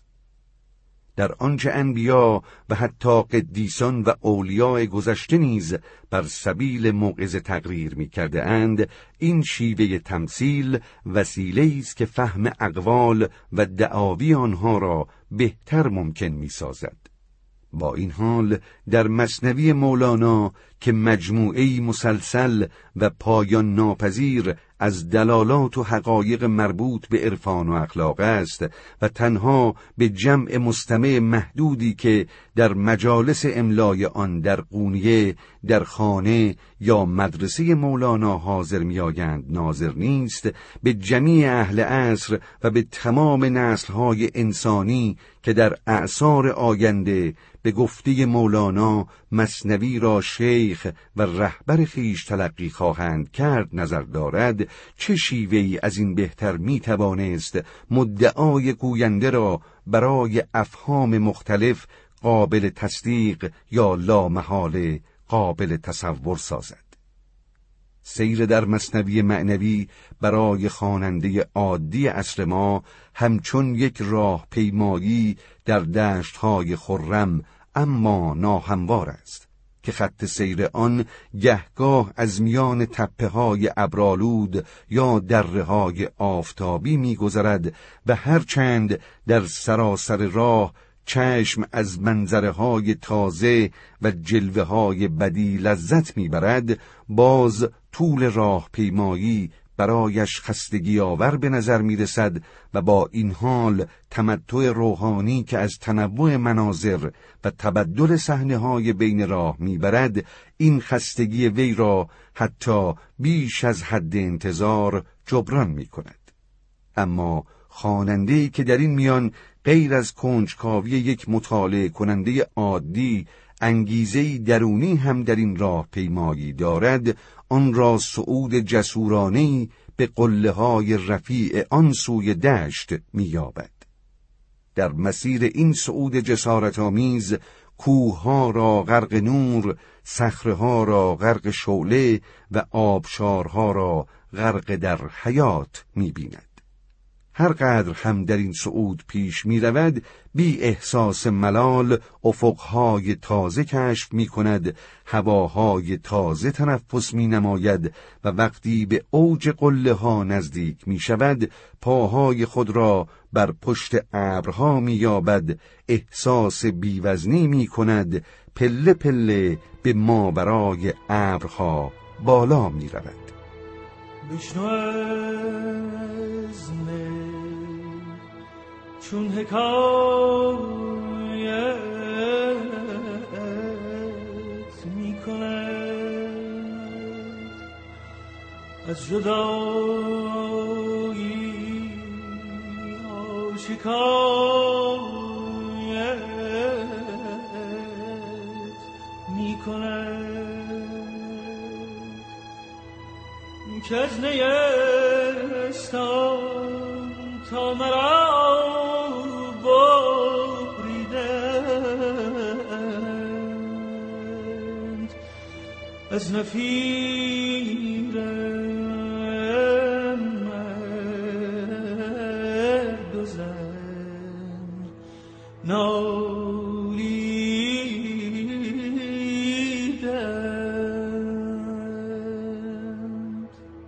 در آنچه انبیا و حتی قدیسان و اولیاء گذشته نیز بر سبیل موعظه تقریر می کرده اند، این شیوه تمثیل وسیله است که فهم اقوال و دعاوی آنها را بهتر ممکن می سازد. با این حال در مثنوی مولانا که مجموعه‌ای مسلسل و پایان ناپذیر از دلالات و حقایق مربوط به عرفان و اخلاق است و تنها به جمع مستمع محدودی که در مجالس املای آن در قونیه، در خانه یا مدرسه مولانا حاضر می‌آیند ناظر نیست، به جمیع اهل عصر و به تمام نسل‌های انسانی که در اعصار آینده به گفته مولانا مثنوی را شیخ و رهبر خویش تلقی خواهند کرد نظر دارد، چه شیوهی از این بهتر می توانست مدعای گوینده را برای افهام مختلف قابل تصدیق یا لامحاله قابل تصور سازد. سیر در مثنوی معنوی برای خواننده عادی عصر ما همچون یک راه پیمایی در دشت‌های خرم اما ناهموار است که خط سیر آن گهگاه از میان تپه‌های ابرآلود یا دره‌های آفتابی می‌گذرد و هرچند در سراسر راه چشم از منظره‌های تازه و جلوه‌های بدی لذت می‌برد، باز طول راه پیمایی برایش خستگی آور به نظر می رسد و با این حال تمتع روحانی که از تنوع مناظر و تبدل صحنه‌های بین راه می برد، این خستگی وی را حتی بیش از حد انتظار جبران می کند. اما خواننده‌ای که در این میان غیر از کنجکاوی یک مطالعه کننده عادی انگیزه‌ای درونی هم در این راه پیمایی دارد، آن را صعود جسورانه‌ای به قله‌های رفیع آن سوی دشت می‌یابد. در مسیر این صعود جسارت‌آمیز کوه‌ها را غرق نور، صخره‌ها را غرق شعله و آبشارها را غرق در حیات می‌بیند. هر قدر هم در این صعود پیش می رود، بی احساس ملال افقهای تازه کشف می کند، هواهای تازه تنفس می نماید و وقتی به اوج قله ها نزدیک می شود، پاهای خود را بر پشت ابرها می یابد، احساس بیوزنی می کند، پله پله به ماورای ابرها بالا می رود. بشنو از من چون حکایت می کند از جدایی آشکار کند که از نیستان تا مرا بریدند از نفیرم مرد و زن نالیدند.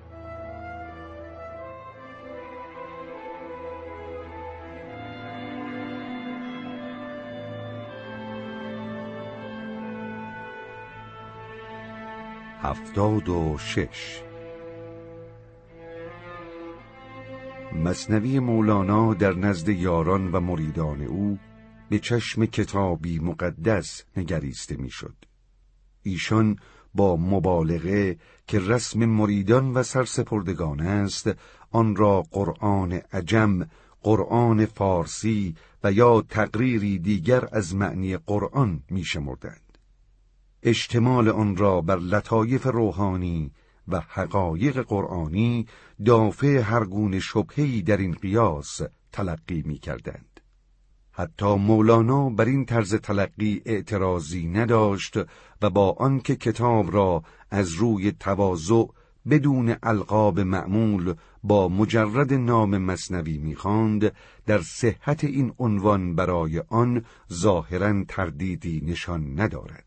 هفتاد و شش. مثنوی مولانا در نزد یاران و مریدان او به چشم کتابی مقدس نگریسته میشد. ایشان با مبالغه که رسم مریدان و سرسپردگان است، آن را قرآن عجم، قرآن فارسی و یا تقریری دیگر از معنی قرآن میشمردند. اشتمال آن را بر لطایف روحانی و حقایق قرآنی دافع هر گونه شبهه‌ای در این قیاس تلقی می کردند. حتی مولانا بر این طرز تلقی اعتراضی نداشت و با آنکه کتاب را از روی تواضع بدون القاب معمول با مجرد نام مثنوی می‌خواند، در صحت این عنوان برای آن ظاهراً تردیدی نشان ندارد.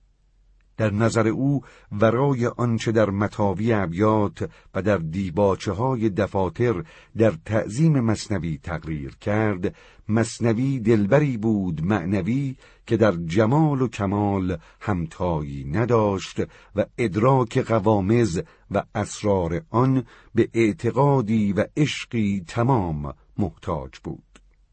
در نظر او ورای آنچه در مطاوی ابیات و در دیباچه های دفاتر در تعظیم مثنوی تقریر کرد، مثنوی دلبری بود معنوی که در جمال و کمال همتایی نداشت و ادراک غوامض و اسرار آن به اعتقادی و عشقی تمام محتاج بود.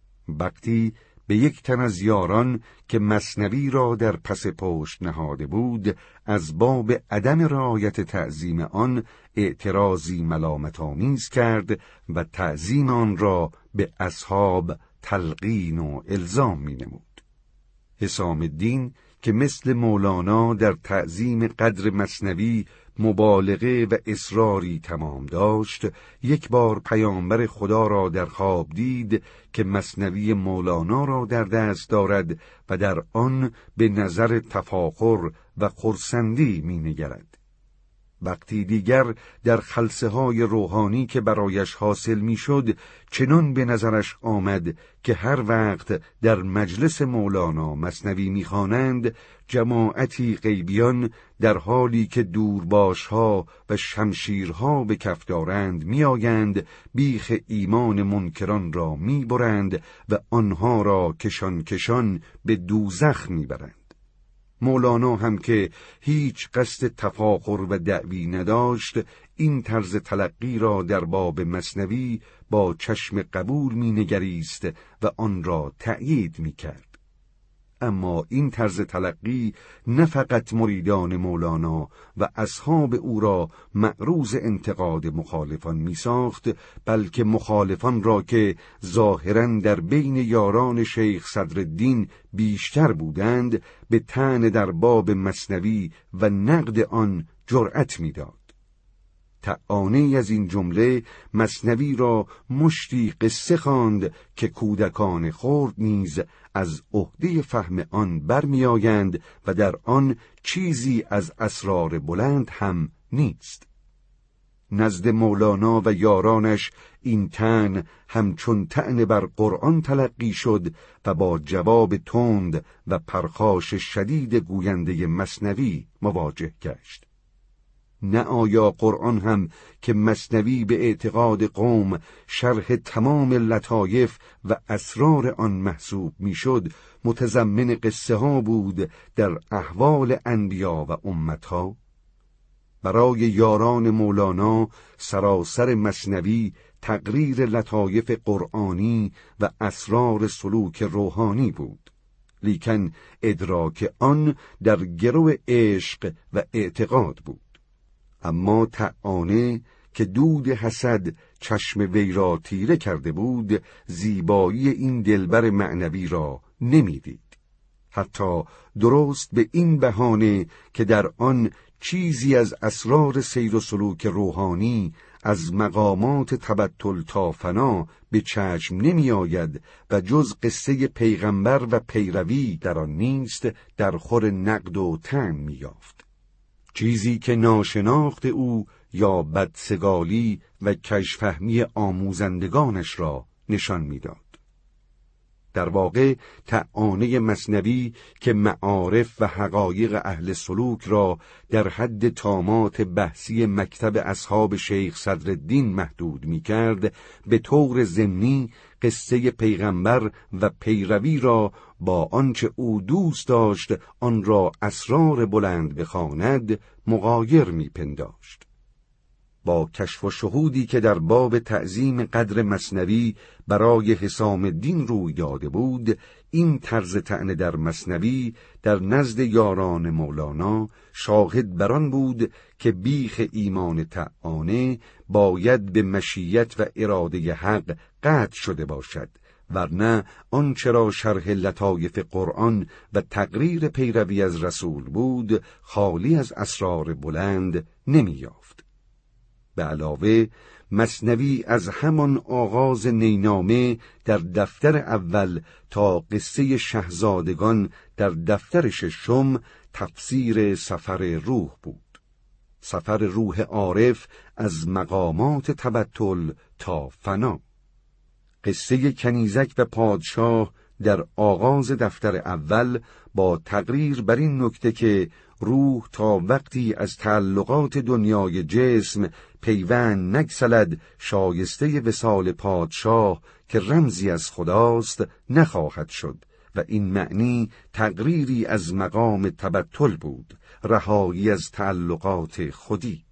وقتی به یک تن از یاران که مثنوی را در پس پشت نهاده بود، از باب عدم رعایت تعظیم آن اعتراضی ملامت‌آمیز کرد و تعظیم آن را به اصحاب تلقین و الزام می‌نمود. حسام الدین که مثل مولانا در تعظیم قدر مثنوی مبالغه و اصراری تمام داشت، یک بار پیامبر خدا را در خواب دید که مثنوی مولانا را در دست دارد و در آن به نظر تفاخر و خرسندی می نگرد. وقتی دیگر در خلسه های روحانی که برایش حاصل می شد، چنان به نظرش آمد که هر وقت در مجلس مولانا مثنوی می خوانند، جماعتی غیبیان در حالی که دورباشها و شمشیرها به کف دارند می آیند، بیخ ایمان منکران را می برند و آنها را کشان کشان به دوزخ می برند. مولانا هم که هیچ قصد تفاخر و دعوی نداشت، این طرز تلقی را در باب مثنوی با چشم قبول می نگریست و آن را تأیید می کرد. اما این طرز تلقی نه فقط مریدان مولانا و اصحاب او را معروض انتقاد مخالفان می ساخت، بلکه مخالفان را که ظاهراً در بین یاران شیخ صدرالدین بیشتر بودند، به طعن در باب مثنوی و نقد آن جرأت می داد. طعانی از این جمله مثنوی را مشتی قصه خواند که کودکان خرد نیز از عهده فهم آن برمی آیند و در آن چیزی از اسرار بلند هم نیست. نزد مولانا و یارانش این طعن همچون طعن بر قرآن تلقی شد و با جواب تند و پرخاش شدید گوینده مثنوی مواجه گشت. نه آیا قرآن هم که مثنوی به اعتقاد قوم شرح تمام لطایف و اسرار آن محسوب میشد، متضمن قصه ها بود در احوال انبیا و امتها؟ برای یاران مولانا سراسر مثنوی تقریر لطایف قرآنی و اسرار سلوک روحانی بود، لیکن ادراک آن در گرو عشق و اعتقاد بود. اما طعانه که دود حسد چشم وی را تیره کرده بود، زیبایی این دلبر معنوی را نمیدید. حتی درست به این بهانه که در آن چیزی از اسرار سیر و سلوک روحانی از مقامات تبتل تا فنا به چشم نمی آید و جز قصه پیغمبر و پیروی در آن نیست، در خور نقد و طعن می یافت. چیزی که ناشناخت او یا بدسگالی و کژفهمی آموزندگانش را نشان می داد. در واقع طعنه مثنوی که معارف و حقایق اهل سلوک را در حد طامات بحثی مکتب اصحاب شیخ صدرالدین محدود می کرد، به طور ضمنی قصه پیغمبر و پیروی را با آنچه او دوست داشت آن را اسرار بلند بخواند مغایر می پنداشت. با کشف و شهودی که در باب تعظیم قدر مثنوی برای حسام الدین روی داده بود، این طرز طعنه در مثنوی در نزد یاران مولانا شاهد بر آن بود که بیخ ایمان طعنه باید به مشیت و اراده حق قطع شده باشد، ورنه آنچه را شرح لطایف قرآن و تقریر پیروی از رسول بود خالی از اسرار بلند نمی یافت. به علاوه مثنوی از همان آغاز نینامه در دفتر اول تا قصه شهزادگان در دفتر ششم تفسیر سفر روح بود. سفر روح عارف از مقامات تبتل تا فنا. قصه کنیزک و پادشاه در آغاز دفتر اول با تقریر بر این نکته که روح تا وقتی از تعلقات دنیای جسم پیوند نگسلد شایسته وصال پادشاه که رمزی از خداست نخواهد شد و این معنی تقریری از مقام تبتل بود، رهایی از تعلقات خودی.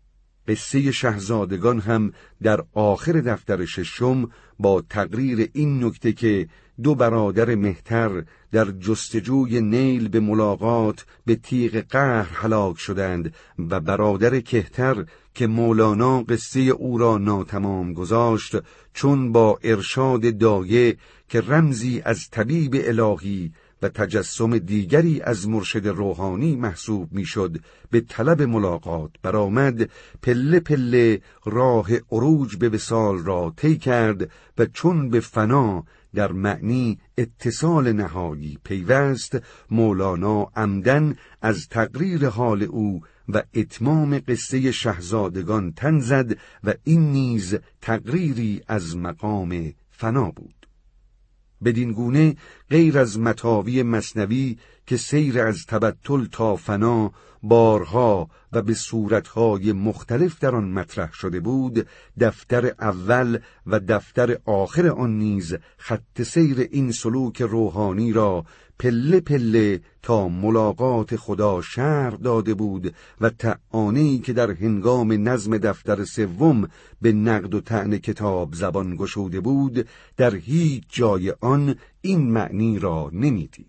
قصه شهزادگان هم در آخر دفتر ششم با تقریر این نکته که دو برادر مهتر در جستجوی نیل به ملاقات به تیغ قهر هلاک شدند و برادر کهتر که مولانا قصه او را ناتمام گذاشت چون با ارشاد دایه که رمزی از طبیب الهی و تجسم دیگری از مرشد روحانی محسوب میشد به طلب ملاقات برآمد، پله پله راه عروج به وصال را طی کرد و چون به فنا در معنی اتصال نهایی پیوست، مولانا عمدن از تقریر حال او و اتمام قصه شهزادگان تن زد و این نیز تقریری از مقام فنا بود. بدین گونه غیر از مطاوی مثنوی که سیر از تبتل تا فنا بارها و به صورتهای مختلف در آن مطرح شده بود، دفتر اول و دفتر آخر آن نیز خط سیر این سلوک روحانی را پله پله تا ملاقات خدا شرح داده بود و طعنه‌ای که در هنگام نظم دفتر سوم به نقد و طعن کتاب زبان گشوده بود در هیچ جای آن این معنی را نمیدید.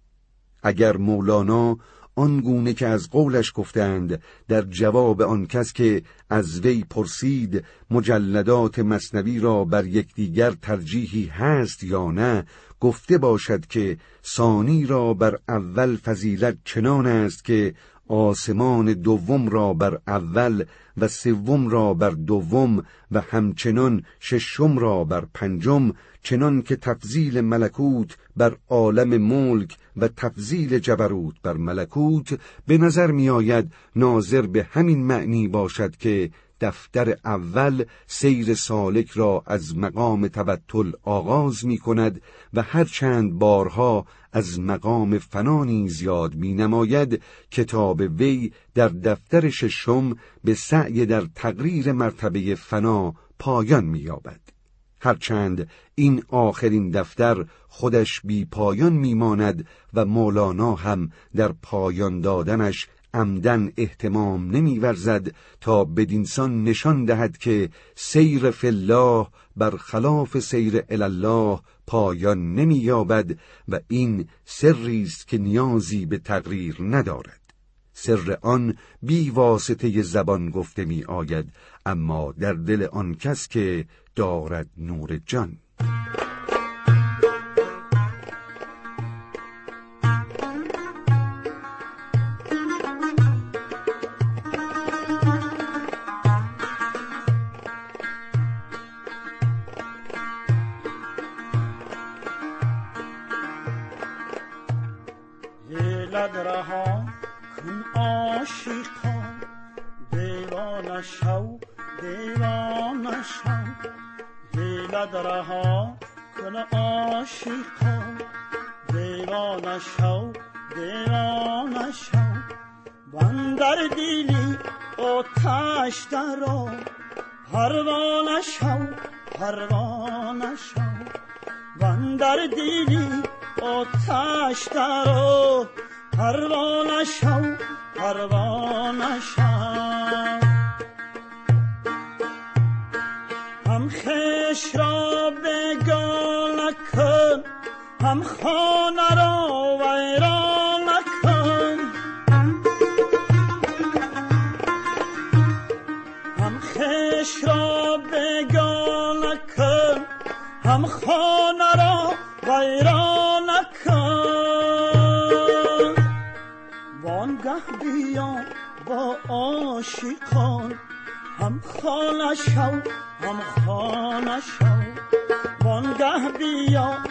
اگر مولانا آنگونه که از قولش گفتند در جواب آن کس که از وی پرسید مجلدات مثنوی را بر یکدیگر ترجیحی هست یا نه، گفته باشد که ثانی را بر اول فضیلت چنان است که آسمان دوم را بر اول و سوم را بر دوم و همچنان ششم را بر پنجم، چنان که تفضیل ملکوت بر عالم ملک و تفضیل جبروت بر ملکوت به نظر می آید ناظر به همین معنی باشد که دفتر اول سیر سالک را از مقام تبتل آغاز می کند و هر چند بارها از مقام فنا نیز یاد می نماید، کتاب وی در دفتر ششم به سعی در تقریر مرتبه فنا پایان می یابد. هرچند این آخرین دفتر خودش بی پایان می ماند و مولانا هم در پایان دادنش عمدن اهتمام نمی ورزد تا بدینسان نشان دهد که سیر فی الله بر خلاف سیر الله پایان نمی یابد و این سری است که نیازی به تقریر ندارد. سر آن بی واسطه زبان گفته می آید، اما در دل آن کس که دارد نور جان. دیوانه شو حیلت رها کن عاشقا دیوانه شو دیوانه شو بندر دیلی آتش درآ پروانه شو پروانه شو بندر دیلی آتش درآ پروانه شو پروانه شو هم خویش را بگانه کن هم خانه را ویرانه کن هم خویش را بگانه کن هم خانه را ویرانه کن وانگه بیا با عاشقان هم خانه شو هم خانه شو وانگه بیا